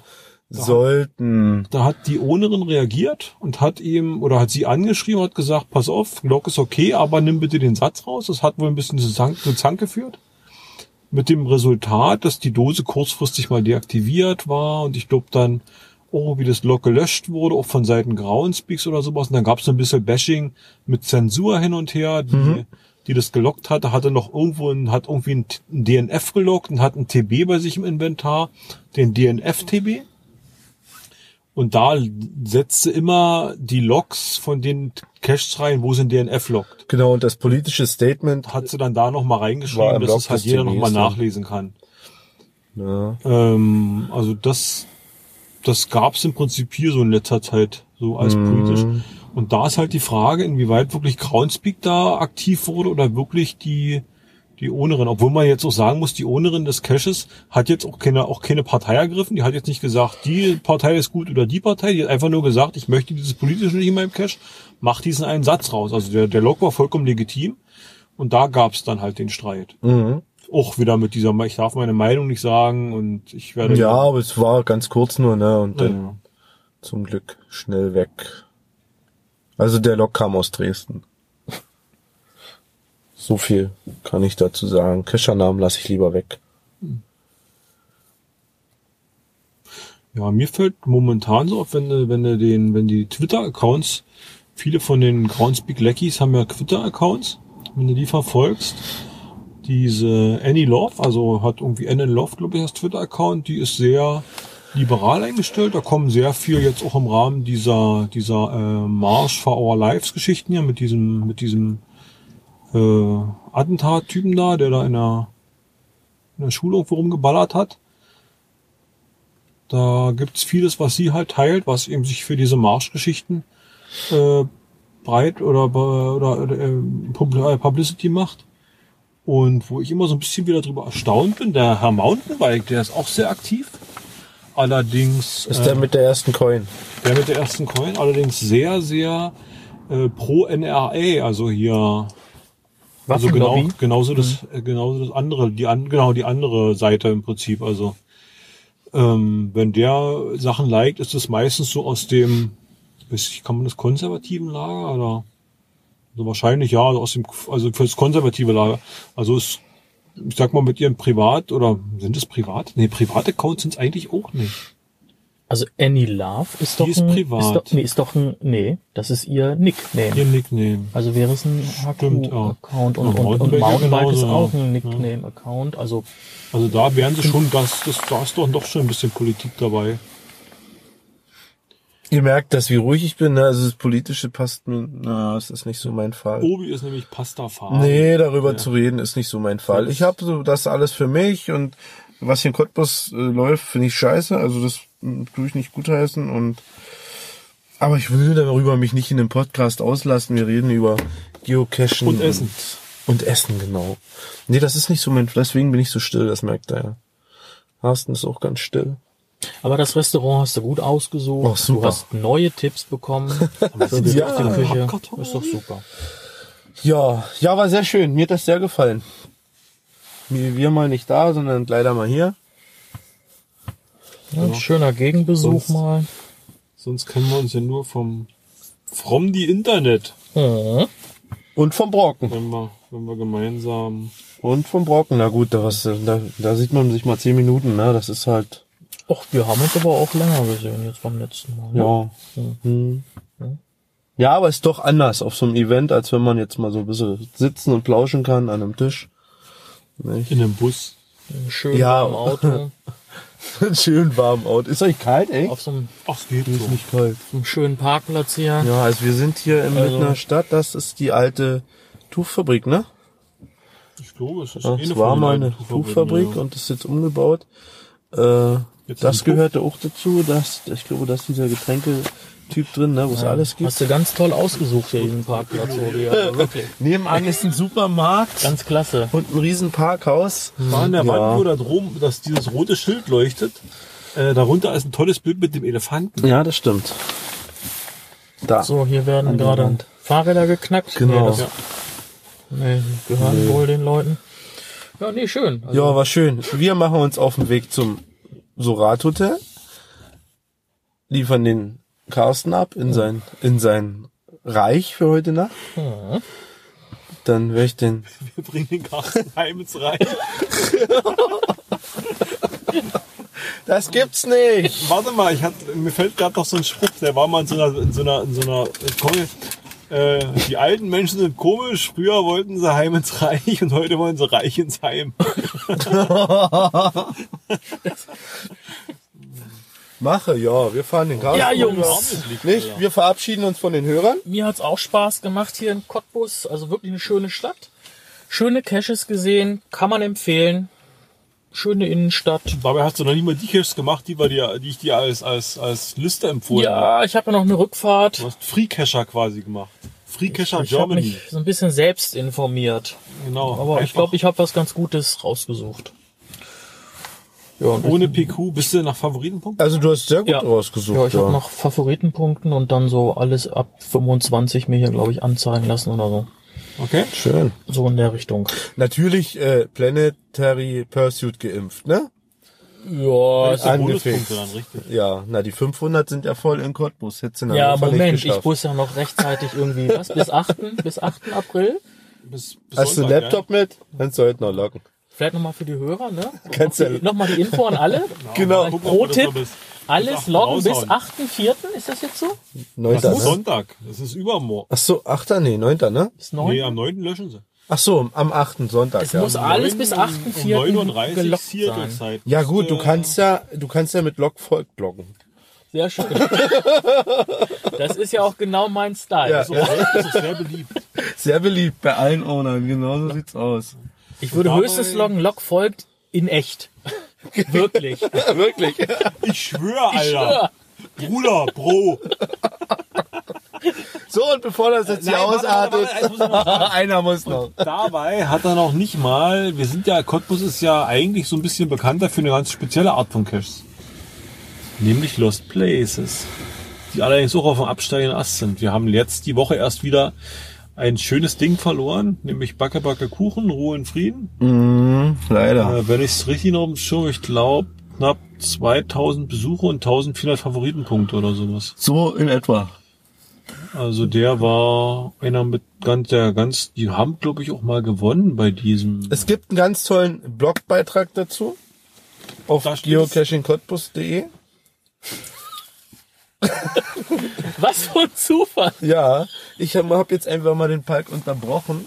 sollten.
Da hat die Ownerin reagiert und hat ihm, oder hat sie angeschrieben, hat gesagt, pass auf, Log ist okay, aber nimm bitte den Satz raus. Das hat wohl ein bisschen zu Zank, zu Zank geführt. Mit dem Resultat, dass die Dose kurzfristig mal deaktiviert war und ich glaube dann, oh, wie das Log gelöscht wurde, auch von Seiten Groundspeaks oder sowas. Und dann gab es ein bisschen Bashing mit Zensur hin und her, die, mhm. die das gelockt hatte, hatte noch irgendwo ein, hat irgendwie ein D N F gelockt und hat ein T B bei sich im Inventar, den D N F-T B. Und da setzte immer die Logs von den Caches rein, wo sie ein D N F lockt.
Genau, und das politische Statement
hat sie dann da nochmal reingeschrieben, dass es halt jeder nochmal nachlesen kann. Ja. Ähm, also das, das gab's im Prinzip hier so in letzter Zeit, so als mhm. politisch. Und da ist halt die Frage, inwieweit wirklich Groundspeak da aktiv wurde oder wirklich die die Ownerin, obwohl man jetzt auch sagen muss, die Ownerin des Caches hat jetzt auch keine, auch keine Partei ergriffen. Die hat jetzt nicht gesagt, die Partei ist gut oder die Partei. Die hat einfach nur gesagt, ich möchte dieses Politische nicht in meinem Cache, mach diesen einen Satz raus. Also der, der Log war vollkommen legitim. Und da gab's dann halt den Streit. Mhm. Auch wieder mit dieser, ich darf meine Meinung nicht sagen und ich werde...
Ja, aber es war ganz kurz nur, ne, und dann ja. zum Glück schnell weg. Also der Log kam aus Dresden. So viel kann ich dazu sagen. Cacher-Namen lasse ich lieber weg.
Ja, mir fällt momentan so auf, wenn du, wenn du den, wenn die Twitter-Accounts, viele von den Groundspeak-Leckies haben ja Twitter-Accounts, wenn du die verfolgst, diese Annie Love, also hat irgendwie Annie Love, glaube ich, als Twitter-Account, die ist sehr liberal eingestellt, da kommen sehr viel jetzt auch im Rahmen dieser, dieser, äh, March for Our Lives Geschichten hier, mit diesem, mit diesem, Äh, Attentat-Typen da, der da in der, in der Schule irgendwo rumgeballert hat. Da gibt's vieles, was sie halt teilt, was eben sich für diese Marschgeschichten äh, breit oder, oder, oder äh, Publicity macht. Und wo ich immer so ein bisschen wieder drüber erstaunt bin, der Herr Mountainbike, der ist auch sehr aktiv. Allerdings...
Ist der äh, mit der ersten Coin?
Der mit der ersten Coin, allerdings sehr, sehr äh, pro N R A, also hier... Also genau, genauso das, mhm. genauso das andere, die an, genau die andere Seite im Prinzip. Also ähm, wenn der Sachen liked, ist es meistens so aus dem, weiß, kann man das konservativen Lager oder also wahrscheinlich ja, also aus dem, also für das konservative Lager. Also ist, ich sag mal mit ihrem Privat oder sind es privat? Nee, private Accounts sind es eigentlich auch nicht.
Also Annie Love ist doch
die ist
ein,
privat.
Ist doch, nee, ist doch ein, nee, das ist ihr Nickname.
Ihr Nickname.
Also wäre es ein H Q-Account und, und, und, und Mountainbike ist auch ein Nickname-Account. Also,
also da wären sie schon, das, das, da ist doch doch schon ein bisschen Politik dabei.
Ihr merkt, dass wie ruhig ich bin, ne? Also das Politische passt mir, na, es ist nicht so mein Fall.
Obi ist nämlich Pastafari.
Nee, darüber ja. zu reden ist nicht so mein Fall. Ich habe so das alles für mich und was hier in Cottbus äh, läuft, finde ich scheiße. Also das tue ich nicht gutheißen und aber ich will darüber mich nicht in dem Podcast auslassen. Wir reden über Geocachen
und Essen.
Und, und Essen, genau. Nee, das ist nicht so mein, deswegen bin ich so still, das merkt er ja. Carsten ist auch ganz still.
Aber das Restaurant hast du gut ausgesucht.
Oh, super.
Du hast neue Tipps bekommen. Für die
ja,
Küche. Ist doch super.
Ja, ja, war sehr schön. Mir hat das sehr gefallen. Wir mal nicht da, sondern leider mal hier.
Ja, ein schöner Gegenbesuch
sonst,
mal.
Sonst kennen wir uns ja nur vom from die Internet.
Mhm. Und vom Brocken.
Wenn wir, wenn wir gemeinsam.
Und vom Brocken. Na gut, da, was, da, da sieht man sich mal zehn Minuten, ne? Das ist halt.
Och, wir haben uns aber auch länger gesehen jetzt beim letzten Mal.
Ja. Mhm. Mhm. Ja, aber ist doch anders auf so einem Event, als wenn man jetzt mal so ein bisschen sitzen und plauschen kann an einem Tisch. Nicht?
In einem Bus.
Schön
ja.
warm Auto.
Schön warm Auto. Ist euch kalt, ey?
Auf so einem,
Ach, es geht
ist
so.
nicht kalt.
so einem schönen Parkplatz hier.
Ja, also wir sind hier in
also,
einer Stadt, das ist die alte Tuchfabrik, ne?
Ich glaube, es ist
ja,
eine
es war mal eine
Tuchfabrik,
Tuchfabrik
ja.
und ist jetzt umgebaut. Äh,
jetzt
das gehörte auch dazu, dass, ich glaube, dass dieser Getränke Typ drin, ne, wo es ja, alles gibt.
Hast du ganz toll ausgesucht hier, diesen Parkplatz. Ja, wirklich.
Nebenan ist ein Supermarkt.
Ganz klasse.
Und ein riesen Parkhaus.
War an der
ja.
Wand, wo da drum, dass dieses rote Schild leuchtet. Äh, darunter ist ein tolles Bild mit dem Elefanten.
Ja, das stimmt. Da.
So, hier werden gerade Fahrräder geknackt.
Genau.
Nee, das, nee, gehören nee. wohl den Leuten. Ja, nee, schön.
Also, ja, war schön. Wir machen uns auf den Weg zum Sorat Hotel. liefern den Carsten ab in sein, in sein Reich für heute Nacht.
Mhm.
Dann werde ich den...
Wir bringen den Carsten heim ins Reich.
Das gibt's nicht.
Warte mal, ich hatte, mir fällt gerade noch so ein Spruch, der war mal in so einer, in so einer, in so einer, äh, die alten Menschen sind komisch, früher wollten sie heim ins Reich und heute wollen sie reich ins Heim.
Mache, ja, wir fahren den Carsten.
Ja, Jungs.
Nicht? Wir verabschieden uns von den Hörern.
Mir hat's auch Spaß gemacht hier in Cottbus. Also wirklich eine schöne Stadt. Schöne Caches gesehen. Kann man empfehlen. Schöne Innenstadt.
Dabei hast du noch nicht mal die Caches gemacht, die, wir dir, die ich dir als, als, als Liste empfohlen habe.
Ja, ich habe ja noch eine Rückfahrt.
Du hast Free Cacher quasi gemacht. Free Cacher
Ich habe
Germany.
mich so ein bisschen selbst informiert.
Genau.
Aber ich
Einfach
glaube, ich habe was ganz Gutes rausgesucht. Ja, und
ohne P Q bist du nach Favoritenpunkten?
Also du hast sehr gut
Ja.
rausgesucht.
Ja, ich habe noch Favoritenpunkten und dann so alles ab fünfundzwanzig mir hier, glaube ich, anzeigen lassen oder so.
Okay.
Schön.
So in der Richtung.
Natürlich äh, Planetary Pursuit geimpft, ne?
Ja,
Das sind
angefixt.
Bonuspunkte dann, richtig.
Ja, na die fünfhundert sind ja voll in Cottbus. Hättest du in
ja,
Hannover nicht
Moment, ich
geschafft.
muss ja noch rechtzeitig irgendwie, was, bis achten, bis achten April?
Bis, bis
Hast du einen
Sonntag,
Laptop mit? Kannst du heute noch locken.
Vielleicht nochmal für die Hörer, ne?
Kannst du ja-
Nochmal die Info an alle.
Genau.
Ja, guck mal, ob du das
Pro-Tipp,
noch bist.
alles
Bis
loggen bis
raushauen.
achten vierten Ist das jetzt so?
Das
Neunter,
ist
ne?
Sonntag. Das ist übermorgen.
Ach so, achter, nee, neunter, ne?
Bis neun?
Nee, am neunten löschen sie.
Ach so, am achten Sonntag.
Es
ja.
muss alles bis achten
Um
vierten
neun Uhr dreißig
gelockt sein.
Seattle-Zeit.
Ja gut, du
Äh,
kannst ja, du kannst ja mit Logvolk bloggen.
Sehr schön. Das ist ja auch genau mein Style.
Ja.
So,
Das ist sehr beliebt.
Sehr beliebt bei allen Ownern, genau so sieht's aus.
ich würde
dabei-
höchstens loggen, Log folgt in echt. Wirklich.
Wirklich.
Ich schwöre, Alter. Bruder, Bro.
So, und bevor das jetzt hier
Nein, warte, warte,
ausartet,
warte, eins muss ich noch sagen.
einer muss noch.
Dabei hat er noch nicht mal, wir sind ja, Cottbus ist ja eigentlich so ein bisschen bekannter für eine ganz spezielle Art von Caches. Nämlich Lost Places. Die allerdings auch auf dem absteigenden Ast sind. Wir haben jetzt die Woche erst wieder ein schönes Ding verloren, nämlich Backe, Backe, Kuchen, Ruhe und Frieden.
Mhm, leider.
Äh, wenn ich es richtig noch schon, ich glaube, knapp zweitausend Besucher und eintausendvierhundert Favoritenpunkte oder sowas.
So in etwa.
Also der war einer mit ganz, der ganz, die haben glaube ich auch mal gewonnen bei diesem.
Es gibt einen ganz tollen Blogbeitrag dazu auf
Da steht
geocaching cottbus punkt de.
Was für ein Zufall.
Ja, ich habe hab jetzt einfach mal den Palk unterbrochen.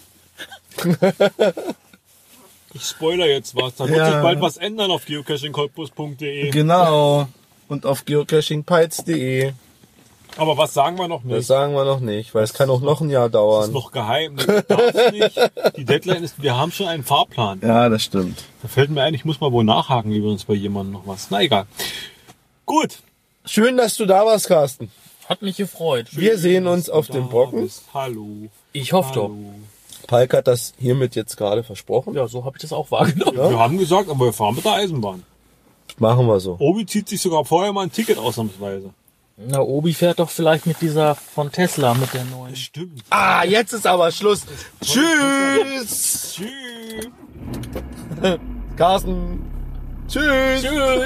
Ich spoiler jetzt was, da wird
Ja.
sich bald was ändern auf geocaching cottbus punkt de.
Genau. Und auf geocaching pites punkt de.
Aber was sagen wir noch
Das
nicht?
sagen wir noch nicht, weil es kann auch noch ein Jahr
Das
dauern.
ist noch geheim. Das darf's nicht. Die Deadline ist, wir haben schon einen Fahrplan.
Ja, das stimmt.
Da fällt mir ein, ich muss mal wohl nachhaken, wie wir uns bei jemandem noch was. Na egal. Gut.
Schön, dass du da warst, Carsten.
Hat mich gefreut.
Wir sehen uns auf
Da
dem Brocken.
bist. Hallo.
Ich hoffe doch.
Hallo.
Palk hat das hiermit jetzt gerade versprochen.
Ja, so habe ich das auch wahrgenommen.
Wir haben gesagt, aber wir fahren mit der Eisenbahn.
Machen wir so.
Obi zieht sich sogar vorher mal ein Ticket ausnahmsweise.
Na, Obi fährt doch vielleicht mit dieser von Tesla, mit der neuen.
Stimmt.
Ah, jetzt ist aber Schluss. Tschüss.
Tschüss.
Carsten. Tschüss.
Tschüss.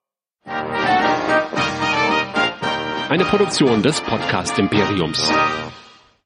Eine Produktion des Podcast Imperiums.